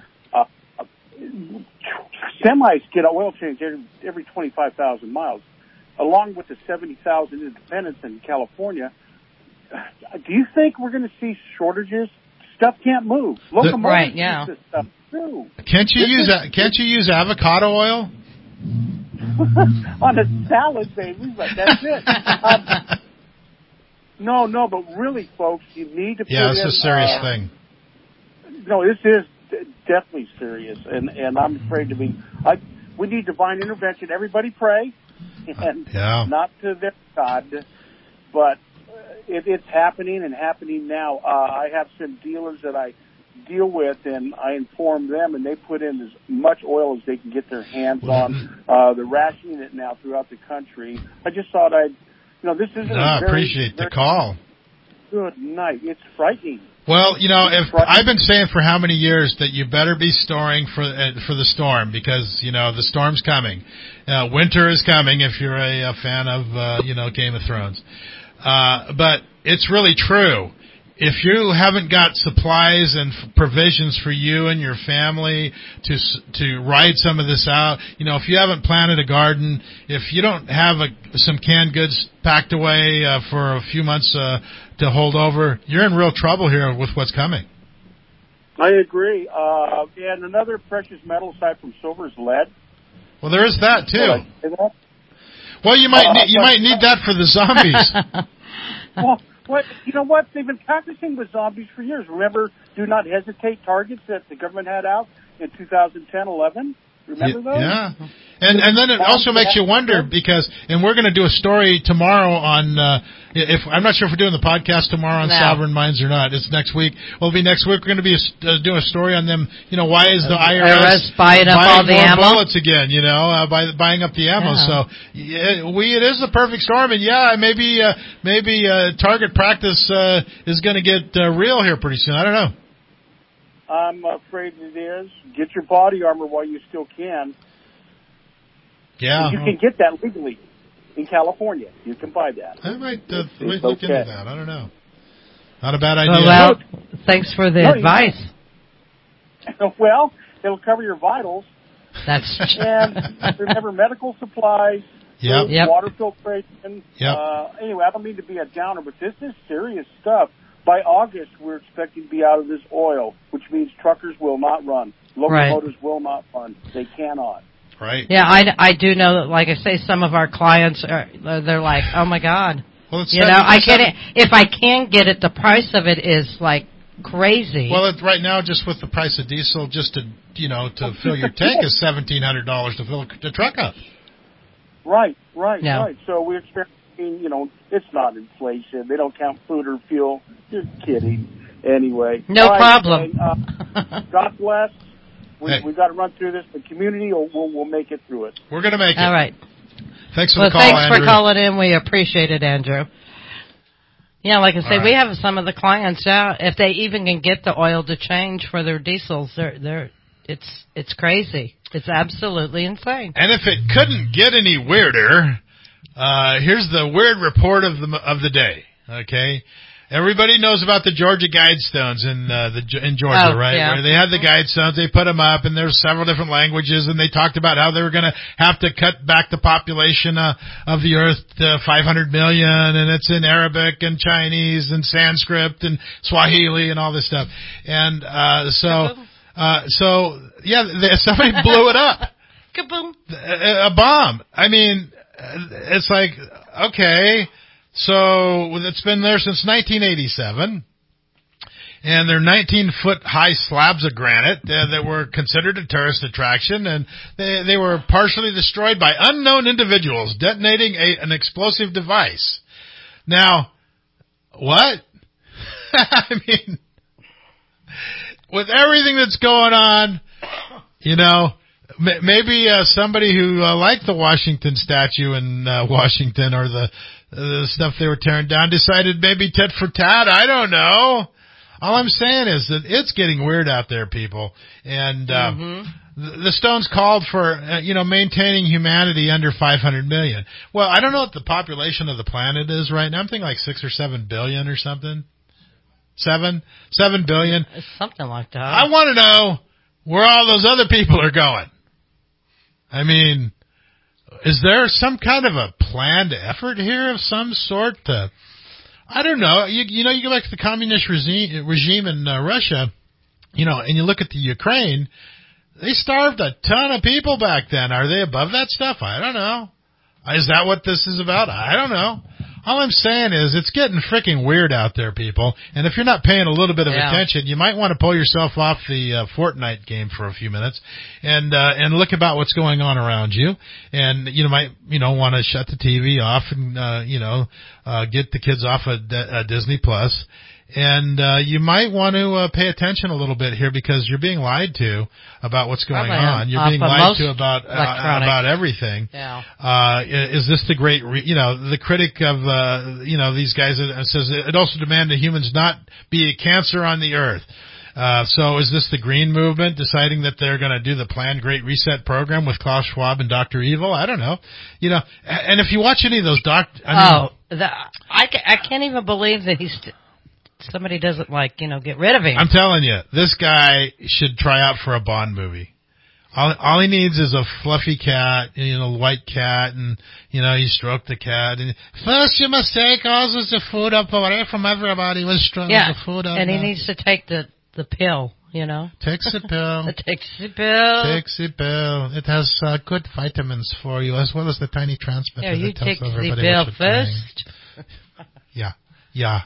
[SPEAKER 4] Semis get oil change every 25,000 miles, along with the 70,000 independents in California. Do you think we're going to see shortages? Stuff can't move. Locomotives use this stuff too.
[SPEAKER 3] Can't you use avocado oil?
[SPEAKER 4] On a salad, baby, but that's it. No, but really, folks, you need to put in...
[SPEAKER 3] Yeah, it's a serious thing.
[SPEAKER 4] No, this is definitely serious, and I'm afraid to be... we need divine intervention. Everybody pray, and not to their God, but it's happening and happening now. I have some dealers that I deal with, and I inform them, and they put in as much oil as they can get their hands on. They're rationing it now throughout the country. I just thought this isn't
[SPEAKER 3] I appreciate the call.
[SPEAKER 4] Good night. It's frightening.
[SPEAKER 3] Well, if I've been saying for how many years that you better be storing for the storm, because the storm's coming. Winter is coming if you're a fan of Game of Thrones. But it's really true. If you haven't got supplies and provisions for you and your family to ride some of this out, if you haven't planted a garden, if you don't have some canned goods packed away for a few months to hold over, you're in real trouble here with what's coming.
[SPEAKER 4] I agree. And another precious metal aside from silver is lead.
[SPEAKER 3] Well, there is that too. Well, you might need that for the zombies.
[SPEAKER 4] Well, you know what? They've been practicing with zombies for years. Remember, do not hesitate targets that the government had out in 2010-11? Remember those?
[SPEAKER 3] Yeah. And then it also makes you wonder because, and we're going to do a story tomorrow on, I'm not sure if we're doing the podcast tomorrow on Sovereign Minds or not. It's next week. Well, it'll be next week. We're going to be doing a story on them. Why is the IRS
[SPEAKER 5] buying up all the ammo?
[SPEAKER 3] Bullets again, buying up the ammo. Yeah. So it is the perfect storm. And maybe target practice is going to get real here pretty soon. I don't know.
[SPEAKER 4] I'm afraid it is. Get your body armor while you still can.
[SPEAKER 3] Yeah.
[SPEAKER 4] You can get that legally in California. You can buy that.
[SPEAKER 3] I might look into that. I don't know. Not a bad idea.
[SPEAKER 5] Well, thanks for the advice.
[SPEAKER 4] Well, it'll cover your vitals.
[SPEAKER 5] That's true.
[SPEAKER 4] And remember, medical supplies, water filtration.
[SPEAKER 3] Yep.
[SPEAKER 4] Anyway, I don't mean to be a downer, but this is serious stuff. By August, we're expecting to be out of this oil, which means truckers will not run. Locomotives will not run. They cannot.
[SPEAKER 3] Right.
[SPEAKER 5] Yeah, I do know that, like I say, some of our clients they're like, oh my God.
[SPEAKER 3] Well, it's
[SPEAKER 5] I can't, if I can get it, the price of it is like crazy.
[SPEAKER 3] Well, right now, just with the price of diesel, just to fill your tank is $1,700 to fill the truck up.
[SPEAKER 4] Right. So we're experiencing, it's not inflation. They don't count food or fuel. Just kidding. Anyway.
[SPEAKER 5] No problem.
[SPEAKER 4] God bless. We've got to run through this. The community will make it through it.
[SPEAKER 3] We're going to make it.
[SPEAKER 5] All right.
[SPEAKER 3] Thanks for the call,
[SPEAKER 5] thanks
[SPEAKER 3] Andrew.
[SPEAKER 5] for calling in. We appreciate it, Andrew. Yeah, like I say, we have some of the clients out. If they even can get the oil to change for their diesels, it's crazy. It's absolutely insane.
[SPEAKER 3] And if it couldn't get any weirder, here's the weird report of the day. Okay, Everybody knows about the Georgia Guidestones in Georgia, right?
[SPEAKER 5] Yeah.
[SPEAKER 3] Where they had the Guidestones, they put them up, and there's several different languages, and they talked about how they were going to have to cut back the population of the earth to 500 million, and it's in Arabic and Chinese and Sanskrit and Swahili and all this stuff. And somebody blew it up.
[SPEAKER 5] Kaboom!
[SPEAKER 3] A bomb. I mean, it's like, okay. So it's been there since 1987, and they're 19-foot high slabs of granite that were considered a tourist attraction, and they were partially destroyed by unknown individuals detonating an explosive device. Now, what? I mean, with everything that's going on, you know, maybe somebody who liked the Washington statue in Washington, or the stuff they were tearing down, decided maybe tit for tat. I don't know. All I'm saying is that it's getting weird out there, people. And the Stones called for, maintaining humanity under 500 million. Well, I don't know what the population of the planet is right now. I'm thinking like 6 or 7 billion or something. 7 billion.
[SPEAKER 5] Something like that.
[SPEAKER 3] I want to know where all those other people are going. I mean, is there some kind of a planned effort here of some sort to, I don't know, you go back to the communist regime in Russia, and you look at the Ukraine, they starved a ton of people back then. Are they above that stuff? I don't know. Is that what this is about? I don't know. All I'm saying is it's getting freaking weird out there, people. And if you're not paying a little bit of attention, you might want to pull yourself off the Fortnite game for a few minutes and look about what's going on around you. And you might, want to shut the TV off and, get the kids off of Disney Plus. And you might want to pay attention a little bit here, because you're being lied to about what's going on. You're being lied to about everything.
[SPEAKER 5] Yeah.
[SPEAKER 3] Is this the great, the critic of, these guys says it also demanded humans not be a cancer on the earth. So is this the Green Movement deciding that they're going to do the planned Great Reset program with Klaus Schwab and Dr. Evil? I don't know. And if you watch any of those
[SPEAKER 5] I can't even believe that somebody doesn't get rid of him.
[SPEAKER 3] I'm telling you, this guy should try out for a Bond movie. All he needs is a fluffy cat, white cat, and, you stroke the cat. And first you must take all the food up away from everybody. Was strong the food up.
[SPEAKER 5] And he needs to take the pill,
[SPEAKER 3] Takes the pill.
[SPEAKER 5] Takes the pill.
[SPEAKER 3] Takes the pill. It has good vitamins for you, as well as the tiny transmitter.
[SPEAKER 5] Yeah, you take the pill first.
[SPEAKER 3] Yeah.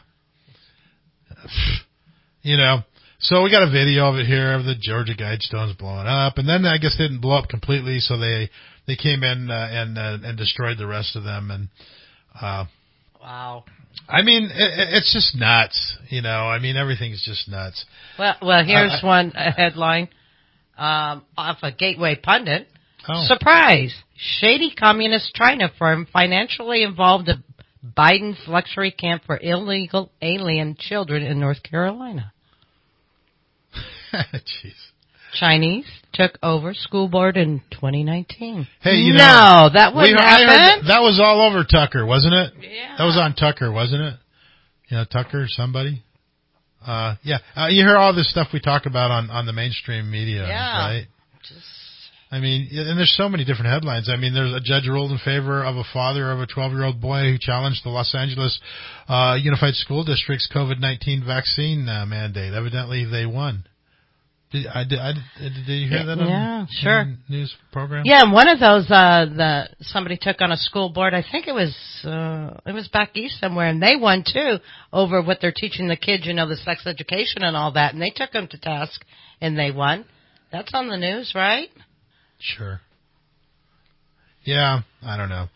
[SPEAKER 3] So we got a video of it here of the Georgia Guidestones blowing up, and then I guess they didn't blow up completely, so they came in and destroyed the rest of them. And
[SPEAKER 5] wow,
[SPEAKER 3] I mean, it's just nuts, I mean, everything's just nuts.
[SPEAKER 5] Well, here's one headline off a Gateway Pundit. Surprise! Shady communist China firm financially involved in Biden's luxury camp for illegal alien children in North Carolina.
[SPEAKER 3] Jeez.
[SPEAKER 5] Chinese took over school board in 2019.
[SPEAKER 3] Hey,
[SPEAKER 5] that wouldn't happen.
[SPEAKER 3] That was all over Tucker, wasn't it?
[SPEAKER 5] Yeah.
[SPEAKER 3] That was on Tucker, wasn't it? Tucker, somebody. You hear all this stuff we talk about on the mainstream media, right? I mean, and there's so many different headlines. I mean, there's a judge ruled in favor of a father of a 12-year-old boy who challenged the Los Angeles Unified School District's COVID-19 vaccine mandate. Evidently, they won. Did you hear that?
[SPEAKER 5] Sure.
[SPEAKER 3] On the news program.
[SPEAKER 5] Yeah, and one of those somebody took on a school board. I think it was back east somewhere, and they won too over what they're teaching the kids. The sex education and all that, and they took them to task, and they won. That's on the news, right?
[SPEAKER 3] Sure. Yeah, I don't know.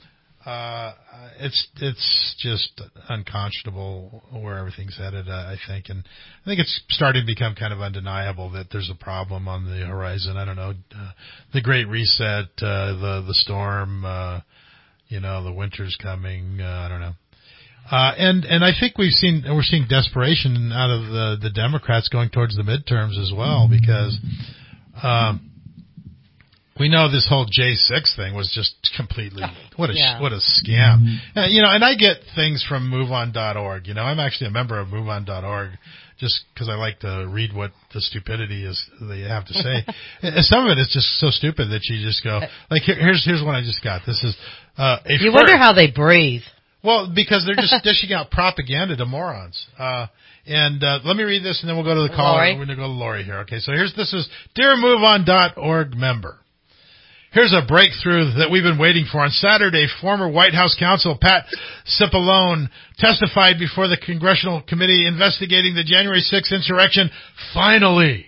[SPEAKER 3] It's just unconscionable where everything's headed, I think. And I think it's starting to become kind of undeniable that there's a problem on the horizon. I don't know. The Great Reset, the storm, the winter's coming. I don't know. And I think we're seeing desperation out of the Democrats going towards the midterms as well, because, We know this whole J6 thing was just completely what a scam. And I get things from MoveOn.org. I'm actually a member of MoveOn.org just because I like to read what the stupidity is they have to say. And some of it is just so stupid that you just go like, here's one I just got. This is you
[SPEAKER 5] wonder how they breathe.
[SPEAKER 3] Well, because they're just dishing out propaganda to morons. And let me read this, and then we'll go to the caller. We're going to go to Lori here. Okay, so this is Dear MoveOn.org member. Here's a breakthrough that we've been waiting for. On Saturday, former White House counsel Pat Cipollone testified before the Congressional Committee investigating the January 6th insurrection. Finally.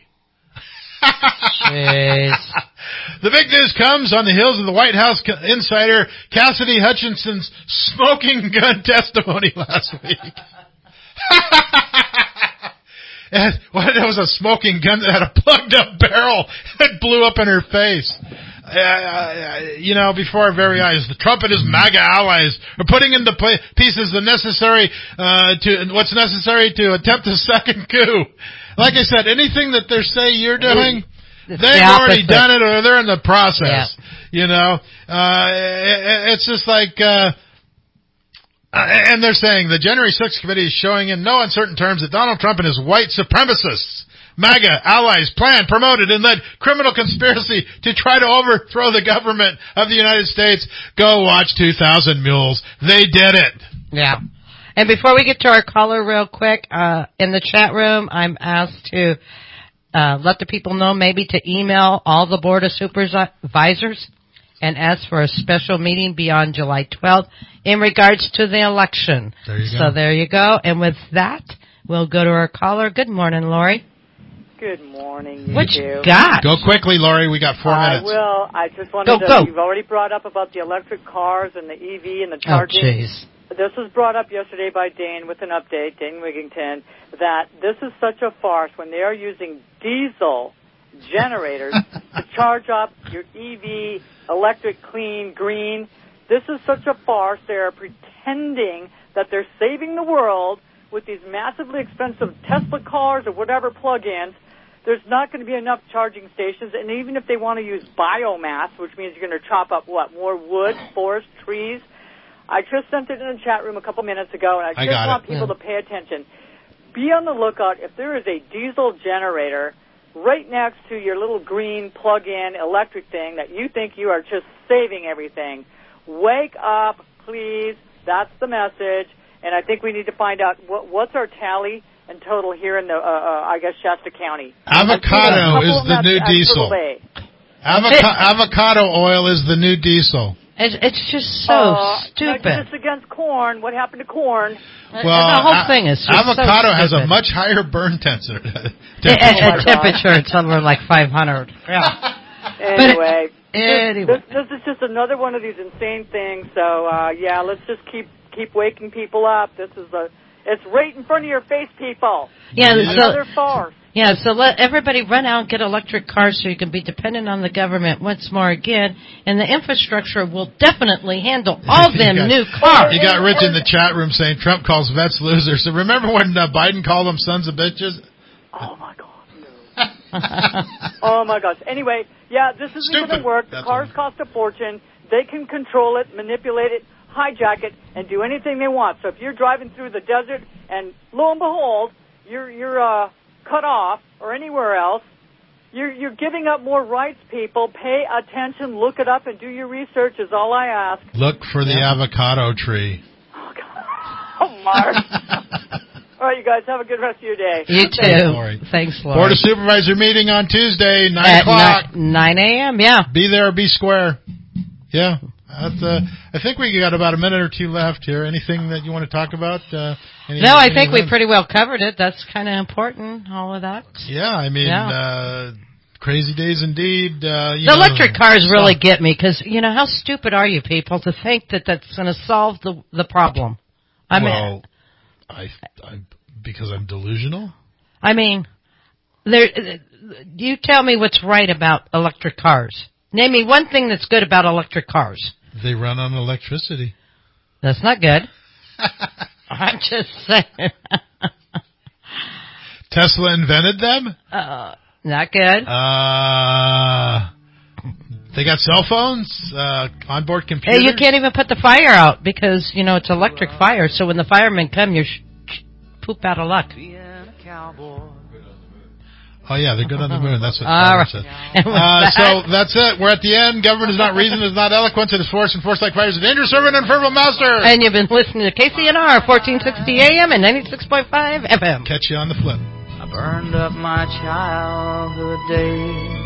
[SPEAKER 5] Jeez.
[SPEAKER 3] The big news comes on the heels of the White House insider Cassidy Hutchinson's smoking gun testimony last week. And it was a smoking gun that had a plugged up barrel that blew up in her face. Before our very eyes, Trump and his MAGA allies are putting into pieces what's necessary to attempt a second coup. Like I said, anything that they say you're doing, they've already done it or they're in the process. Yeah. It's just like, and they're saying the January 6th committee is showing in no uncertain terms that Donald Trump and his white supremacists, MAGA allies, planned, promoted, and led criminal conspiracy to try to overthrow the government of the United States. Go watch 2,000 Mules. They did it.
[SPEAKER 5] Yeah. And before we get to our caller real quick, in the chat room, I'm asked to let the people know maybe to email all the Board of Supervisors and ask for a special meeting beyond July 12th in regards to the election.
[SPEAKER 3] There you go.
[SPEAKER 5] So there you go. And with that, we'll go to our caller. Good morning, Lori.
[SPEAKER 8] Good morning,
[SPEAKER 5] What you got?
[SPEAKER 3] Go quickly, Lori. We got 4 minutes.
[SPEAKER 8] I just wanted to, you've already brought up about the electric cars and the EV and the charging.
[SPEAKER 5] Oh, jeez.
[SPEAKER 8] This was brought up yesterday by Dane with an update, Dane Wigington, that this is such a farce when they are using diesel generators to charge up your EV, electric, clean, green. This is such a farce. They are pretending that they're saving the world with these massively expensive Tesla cars or whatever plug-ins. There's not going to be enough charging stations, and even if they want to use biomass, which means you're going to chop up, more wood, forest, trees. I just sent it in the chat room a couple minutes ago, and I just want people to pay attention. Be on the lookout if there is a diesel generator right next to your little green plug-in electric thing that you think you are just saving everything. Wake up, please. That's the message. And I think we need to find out what's our tally and total here in the, Shasta County.
[SPEAKER 3] Avocado is the new diesel. Avocado oil is the new diesel.
[SPEAKER 5] It's just so stupid.
[SPEAKER 8] It's against corn. What happened to corn?
[SPEAKER 5] Well, the whole thing is just
[SPEAKER 3] avocado
[SPEAKER 5] so
[SPEAKER 3] has a much higher burn temperature.
[SPEAKER 5] At temperature, it's somewhere like 500. Yeah.
[SPEAKER 8] Anyway,
[SPEAKER 5] Anyway.
[SPEAKER 8] This is just another one of these insane things. So, let's just keep waking people up. It's right in front of your face, people.
[SPEAKER 5] Yeah,
[SPEAKER 8] another farce.
[SPEAKER 5] Yeah, so let everybody run out and get electric cars so you can be dependent on the government once more again, and the infrastructure will definitely handle all them new cars.
[SPEAKER 3] You got Rich in the chat room saying Trump calls vets losers. So remember when Biden called them sons of bitches?
[SPEAKER 8] Oh, my God. Oh, my gosh. Anyway, this isn't going to work. The cars cost a fortune. They can control it, manipulate it, hijack it, and do anything they want. So if you're driving through the desert and lo and behold, you're cut off or anywhere else, you're giving up more rights, people. Pay attention, look it up, and do your research is all I ask.
[SPEAKER 3] Look for the avocado tree.
[SPEAKER 8] Oh, God. Oh, Mark. All right, you guys, have a good rest of your day.
[SPEAKER 5] You too. Thanks, Lori.
[SPEAKER 3] Board of Supervisor meeting on Tuesday, 9 o'clock.
[SPEAKER 5] 9 a.m., yeah.
[SPEAKER 3] Be there or be square. Yeah. I think we got about a minute or two left here. Anything that you want to talk about?
[SPEAKER 5] No, I think we pretty well covered it. That's kind of important, all of that.
[SPEAKER 3] Yeah, I mean, crazy days indeed.
[SPEAKER 5] The electric cars really get me because, how stupid are you people to think that that's going to solve the problem?
[SPEAKER 3] Because I'm delusional?
[SPEAKER 5] I mean, you tell me what's right about electric cars. Name me one thing that's good about electric cars.
[SPEAKER 3] They run on electricity.
[SPEAKER 5] That's not good. I'm just saying.
[SPEAKER 3] Tesla invented them?
[SPEAKER 5] Not good.
[SPEAKER 3] They got cell phones, onboard computers.
[SPEAKER 5] Hey, you can't even put the fire out because, it's electric fire. So when the firemen come, you're poop out of luck.
[SPEAKER 3] Oh, yeah, they're good on the moon. That's what Barbara said. So that's it. We're at the end. Government is not reason, is not eloquence. It is force, and force like fire is a dangerous servant and fervent master.
[SPEAKER 5] And you've been listening to KCNR 1460 AM and 96.5 FM.
[SPEAKER 3] Catch you on the flip.
[SPEAKER 14] I burned up my childhood days.